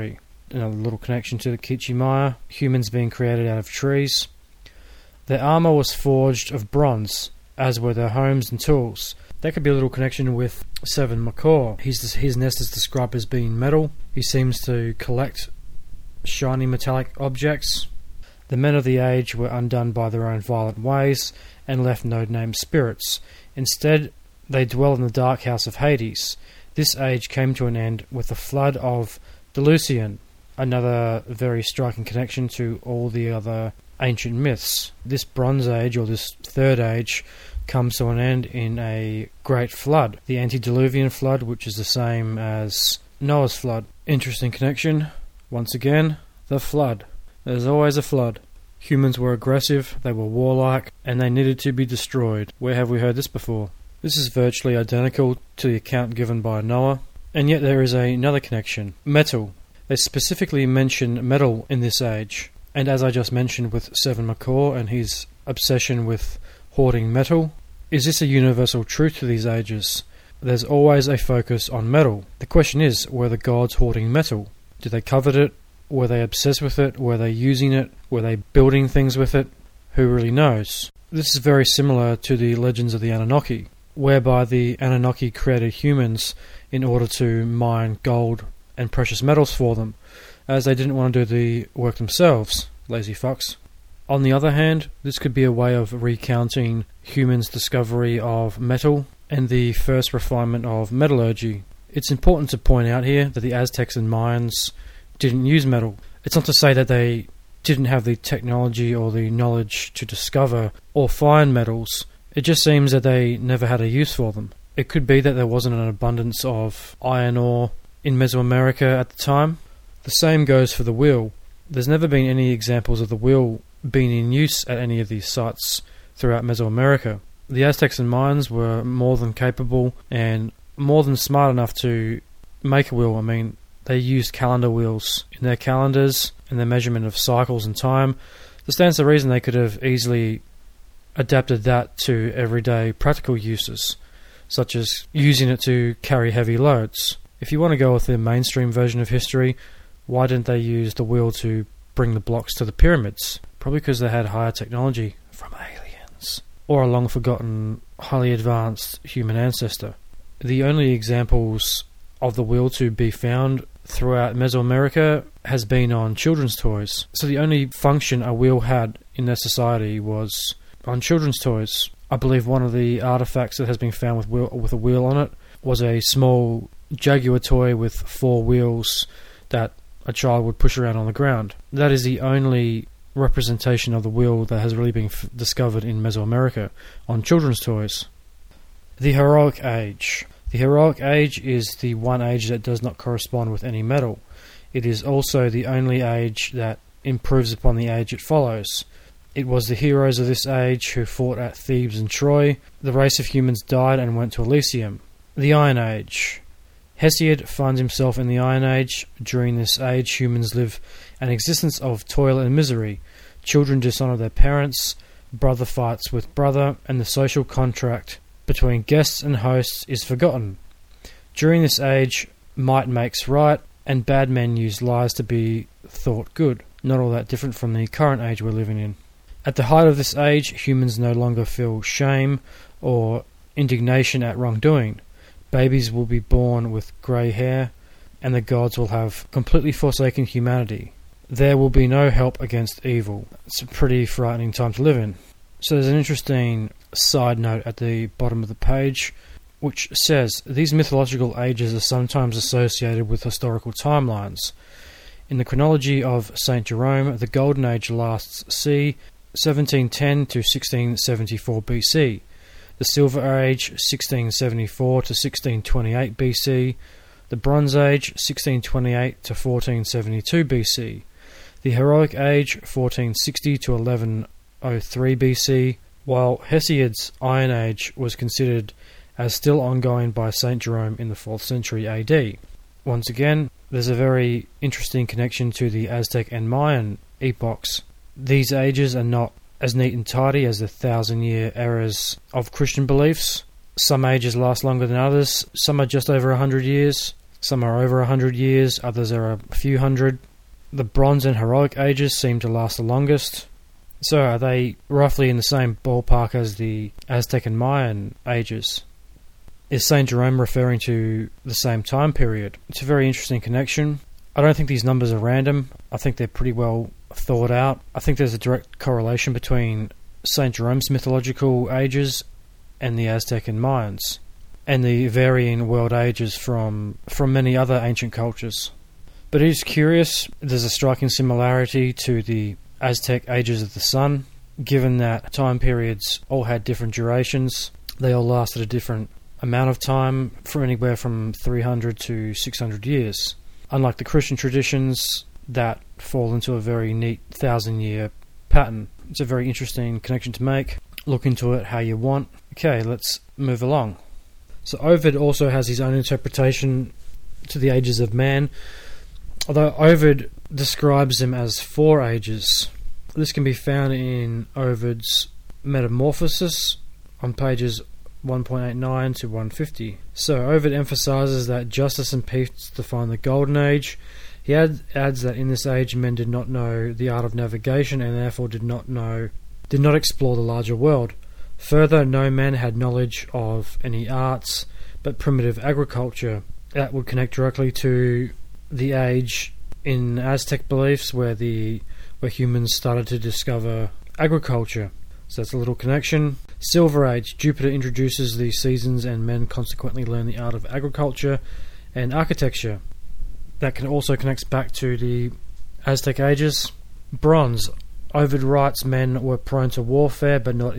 another little connection to the Kichi Maya, humans being created out of trees. Their armour was forged of bronze, as were their homes and tools. That could be a little connection with Seven Macaw. His nest is described as being metal. He seems to collect shiny metallic objects. The men of the age were undone by their own violent ways and left no named spirits. Instead, they dwell in the dark house of Hades. This age came to an end with the flood of Delusion, another very striking connection to all the other ancient myths. This Bronze Age, or this Third Age, comes to an end in a great flood, the antediluvian flood, which is the same as Noah's flood. Interesting connection. Once again, the flood. There's always a flood. Humans were aggressive, they were warlike, and they needed to be destroyed. Where have we heard this before? This is virtually identical to the account given by Noah, and yet there is another connection. Metal. They specifically mention metal in this age, and as I just mentioned with Seven Macaw and his obsession with hoarding metal, is this a universal truth to these ages? There's always a focus on metal. The question is, were the gods hoarding metal? Did they covet it? Were they obsessed with it? Were they using it? Were they building things with it? Who really knows? This is very similar to the legends of the Anunnaki, whereby the Anunnaki created humans in order to mine gold and precious metals for them, as they didn't want to do the work themselves, lazy fucks. On the other hand, this could be a way of recounting humans' discovery of metal and the first refinement of metallurgy. It's important to point out here that the Aztecs and Mayans didn't use metal. It's not to say that they didn't have the technology or the knowledge to discover or find metals. It just seems that they never had a use for them. It could be that there wasn't an abundance of iron ore in Mesoamerica at the time. The same goes for the wheel. There's never been any examples of the wheel being in use at any of these sites throughout Mesoamerica. The Aztecs and Mayans were more than capable and more than smart enough to make a wheel. I mean, they used calendar wheels in their calendars and their measurement of cycles and time. This stands to reason they could have easily adapted that to everyday practical uses, such as using it to carry heavy loads. If you want to go with the mainstream version of history, why didn't they use the wheel to bring the blocks to the pyramids? Probably because they had higher technology from aliens, or a long-forgotten, highly advanced human ancestor. The only examples of the wheel to be found throughout Mesoamerica has been on children's toys. So the only function a wheel had in their society was on children's toys. I believe one of the artifacts that has been found with a wheel on it was a small Jaguar toy with 4 wheels that a child would push around on the ground. That is the only representation of the wheel that has really been discovered in Mesoamerica on children's toys. The Heroic Age. The Heroic Age is the one age that does not correspond with any metal. It is also the only age that improves upon the age it follows. It was the heroes of this age who fought at Thebes and Troy. The race of humans died and went to Elysium. The Iron Age. Hesiod finds himself in the Iron Age. During this age, humans live an existence of toil and misery. Children dishonour their parents, brother fights with brother, and the social contract between guests and hosts is forgotten. During this age, might makes right, and bad men use lies to be thought good. Not all that different from the current age we're living in. At the height of this age, humans no longer feel shame or indignation at wrongdoing. Babies will be born with grey hair, and the gods will have completely forsaken humanity. There will be no help against evil. It's a pretty frightening time to live in. So there's an interesting side note at the bottom of the page, which says, these mythological ages are sometimes associated with historical timelines. In the chronology of St. Jerome, the Golden Age lasts c. 1710 to 1674 BC, the Silver Age 1674 to 1628 BC, the Bronze Age 1628 to 1472 BC, the Heroic Age 1460 to 1103 BC, while Hesiod's Iron Age was considered as still ongoing by St. Jerome in the 4th century AD. Once again, there's a very interesting connection to the Aztec and Mayan epochs. These ages are not as neat and tidy as the 1,000-year eras of Christian beliefs. Some ages last longer than others. Some are just over 100 years. Some are over 100 years. Others are a few hundred. The Bronze and Heroic Ages seem to last the longest. So are they roughly in the same ballpark as the Aztec and Mayan ages? Is St. Jerome referring to the same time period? It's a very interesting connection. I don't think these numbers are random. I think they're pretty well thought out. I think there's a direct correlation between St. Jerome's mythological ages and the Aztec and Mayans, and the varying world ages from many other ancient cultures. But it is curious, there's a striking similarity to the Aztec ages of the sun, given that time periods all had different durations. They all lasted a different amount of time, from anywhere from 300 to 600 years. Unlike the Christian traditions that fall into a very neat 1,000-year pattern. It's a very interesting connection to make. Look into it how you want. Okay, let's move along. So Ovid also has his own interpretation to the ages of man, although Ovid describes them as 4 ages. This can be found in Ovid's Metamorphoses on pages 1.89 to 150. So Ovid emphasizes that justice and peace define the Golden Age. He adds that in this age men did not know the art of navigation and therefore did not explore the larger world. Further, no man had knowledge of any arts but primitive agriculture. That would connect directly to the age in Aztec beliefs where humans started to discover agriculture. So that's a little connection. Silver Age, Jupiter introduces the seasons and men consequently learn the art of agriculture and architecture. That can also connect back to the Aztec ages. Bronze, Ovid writes men were prone to warfare but not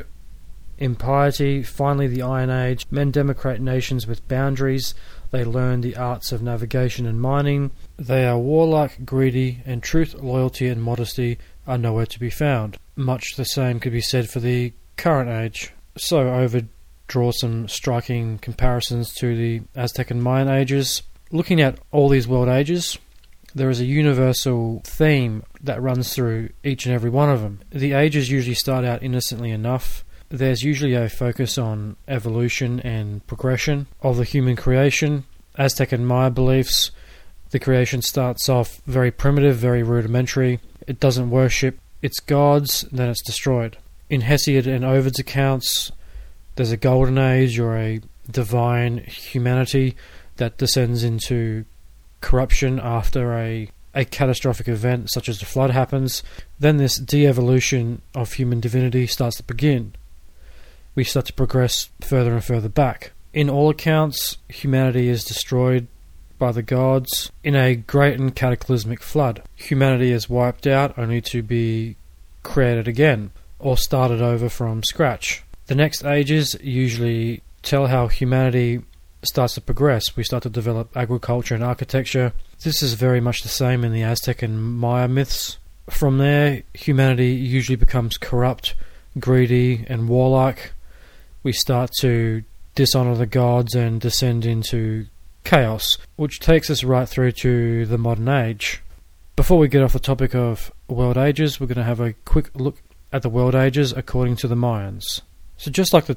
impiety. Finally, the Iron Age, men democrate nations with boundaries. They learn the arts of navigation and mining. They are warlike, greedy, and truth, loyalty, and modesty are nowhere to be found. Much the same could be said for the current age. So Ovid draws some striking comparisons to the Aztec and Mayan ages. Looking at all these world ages, there is a universal theme that runs through each and every one of them. The ages usually start out innocently enough. There's usually a focus on evolution and progression of the human creation. Aztec and Maya beliefs, the creation starts off very primitive, very rudimentary. It doesn't worship its gods, then it's destroyed. In Hesiod and Ovid's accounts, there's a golden age or a divine humanity that descends into corruption after a catastrophic event such as the flood happens. Then this de-evolution of human divinity starts to begin. We start to progress further and further back. In all accounts, humanity is destroyed by the gods in a great and cataclysmic flood. Humanity is wiped out only to be created again, or started over from scratch. The next ages usually tell how humanity starts to progress. We start to develop agriculture and architecture. This is very much the same in the Aztec and Maya myths. From there, humanity usually becomes corrupt, greedy, and warlike. We start to dishonor the gods and descend into chaos, which takes us right through to the modern age. Before we get off the topic of world ages, we're going to have a quick look at the world ages according to the Mayans. So just like the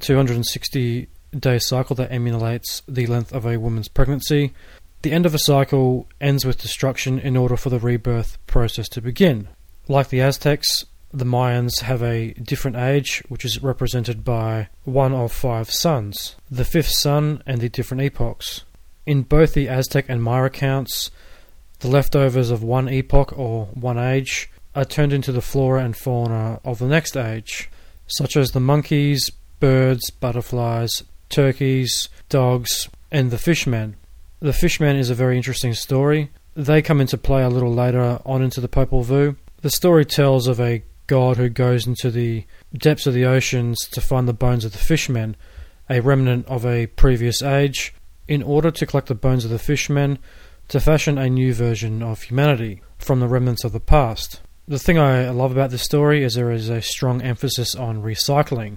260-day cycle that emulates the length of a woman's pregnancy, the end of a cycle ends with destruction in order for the rebirth process to begin. Like the Aztecs, the Mayans have a different age, which is represented by one of 5 suns, the 5th sun and the different epochs. In both the Aztec and Maya accounts, the leftovers of one epoch or one age are turned into the flora and fauna of the next age, such as the monkeys, birds, butterflies, turkeys, dogs, and the fishmen. The fishmen is a very interesting story. They come into play a little later on into the Popol Vuh. The story tells of a god who goes into the depths of the oceans to find the bones of the fishmen, a remnant of a previous age, in order to collect the bones of the fishmen to fashion a new version of humanity from the remnants of the past. The thing I love about this story is there is a strong emphasis on recycling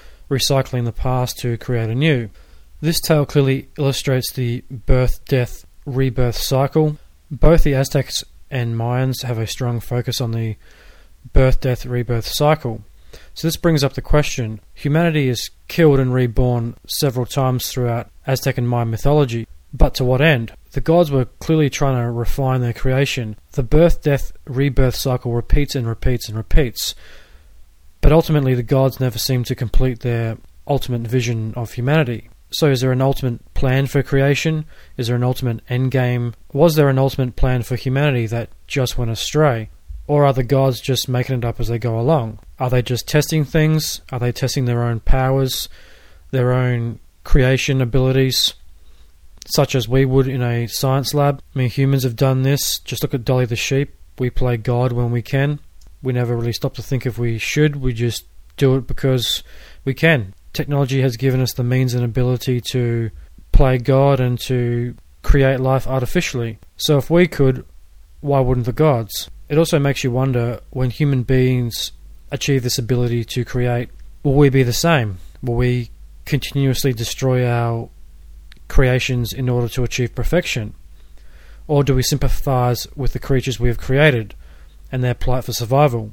the past to create a new. This tale clearly illustrates the birth, death, rebirth cycle. Both the Aztecs and Mayans have a strong focus on the birth, death, rebirth cycle. So this brings up the question, humanity is killed and reborn several times throughout Aztec and Mayan mythology. But to what end? The gods were clearly trying to refine their creation. The birth, death, rebirth cycle repeats and repeats and repeats. But ultimately the gods never seem to complete their ultimate vision of humanity. So is there an ultimate plan for creation? Is there an ultimate endgame? Was there an ultimate plan for humanity that just went astray? Or are the gods just making it up as they go along? Are they just testing things? Are they testing their own powers, their own creation abilities, such as we would in a science lab? I mean, humans have done this. Just look at Dolly the sheep. We play God when we can. We never really stop to think if we should. We just do it because we can. Technology has given us the means and ability to play God and to create life artificially. So if we could, why wouldn't the gods? It also makes you wonder, when human beings achieve this ability to create, will we be the same? Will we continuously destroy our creations in order to achieve perfection? Or do we sympathise with the creatures we have created and their plight for survival?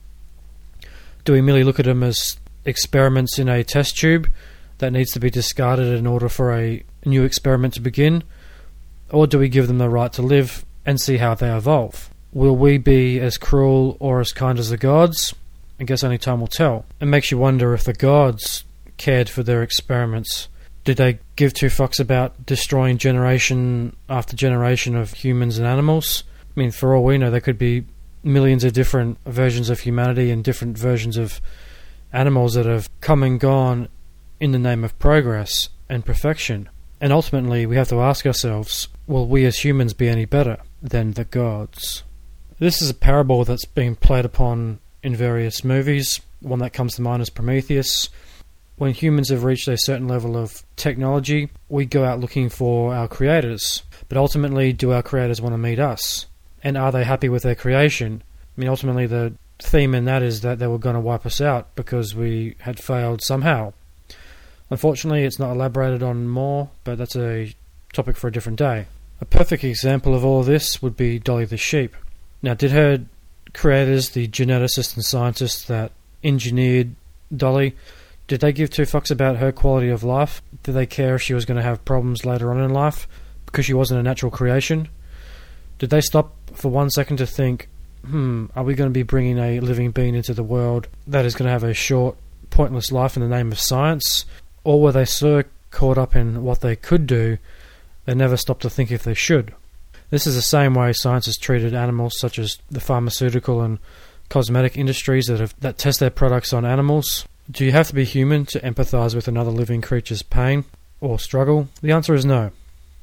Do we merely look at them as experiments in a test tube that needs to be discarded in order for a new experiment to begin? Or do we give them the right to live and see how they evolve? Will we be as cruel or as kind as the gods? I guess only time will tell. It makes you wonder if the gods cared for their experiments. Did they give two fucks about destroying generation after generation of humans and animals? I mean, for all we know, there could be millions of different versions of humanity and different versions of animals that have come and gone in the name of progress and perfection. And ultimately, we have to ask ourselves, will we as humans be any better than the gods? This is a parable that's been played upon in various movies. One that comes to mind is Prometheus. When humans have reached a certain level of technology, we go out looking for our creators. But ultimately, do our creators want to meet us? And are they happy with their creation? I mean, ultimately, the theme in that is that they were going to wipe us out because we had failed somehow. Unfortunately, it's not elaborated on more, but that's a topic for a different day. A perfect example of all of this would be Dolly the sheep. Now, did her creators, the geneticists and scientists that engineered Dolly, did they give two fucks about her quality of life? Did they care if she was going to have problems later on in life because she wasn't a natural creation? Did they stop for 1 second to think, are we going to be bringing a living being into the world that is going to have a short, pointless life in the name of science? Or were they so caught up in what they could do, they never stopped to think if they should? This is the same way science has treated animals, such as the pharmaceutical and cosmetic industries that test their products on animals. Do you have to be human to empathise with another living creature's pain or struggle? The answer is no.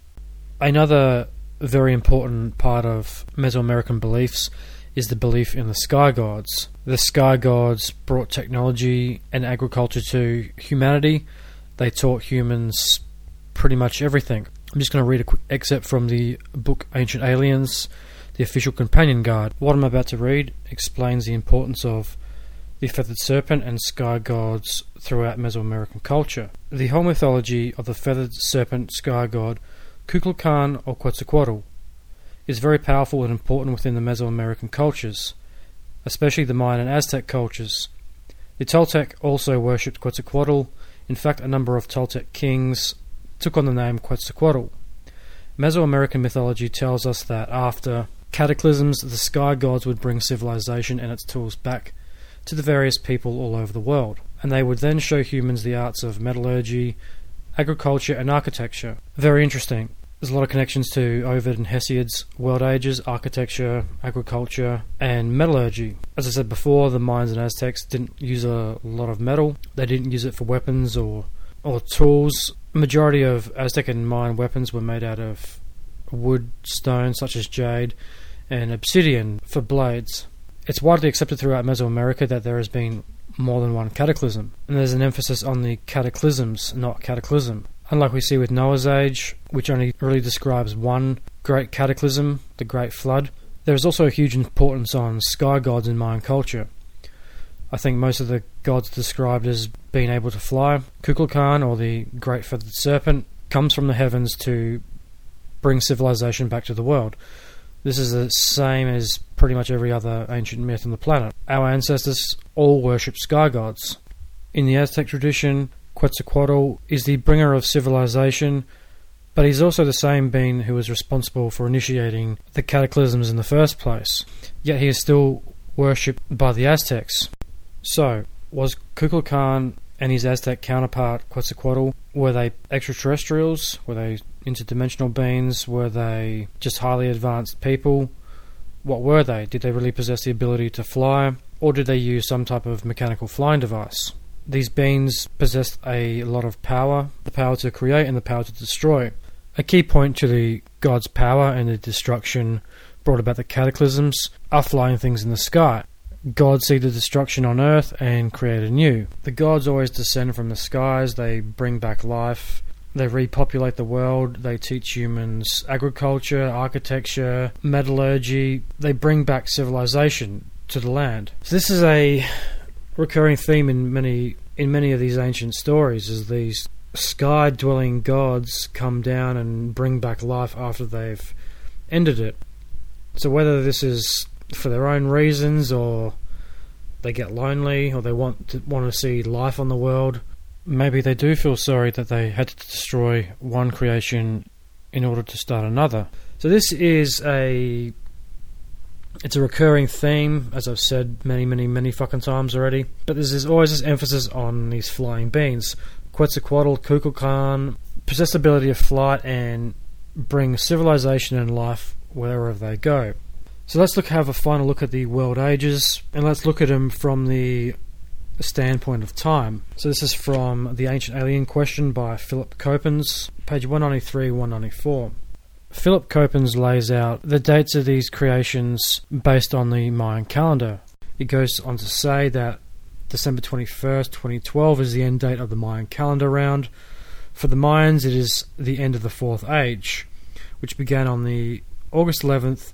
Another very important part of Mesoamerican beliefs is the belief in the sky gods. The sky gods brought technology and agriculture to humanity. They taught humans pretty much everything. I'm just going to read a quick excerpt from the book Ancient Aliens, the official companion guide. What I'm about to read explains the importance of the feathered serpent and sky gods throughout Mesoamerican culture. The whole mythology of the feathered serpent sky god, Kukulkan or Quetzalcoatl, is very powerful and important within the Mesoamerican cultures, especially the Mayan and Aztec cultures. The Toltec also worshipped Quetzalcoatl. In fact, a number of Toltec kings took on the name Quetzalcoatl. Mesoamerican mythology tells us that after cataclysms, the sky gods would bring civilization and its tools back to the various people all over the world, and they would then show humans the arts of metallurgy, agriculture and architecture. Very interesting. There's a lot of connections to Ovid and Hesiod's World Ages, architecture, agriculture, and metallurgy. As I said before, the Mayans and Aztecs didn't use a lot of metal. They didn't use it for weapons or tools. A majority of Aztec and Mayan weapons were made out of wood, stone, such as jade, and obsidian for blades. It's widely accepted throughout Mesoamerica that there has been more than one cataclysm, and there's an emphasis on the cataclysms, not cataclysm. Unlike we see with Noah's Age, which only really describes one great cataclysm, the Great Flood, there is also a huge importance on sky gods in Mayan culture. I think most of the gods described as being able to fly. Kukulkan, or the Great Feathered Serpent, comes from the heavens to bring civilization back to the world. This is the same as pretty much every other ancient myth on the planet. Our ancestors all worshipped sky gods. In the Aztec tradition, Quetzalcoatl is the bringer of civilization But he's also the same being who was responsible for initiating the cataclysms in the first place. Yet he is still worshipped by the Aztecs. So, was Kukulkan and his Aztec counterpart Quetzalcoatl, were they extraterrestrials? Were they interdimensional beings? Were they just highly advanced people? What were they? Did they really possess the ability to fly? Or did they use some type of mechanical flying device? These beings possessed a lot of power, the power to create and the power to destroy. A key point to the gods' power and the destruction brought about the cataclysms are flying things in the sky. Gods see the destruction on earth and create anew. The gods always descend from the skies, they bring back life, they repopulate the world, they teach humans agriculture, architecture, metallurgy, they bring back civilization to the land. So this is a recurring theme in many of these ancient stories, is these sky-dwelling gods come down and bring back life after they've ended it. So whether this is for their own reasons, or they get lonely, or they want to see life on the world, maybe they do feel sorry that they had to destroy one creation in order to start another. So this is it's a recurring theme, as I've said many fucking times already. But there's always this emphasis on these flying beings. Quetzalcoatl, Kukulkan possess the ability of flight and bring civilization and life wherever they go. So let's have a final look at the world ages, and let's look at them from the standpoint of time. So this is from The Ancient Alien Question by Philip Coppens, page 193-194. Philip Coppens lays out the dates of these creations based on the Mayan calendar. He goes on to say that December 21st, 2012 is the end date of the Mayan calendar round. For the Mayans, it is the end of the Fourth Age, which began on the August 11th,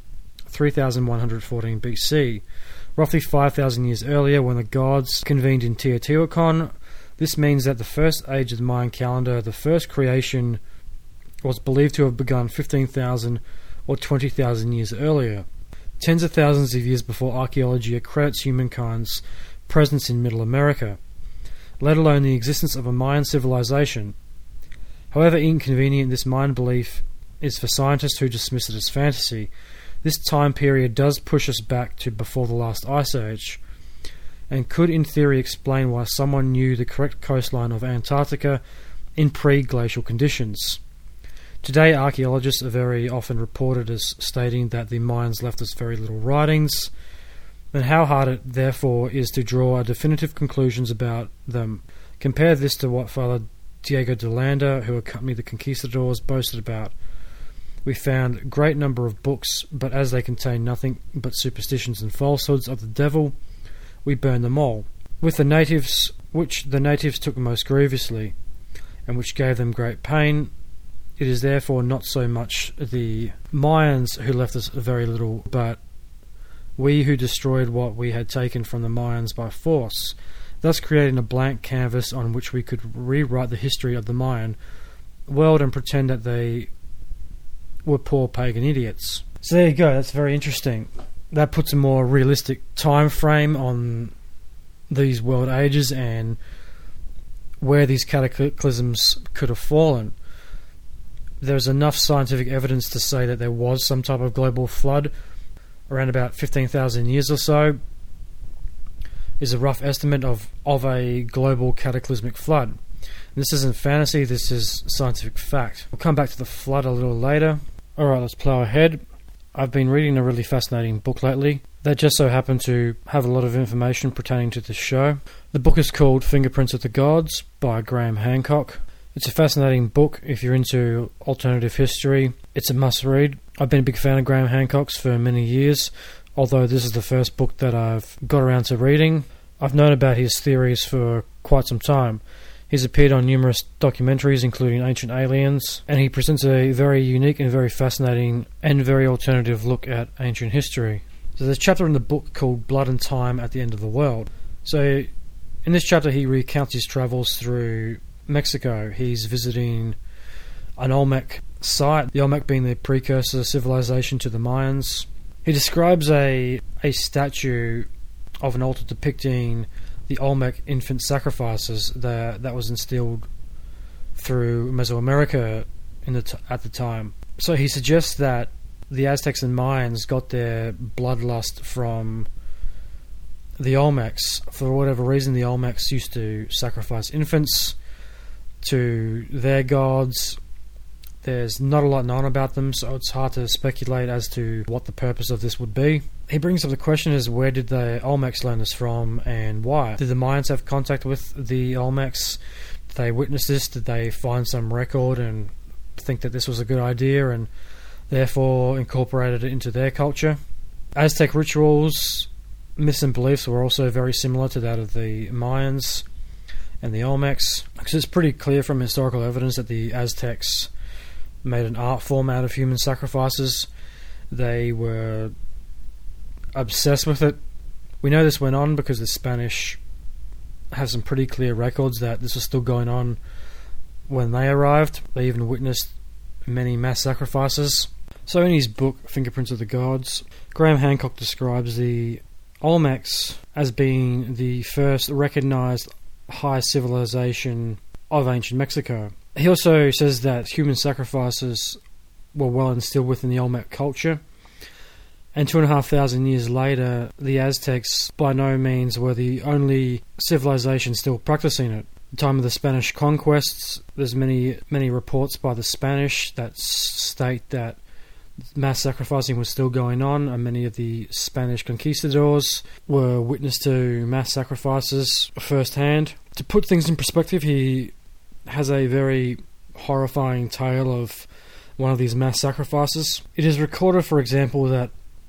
3114 BC, roughly 5,000 years earlier when the gods convened in Teotihuacan. This means that the first age of the Mayan calendar, the first creation, was believed to have begun 15,000 or 20,000 years earlier, tens of thousands of years before archaeology accredits humankind's presence in Middle America, let alone the existence of a Mayan civilization. However inconvenient this Mayan belief is for scientists who dismiss it as fantasy, this time period does push us back to before the last ice age, and could in theory explain why someone knew the correct coastline of Antarctica in pre-glacial conditions. Today, archaeologists are very often reported as stating that the Mayans left us very little writings, and how hard it therefore is to draw definitive conclusions about them. Compare this to what Father Diego de Landa, who accompanied the conquistadors, boasted about. We found a great number of books, but as they contain nothing but superstitions and falsehoods of the devil, we burned them all. With the natives, which the natives took most grievously, and which gave them great pain, it is therefore not so much the Mayans who left us very little, but we who destroyed what we had taken from the Mayans by force, thus creating a blank canvas on which we could rewrite the history of the Mayan world and pretend that they were poor pagan idiots. So there you go, that's very interesting. That puts a more realistic time frame on these world ages and where these cataclysms could have fallen. There's enough scientific evidence to say that there was some type of global flood around about 15,000 years or so, is a rough estimate of a global cataclysmic flood. This isn't fantasy, this is scientific fact. We'll come back to the flood a little later. Alright, let's plough ahead. I've been reading a really fascinating book lately that just so happened to have a lot of information pertaining to this show. The book is called Fingerprints of the Gods by Graham Hancock. It's a fascinating book if you're into alternative history. It's a must-read. I've been a big fan of Graham Hancock's for many years, although this is the first book that I've got around to reading. I've known about his theories for quite some time. He's appeared on numerous documentaries, including Ancient Aliens, and he presents a very unique and very fascinating and very alternative look at ancient history. So there's a chapter in the book called Blood and Time at the End of the World. So in this chapter he recounts his travels through Mexico. He's visiting an Olmec site, the Olmec being the precursor civilization to the Mayans. He describes a statue of an altar depicting the Olmec infant sacrifices that was instilled through Mesoamerica at the time. So he suggests that the Aztecs and Mayans got their bloodlust from the Olmecs. For whatever reason, the Olmecs used to sacrifice infants to their gods. There's not a lot known about them, so it's hard to speculate as to what the purpose of this would be. He brings up the question is, where did the Olmecs learn this from and why? Did the Mayans have contact with the Olmecs? Did they witness this? Did they find some record and think that this was a good idea and therefore incorporated it into their culture? Aztec rituals, myths and beliefs were also very similar to that of the Mayans and the Olmecs, because it's pretty clear from historical evidence that the Aztecs made an art form out of human sacrifices. They were obsessed with it. We know this went on because the Spanish have some pretty clear records that this was still going on when they arrived. They even witnessed many mass sacrifices. So in his book, Fingerprints of the Gods, Graham Hancock describes the Olmecs as being the first recognized high civilization of ancient Mexico. He also says that human sacrifices were well instilled within the Olmec culture, and 2,500 years later, the Aztecs by no means were the only civilization still practicing it. At the time of the Spanish conquests, there's many reports by the Spanish that state that mass sacrificing was still going on, and many of the Spanish conquistadors were witness to mass sacrifices firsthand. To put things in perspective, he has a very horrifying tale of one of these mass sacrifices. It is recorded, for example, that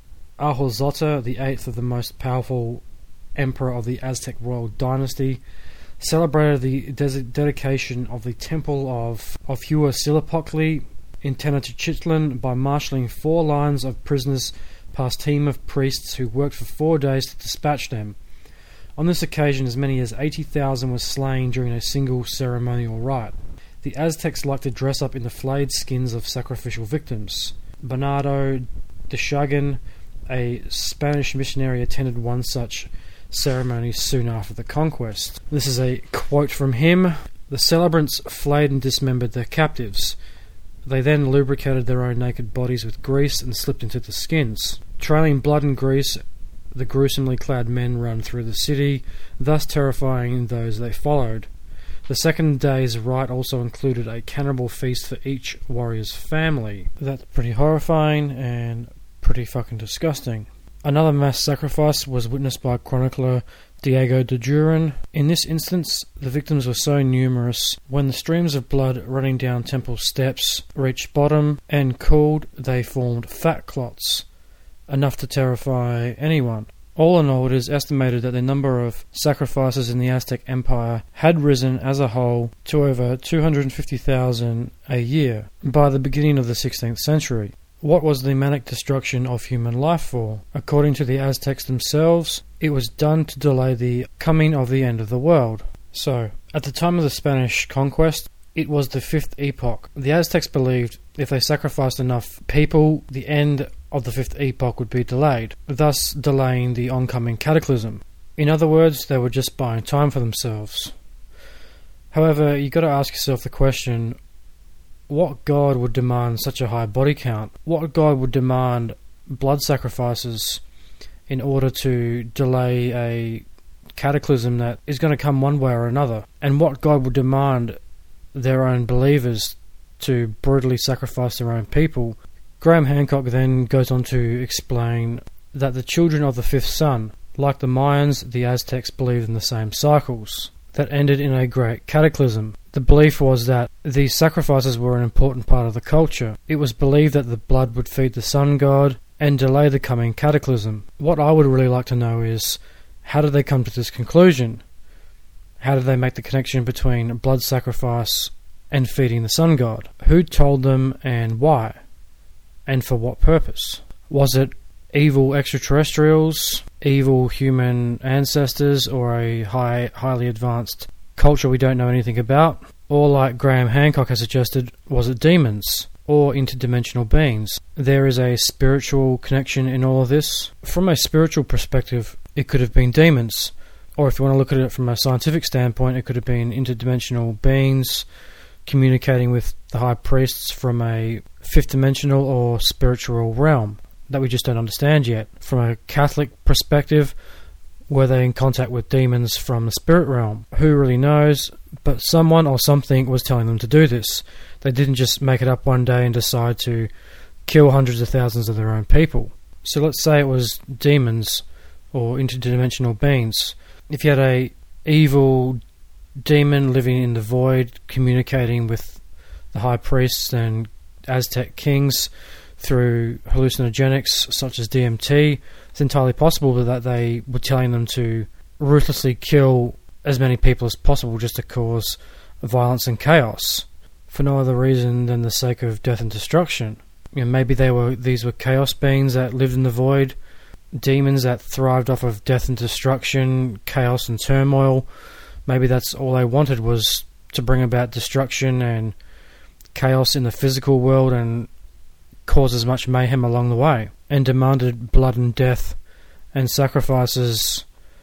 Ahozota, the eighth of the most powerful emperor of the Aztec royal dynasty, celebrated the dedication of the temple of Huitzilopochtli in Tenochtitlan by marshalling 4 lines of prisoners past a team of priests who worked for 4 days to dispatch them. On this occasion, as many as 80,000 were slain during a single ceremonial rite. The Aztecs liked to dress up in the flayed skins of sacrificial victims. Bernardo de Chagan, a Spanish missionary, attended one such ceremony soon after the conquest. This is a quote from him. The celebrants flayed and dismembered their captives. They then lubricated their own naked bodies with grease and slipped into the skins. Trailing blood and grease, the gruesomely clad men ran through the city, thus terrifying those they followed. The second day's rite also included a cannibal feast for each warrior's family. That's pretty horrifying and pretty fucking disgusting. Another mass sacrifice was witnessed by chronicler Diego de Duran. In this instance, the victims were so numerous, when the streams of blood running down temple steps reached bottom and cooled, they formed fat clots, enough to terrify anyone. All in all, it is estimated that the number of sacrifices in the Aztec Empire had risen as a whole to over 250,000 a year by the beginning of the 16th century. What was the manic destruction of human life for? According to the Aztecs themselves, it was done to delay the coming of the end of the world. So, at the time of the Spanish conquest, it was the 5th epoch. The Aztecs believed if they sacrificed enough people, the end of the 5th epoch would be delayed, thus delaying the oncoming cataclysm. In other words, they were just buying time for themselves. However, you got to ask yourself the question, what god would demand such a high body count? What god would demand blood sacrifices in order to delay a cataclysm that is going to come one way or another? And what god would demand their own believers to brutally sacrifice their own people? Graham Hancock then goes on to explain that the children of the 5th sun, like the Mayans, the Aztecs believed in the same cycles that ended in a great cataclysm. The belief was that these sacrifices were an important part of the culture. It was believed that the blood would feed the sun god and delay the coming cataclysm. What I would really like to know is, how did they come to this conclusion? How did they make the connection between blood sacrifice and feeding the sun god? Who told them and why? And for what purpose? Was it evil extraterrestrials, evil human ancestors, or a highly advanced culture we don't know anything about? Or, like Graham Hancock has suggested, was it demons or interdimensional beings? There is a spiritual connection in all of this. From a spiritual perspective, it could have been demons. Or if you want to look at it from a scientific standpoint, it could have been interdimensional beings communicating with the high priests from a fifth dimensional or spiritual realm that we just don't understand yet. From a Catholic perspective, were they in contact with demons from the spirit realm? Who really knows? But someone or something was telling them to do this. They didn't just make it up one day and decide to kill hundreds of thousands of their own people. So let's say it was demons or interdimensional beings. If you had a evil demon living in the void, communicating with the high priests and Aztec kings through hallucinogenics such as DMT, it's entirely possible that they were telling them to ruthlessly kill as many people as possible just to cause violence and chaos for no other reason than the sake of death and destruction. Maybe these were chaos beings that lived in the void, demons that thrived off of death and destruction, chaos and turmoil. Maybe that's all they wanted, was to bring about destruction and chaos in the physical world and cause as much mayhem along the way, and demanded blood and death and sacrifices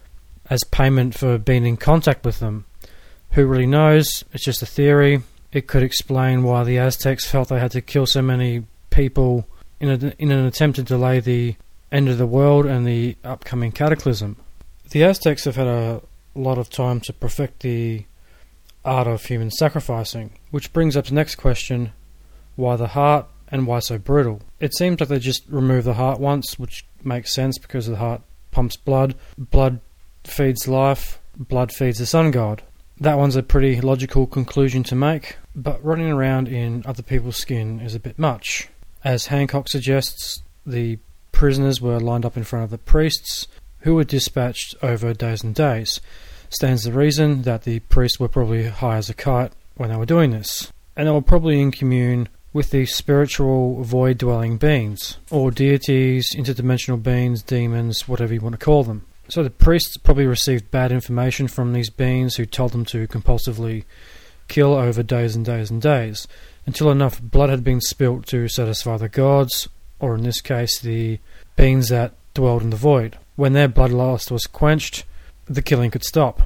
as payment for being in contact with them. Who really knows? It's just a theory. It could explain why the Aztecs felt they had to kill so many people in an attempt to delay the end of the world and the upcoming cataclysm. The Aztecs have had a lot of time to perfect the art of human sacrificing, which brings up the next question: why the heart and why so brutal? It seems like they just removed the heart once, which makes sense because the heart pumps blood. Blood feeds life. Blood feeds the sun god. That one's a pretty logical conclusion to make, but running around in other people's skin is a bit much. As Hancock suggests, the prisoners were lined up in front of the priests, who were dispatched over days and days. Stands the reason that the priests were probably high as a kite when they were doing this, and they were probably in commune with the spiritual void-dwelling beings, or deities, interdimensional beings, demons, whatever you want to call them. So the priests probably received bad information from these beings who told them to compulsively kill over days and days and days, until enough blood had been spilt to satisfy the gods, or in this case the beings that dwelled in the void. When their bloodlust was quenched, the killing could stop.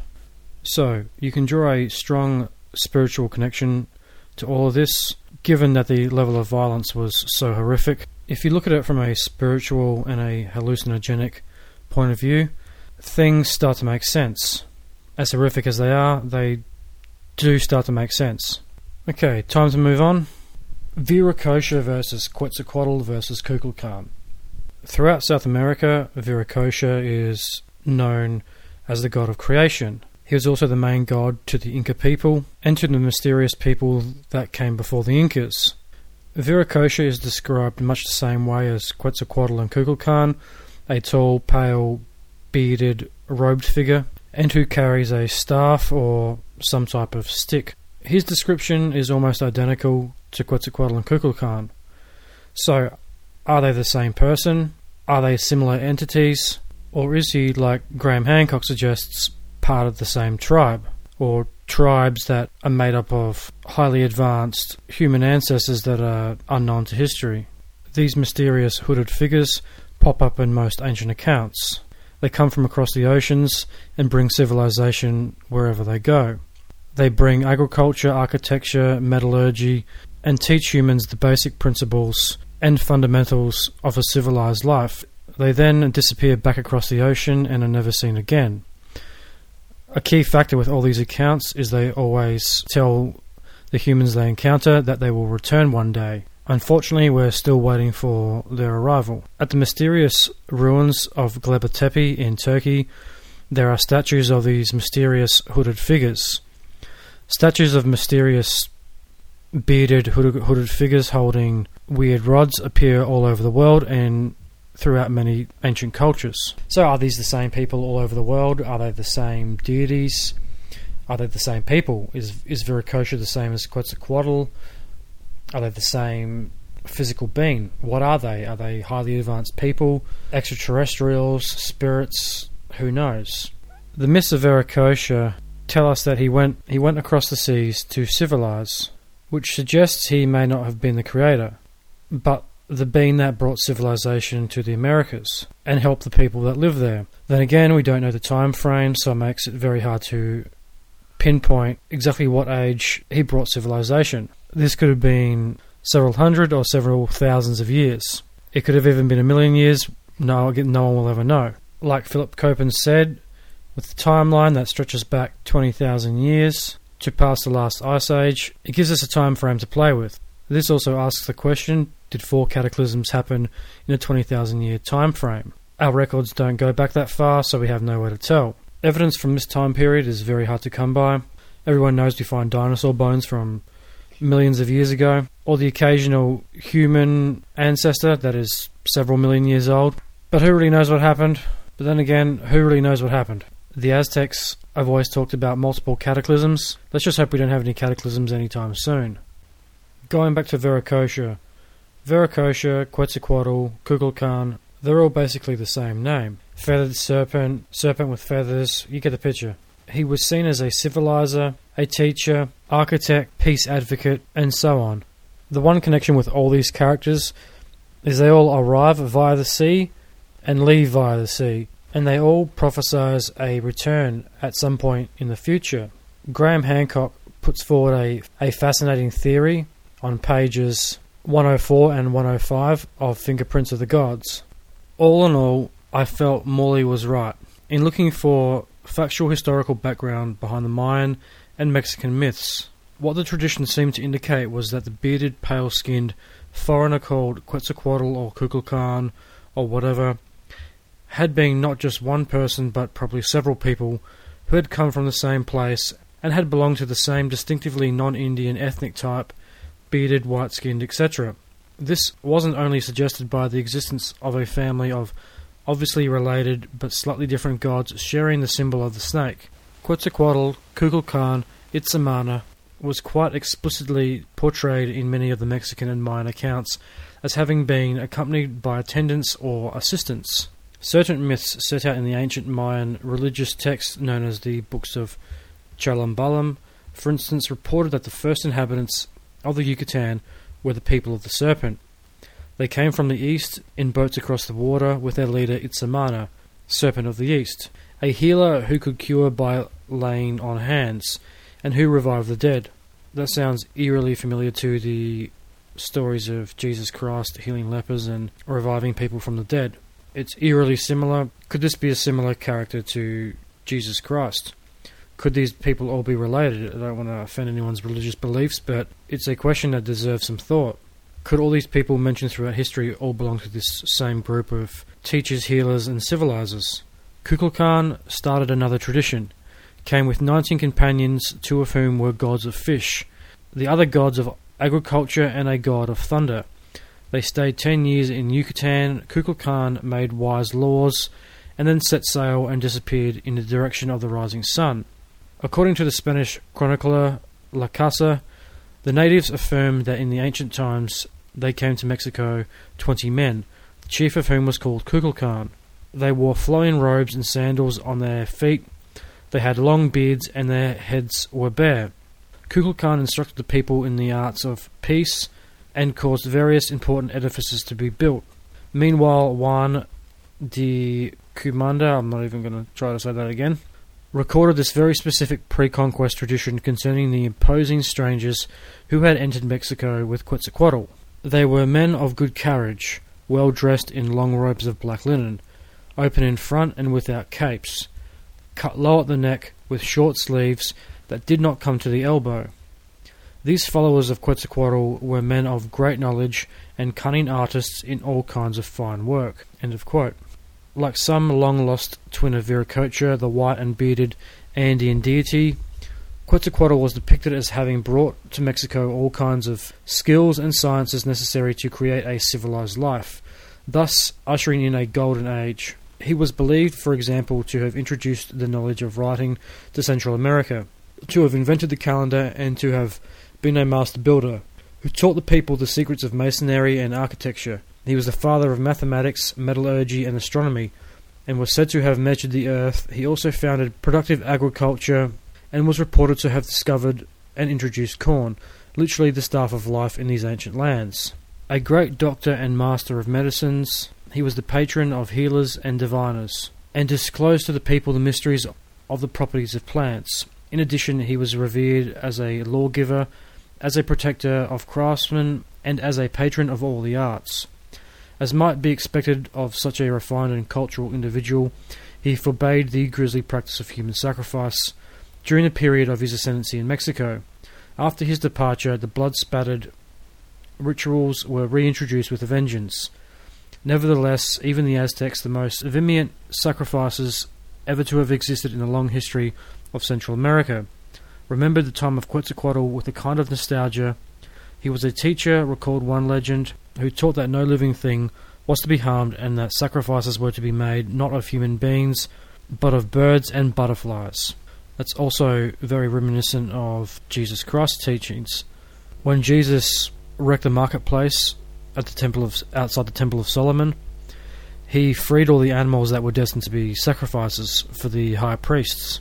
So you can draw a strong spiritual connection to all of this, given that the level of violence was so horrific. If you look at it from a spiritual and a hallucinogenic point of view, things start to make sense. As horrific as they are, they do start to make sense. Okay, time to move on. Viracocha versus Quetzalcoatl versus Kukulkan. Throughout South America, Viracocha is known as the god of creation. He was also the main god to the Inca people and to the mysterious people that came before the Incas. Viracocha is described in much the same way as Quetzalcoatl and Kukulkan, a tall, pale, bearded, robed figure, and who carries a staff or some type of stick. His description is almost identical to Quetzalcoatl and Kukulkan. So, are they the same person? Are they similar entities? Or is he, like Graham Hancock suggests, part of the same tribe? Or tribes that are made up of highly advanced human ancestors that are unknown to history? These mysterious hooded figures pop up in most ancient accounts. They come from across the oceans and bring civilization wherever they go. They bring agriculture, architecture, metallurgy, and teach humans the basic principles and fundamentals of a civilized life. They then disappear back across the ocean and are never seen again. A key factor with all these accounts is they always tell the humans they encounter that they will return one day. Unfortunately, we're still waiting for their arrival. At the mysterious ruins of Gleba Tepe in Turkey, there are statues of these mysterious hooded figures. Statues of mysterious bearded hooded figures holding weird rods appear all over the world and throughout many ancient cultures. So are these the same people all over the world? Are they the same deities? Are they the same people? Is Viracocha the same as Quetzalcoatl? Are they the same physical being? What are they? Are they highly advanced people? Extraterrestrials? Spirits? Who knows? The myths of Viracocha tell us that he went across the seas to civilize, which suggests he may not have been the creator, but the being that brought civilization to the Americas and helped the people that live there. Then again, we don't know the time frame, so it makes it very hard to pinpoint exactly what age he brought civilization. This could have been several hundred or several thousands of years. It could have even been a million years. No one will ever know. Like Philip Copen said, with the timeline that stretches back 20,000 years to past the last ice age, it gives us a time frame to play with. This also asks the question, did 4 cataclysms happen in a 20,000 year time frame? Our records don't go back that far, so we have no way to tell. Evidence from this time period is very hard to come by. Everyone knows we find dinosaur bones from millions of years ago, or the occasional human ancestor that is several million years old. But who really knows what happened? But then again, who really knows what happened? The Aztecs have always talked about multiple cataclysms. Let's just hope we don't have any cataclysms anytime soon. Going back to Viracocha, Quetzalcoatl, Kukulkan, they're all basically the same name. Feathered serpent, serpent with feathers, you get the picture. He was seen as a civilizer, a teacher, architect, peace advocate, and so on. The one connection with all these characters is they all arrive via the sea and leave via the sea, and they all prophesize a return at some point in the future. Graham Hancock puts forward a fascinating theory on pages 104 and 105 of Fingerprints of the Gods. All in all, I felt Morley was right. In looking for factual historical background behind the Mayan and Mexican myths, what the tradition seemed to indicate was that the bearded, pale-skinned foreigner called Quetzalcoatl or Kukulkan or whatever had been not just one person but probably several people who had come from the same place and had belonged to the same distinctively non-Indian ethnic type, bearded, white-skinned, etc. This wasn't only suggested by the existence of a family of obviously related but slightly different gods sharing the symbol of the snake. Quetzalcoatl, Kukulkan, Itzamana was quite explicitly portrayed in many of the Mexican and Mayan accounts as having been accompanied by attendants or assistants. Certain myths set out in the ancient Mayan religious texts known as the Books of Chalambalam, for instance, reported that the first inhabitants of the Yucatan were the people of the serpent. They came from the east in boats across the water with their leader Itzamana, Serpent of the East, a healer who could cure by laying on hands, and who revived the dead. That sounds eerily familiar to the stories of Jesus Christ healing lepers and reviving people from the dead. It's eerily similar. Could this be a similar character to Jesus Christ? Could these people all be related? I don't want to offend anyone's religious beliefs, but it's a question that deserves some thought. Could all these people mentioned throughout history all belong to this same group of teachers, healers, and civilizers? Kukulkan started another tradition, came with 19 companions, 2 of whom were gods of fish, the other gods of agriculture, and a god of thunder. They stayed 10 years in Yucatan. Kukulkan made wise laws, and then set sail and disappeared in the direction of the rising sun. According to the Spanish chronicler La Casa, the natives affirmed that in the ancient times they came to Mexico 20 men, the chief of whom was called Kukulkan. They wore flowing robes and sandals on their feet. They had long beards and their heads were bare. Kukulkan instructed the people in the arts of peace and caused various important edifices to be built. Meanwhile, Juan de Cumanda, I'm not even going to try to say that again, recorded this very specific pre-conquest tradition concerning the imposing strangers who had entered Mexico with Quetzalcoatl. They were men of good carriage, well dressed in long robes of black linen, open in front and without capes, cut low at the neck with short sleeves that did not come to the elbow. These followers of Quetzalcoatl were men of great knowledge and cunning artists in all kinds of fine work. End of quote. Like some long-lost twin of Viracocha, the white and bearded Andean deity, Quetzalcoatl was depicted as having brought to Mexico all kinds of skills and sciences necessary to create a civilized life, thus ushering in a golden age. He was believed, for example, to have introduced the knowledge of writing to Central America, to have invented the calendar, and to have been a master builder, who taught the people the secrets of masonry and architecture. He was the father of mathematics, metallurgy, and astronomy, and was said to have measured the earth. He also founded productive agriculture, and was reported to have discovered and introduced corn, literally the staff of life in these ancient lands. A great doctor and master of medicines, he was the patron of healers and diviners, and disclosed to the people the mysteries of the properties of plants. In addition, he was revered as a lawgiver, as a protector of craftsmen, and as a patron of all the arts. As might be expected of such a refined and cultural individual, he forbade the grisly practice of human sacrifice during the period of his ascendancy in Mexico. After his departure, the blood-spattered rituals were reintroduced with a vengeance. Nevertheless, even the Aztecs, the most vehement sacrifices ever to have existed in the long history of Central America, remembered the time of Quetzalcoatl with a kind of nostalgia. He was a teacher, recalled one legend, who taught that no living thing was to be harmed and that sacrifices were to be made not of human beings, but of birds and butterflies. That's also very reminiscent of Jesus Christ's teachings. When Jesus wrecked the marketplace at outside the Temple of Solomon, he freed all the animals that were destined to be sacrifices for the high priests.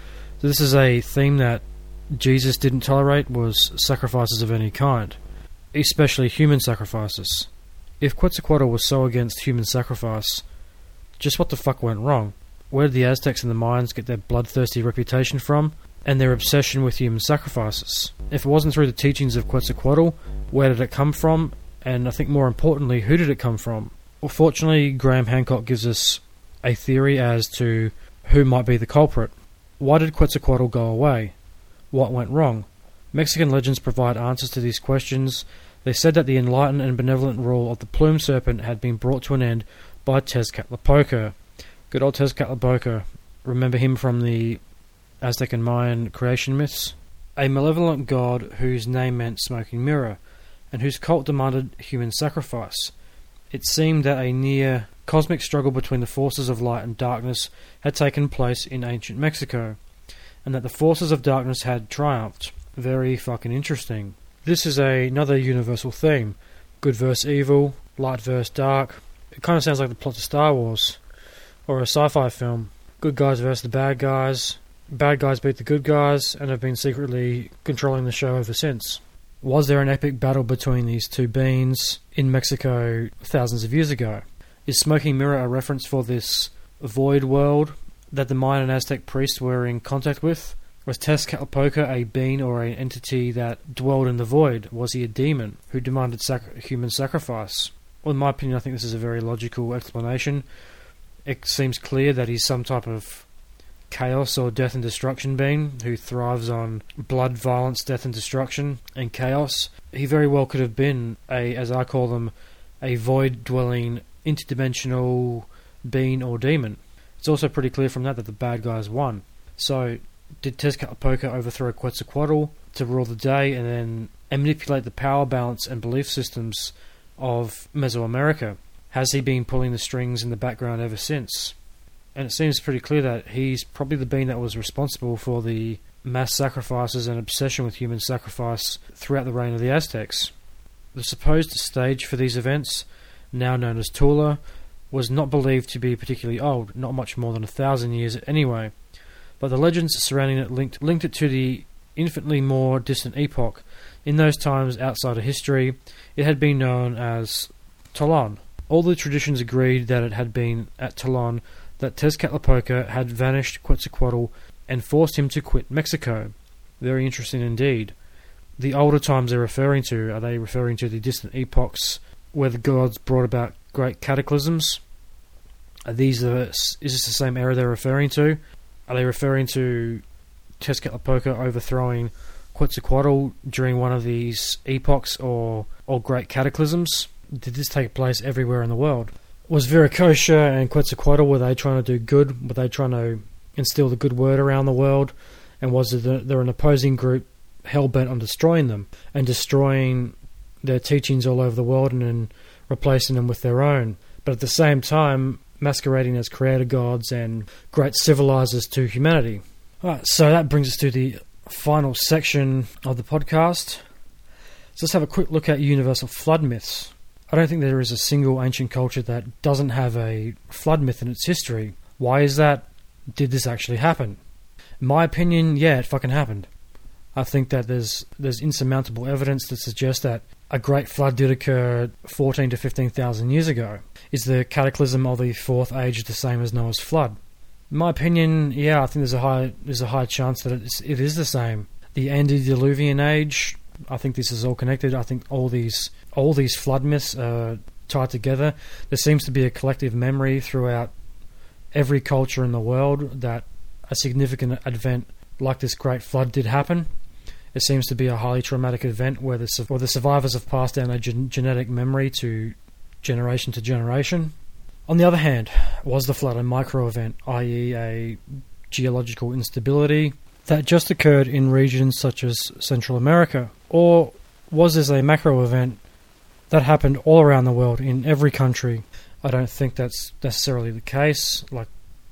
So this is a theme that Jesus didn't tolerate, was sacrifices of any kind, especially human sacrifices. If Quetzalcoatl was so against human sacrifice, just what the fuck went wrong? Where did the Aztecs and the Mayans get their bloodthirsty reputation from, and their obsession with human sacrifices? If it wasn't through the teachings of Quetzalcoatl, where did it come from? And I think more importantly, who did it come from? Well, fortunately, Graham Hancock gives us a theory as to who might be the culprit. Why did Quetzalcoatl go away? What went wrong? Mexican legends provide answers to these questions. They said that the enlightened and benevolent rule of the plumed serpent had been brought to an end by Tezcatlipoca. Good old Tezcatlipoca. Remember him from the Aztec and Mayan creation myths? A malevolent god whose name meant smoking mirror, and whose cult demanded human sacrifice. It seemed that a near cosmic struggle between the forces of light and darkness had taken place in ancient Mexico, and that the forces of darkness had triumphed. Very fucking interesting. This is another universal theme. Good versus evil, light versus dark. It kind of sounds like the plot of Star Wars, or a sci-fi film. Good guys versus the bad guys. Bad guys beat the good guys, and have been secretly controlling the show ever since. Was there an epic battle between these two beings in Mexico thousands of years ago? Is Smoking Mirror a reference for this void world that the Mayan and Aztec priests were in contact with? Was Tezcatlipoca a being or an entity that dwelled in the void? Was he a demon who demanded human sacrifice? Well, in my opinion, I think this is a very logical explanation. It seems clear that he's some type of chaos or death and destruction being who thrives on blood, violence, death and destruction and chaos. He very well could have been as I call them, a void-dwelling, interdimensional being or demon. It's also pretty clear from that the bad guys won. So, did Tezcatlipoca overthrow Quetzalcoatl to rule the day and manipulate the power balance and belief systems of Mesoamerica? Has he been pulling the strings in the background ever since? And it seems pretty clear that he's probably the being that was responsible for the mass sacrifices and obsession with human sacrifice throughout the reign of the Aztecs. The supposed stage for these events, now known as Tula, was not believed to be particularly old, not much more than 1,000 years anyway, but the legends surrounding it linked it to the infinitely more distant epoch. In those times outside of history, it had been known as Tolon. All the traditions agreed that it had been at Tolon that Tezcatlipoca had vanished Quetzalcoatl and forced him to quit Mexico. Very interesting indeed. The older times they're referring to, are they referring to the distant epochs where the gods brought about great cataclysms? Is this the same era they're referring to? Are they referring to Tezcatlipoca overthrowing Quetzalcoatl during one of these epochs or great cataclysms? Did this take place everywhere in the world? Was Viracocha and Quetzalcoatl, were they trying to do good? Were they trying to instill the good word around the world? And was there an opposing group hell-bent on destroying them and destroying their teachings all over the world and then replacing them with their own? But at the same time, masquerading as creator gods and great civilizers to humanity. Alright, so that brings us to the final section of the podcast. So let's have a quick look at universal flood myths. I don't think there is a single ancient culture that doesn't have a flood myth in its history. Why is that? Did this actually happen? In my opinion, yeah, it fucking happened. I think that there's insurmountable evidence to suggest that a great flood did occur 14 to 15,000 years ago. Is the cataclysm of the Fourth Age the same as Noah's flood? In my opinion, yeah, I think there's a high chance that it is the same. The antediluvian age, I think this is all connected. I think all these flood myths are tied together. There seems to be a collective memory throughout every culture in the world that a significant event like this great flood did happen. It seems to be a highly traumatic event where the survivors have passed down a genetic memory to generation. On the other hand, was the flood a micro-event, i.e. a geological instability that just occurred in regions such as Central America? Or was this a macro-event that happened all around the world, in every country? I don't think that's necessarily the case. Like,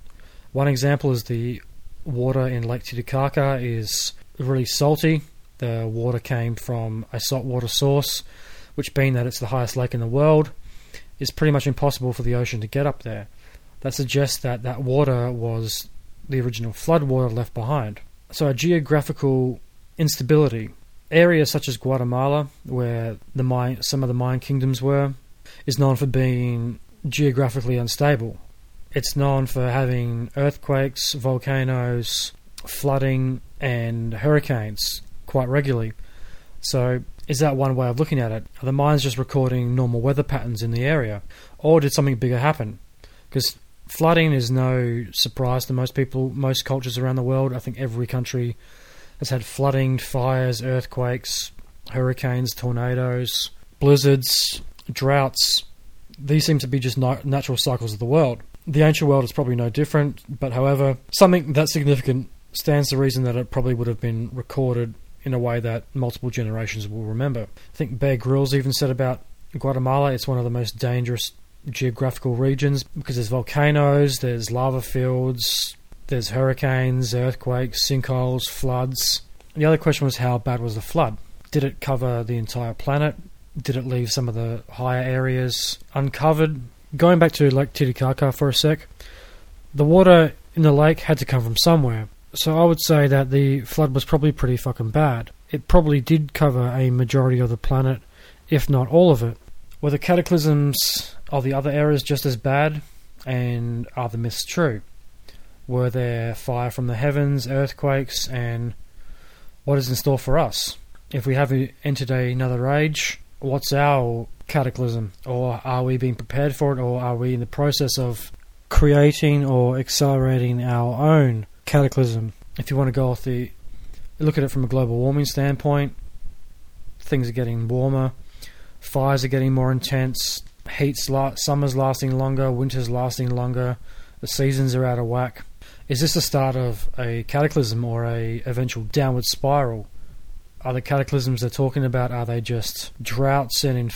one example is the water in Lake Titicaca is really salty. The water came from a saltwater source, which, being that it's the highest lake in the world, is pretty much impossible for the ocean to get up there. That suggests that water was the original flood water left behind. So a geographical instability. Areas such as Guatemala, where some of the Mayan kingdoms were, is known for being geographically unstable. It's known for having earthquakes, volcanoes, flooding, and hurricanes quite regularly. So is that one way of looking at it? Are the Mayans just recording normal weather patterns in the area? Or did something bigger happen? Because flooding is no surprise to most people, most cultures around the world. I think every country has had flooding, fires, earthquakes, hurricanes, tornadoes, blizzards, droughts. These seem to be just natural cycles of the world. The ancient world is probably no different, but however, something that significant stands to reason that it probably would have been recorded in a way that multiple generations will remember. I think Bear Grylls even said about Guatemala, it's one of the most dangerous geographical regions because there's volcanoes, there's lava fields, there's hurricanes, earthquakes, sinkholes, floods. And the other question was, how bad was the flood? Did it cover the entire planet? Did it leave some of the higher areas uncovered? Going back to Lake Titicaca for a sec, the water in the lake had to come from somewhere. So I would say that the flood was probably pretty fucking bad. It probably did cover a majority of the planet, if not all of it. Were the cataclysms of the other eras just as bad? And are the myths true? Were there fire from the heavens, earthquakes, and what is in store for us? If we have entered another age, what's our cataclysm? Or are we being prepared for it? Or are we in the process of creating or accelerating our own cataclysm? If you want to go off look at it from a global warming standpoint, things are getting warmer, fires are getting more intense, summer's lasting longer, winter's lasting longer, the seasons are out of whack. Is this the start of a cataclysm or a eventual downward spiral? Are the cataclysms they're talking about, are they just droughts and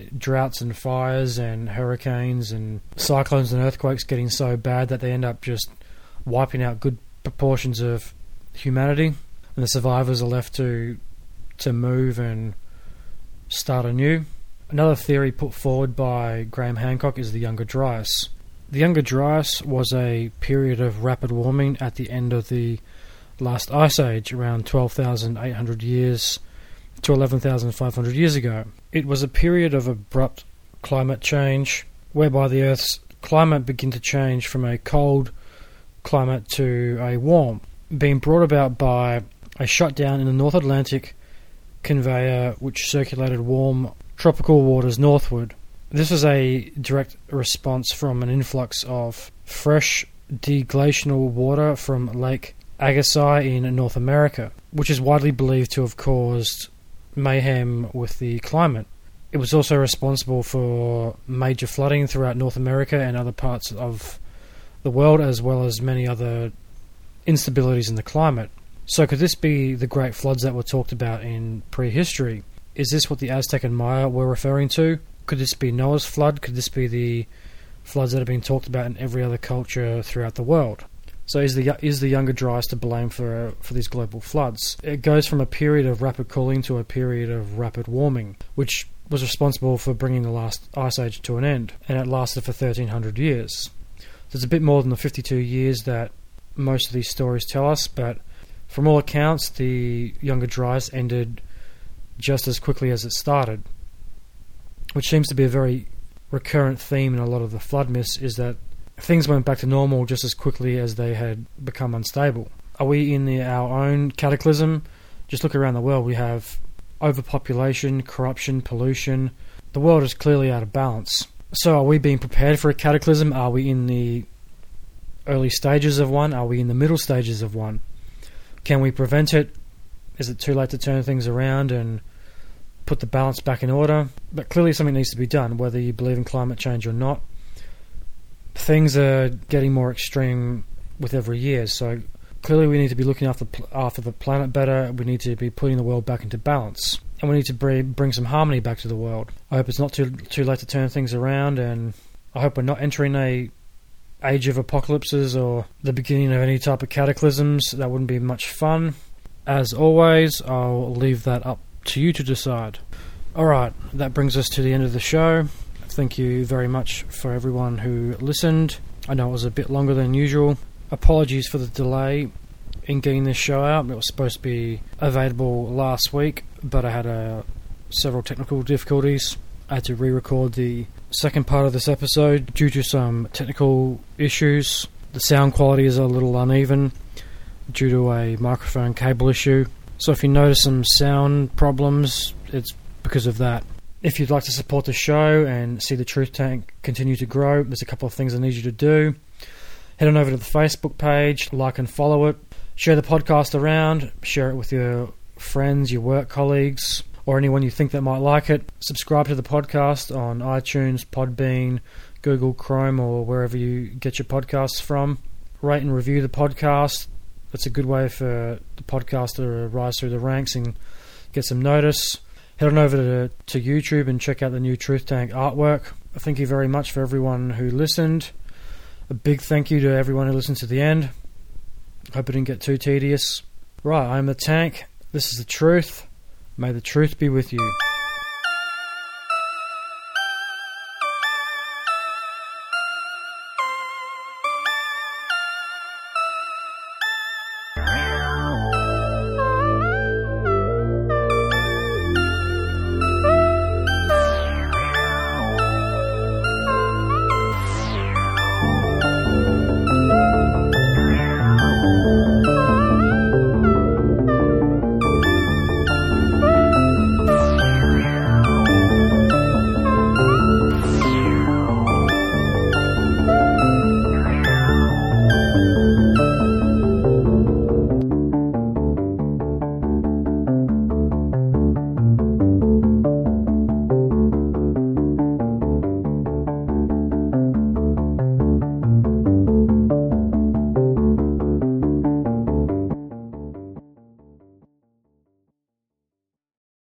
fires and hurricanes and cyclones and earthquakes getting so bad that they end up just wiping out good proportions of humanity, and the survivors are left to move and start anew? Another theory put forward by Graham Hancock is the Younger Dryas. The Younger Dryas was a period of rapid warming at the end of the last ice age, around 12,800 years to 11,500 years ago. It was a period of abrupt climate change, whereby the Earth's climate began to change from a cold climate to a warm, being brought about by a shutdown in the North Atlantic conveyor which circulated warm tropical waters northward. This was a direct response from an influx of fresh deglacial water from Lake Agassiz in North America, which is widely believed to have caused mayhem with the climate. It was also responsible for major flooding throughout North America and other parts of the world, as well as many other instabilities in the climate. So could this be the great floods that were talked about in prehistory? Is this what the Aztec and Maya were referring to? Could this be Noah's flood? Could this be the floods that have been talked about in every other culture throughout the world? So is the Younger Dryas to blame for these global floods? It goes from a period of rapid cooling to a period of rapid warming, which was responsible for bringing the last ice age to an end, and it lasted for 1,300 years. So it's a bit more than the 52 years that most of these stories tell us, but from all accounts, the Younger Dryas ended just as quickly as it started, which seems to be a very recurrent theme in a lot of the flood myths, is that things went back to normal just as quickly as they had become unstable. Are we in our own cataclysm? Just look around the world. We have overpopulation, corruption, pollution. The world is clearly out of balance. So are we being prepared for a cataclysm? Are we in the early stages of one? Are we in the middle stages of one? Can we prevent it? Is it too late to turn things around and put the balance back in order? But clearly something needs to be done, whether you believe in climate change or not. Things are getting more extreme with every year, so clearly we need to be looking after the planet better. We need to be putting the world back into balance, and we need to bring some harmony back to the world. I hope it's not too late to turn things around, and I hope we're not entering a age of apocalypses or the beginning of any type of cataclysms. That wouldn't be much fun. As always, I'll leave that up to you to decide. Alright, that brings us to the end of the show. Thank you very much for everyone who listened. I know it was a bit longer than usual. Apologies for the delay in getting this show out. It was supposed to be available last week, but I had several technical difficulties. I had to re-record the second part of this episode due to some technical issues. The sound quality is a little uneven due to a microphone cable issue. So if you notice some sound problems, it's because of that. If you'd like to support the show and see the Truth Tank continue to grow, there's a couple of things I need you to do. Head on over to the Facebook page, like and follow it. Share the podcast around. Share it with your friends, your work colleagues, or anyone you think that might like it. Subscribe to the podcast on iTunes, Podbean, Google Chrome, or wherever you get your podcasts from. Rate and review the podcast. That's a good way for the podcast to rise through the ranks and get some notice. Head on over to YouTube and check out the new Truth Tank artwork. Thank you very much for everyone who listened. A big thank you to everyone who listened to the end. Hope it didn't get too tedious. Right, I'm the Tank. This is the truth. May the truth be with you.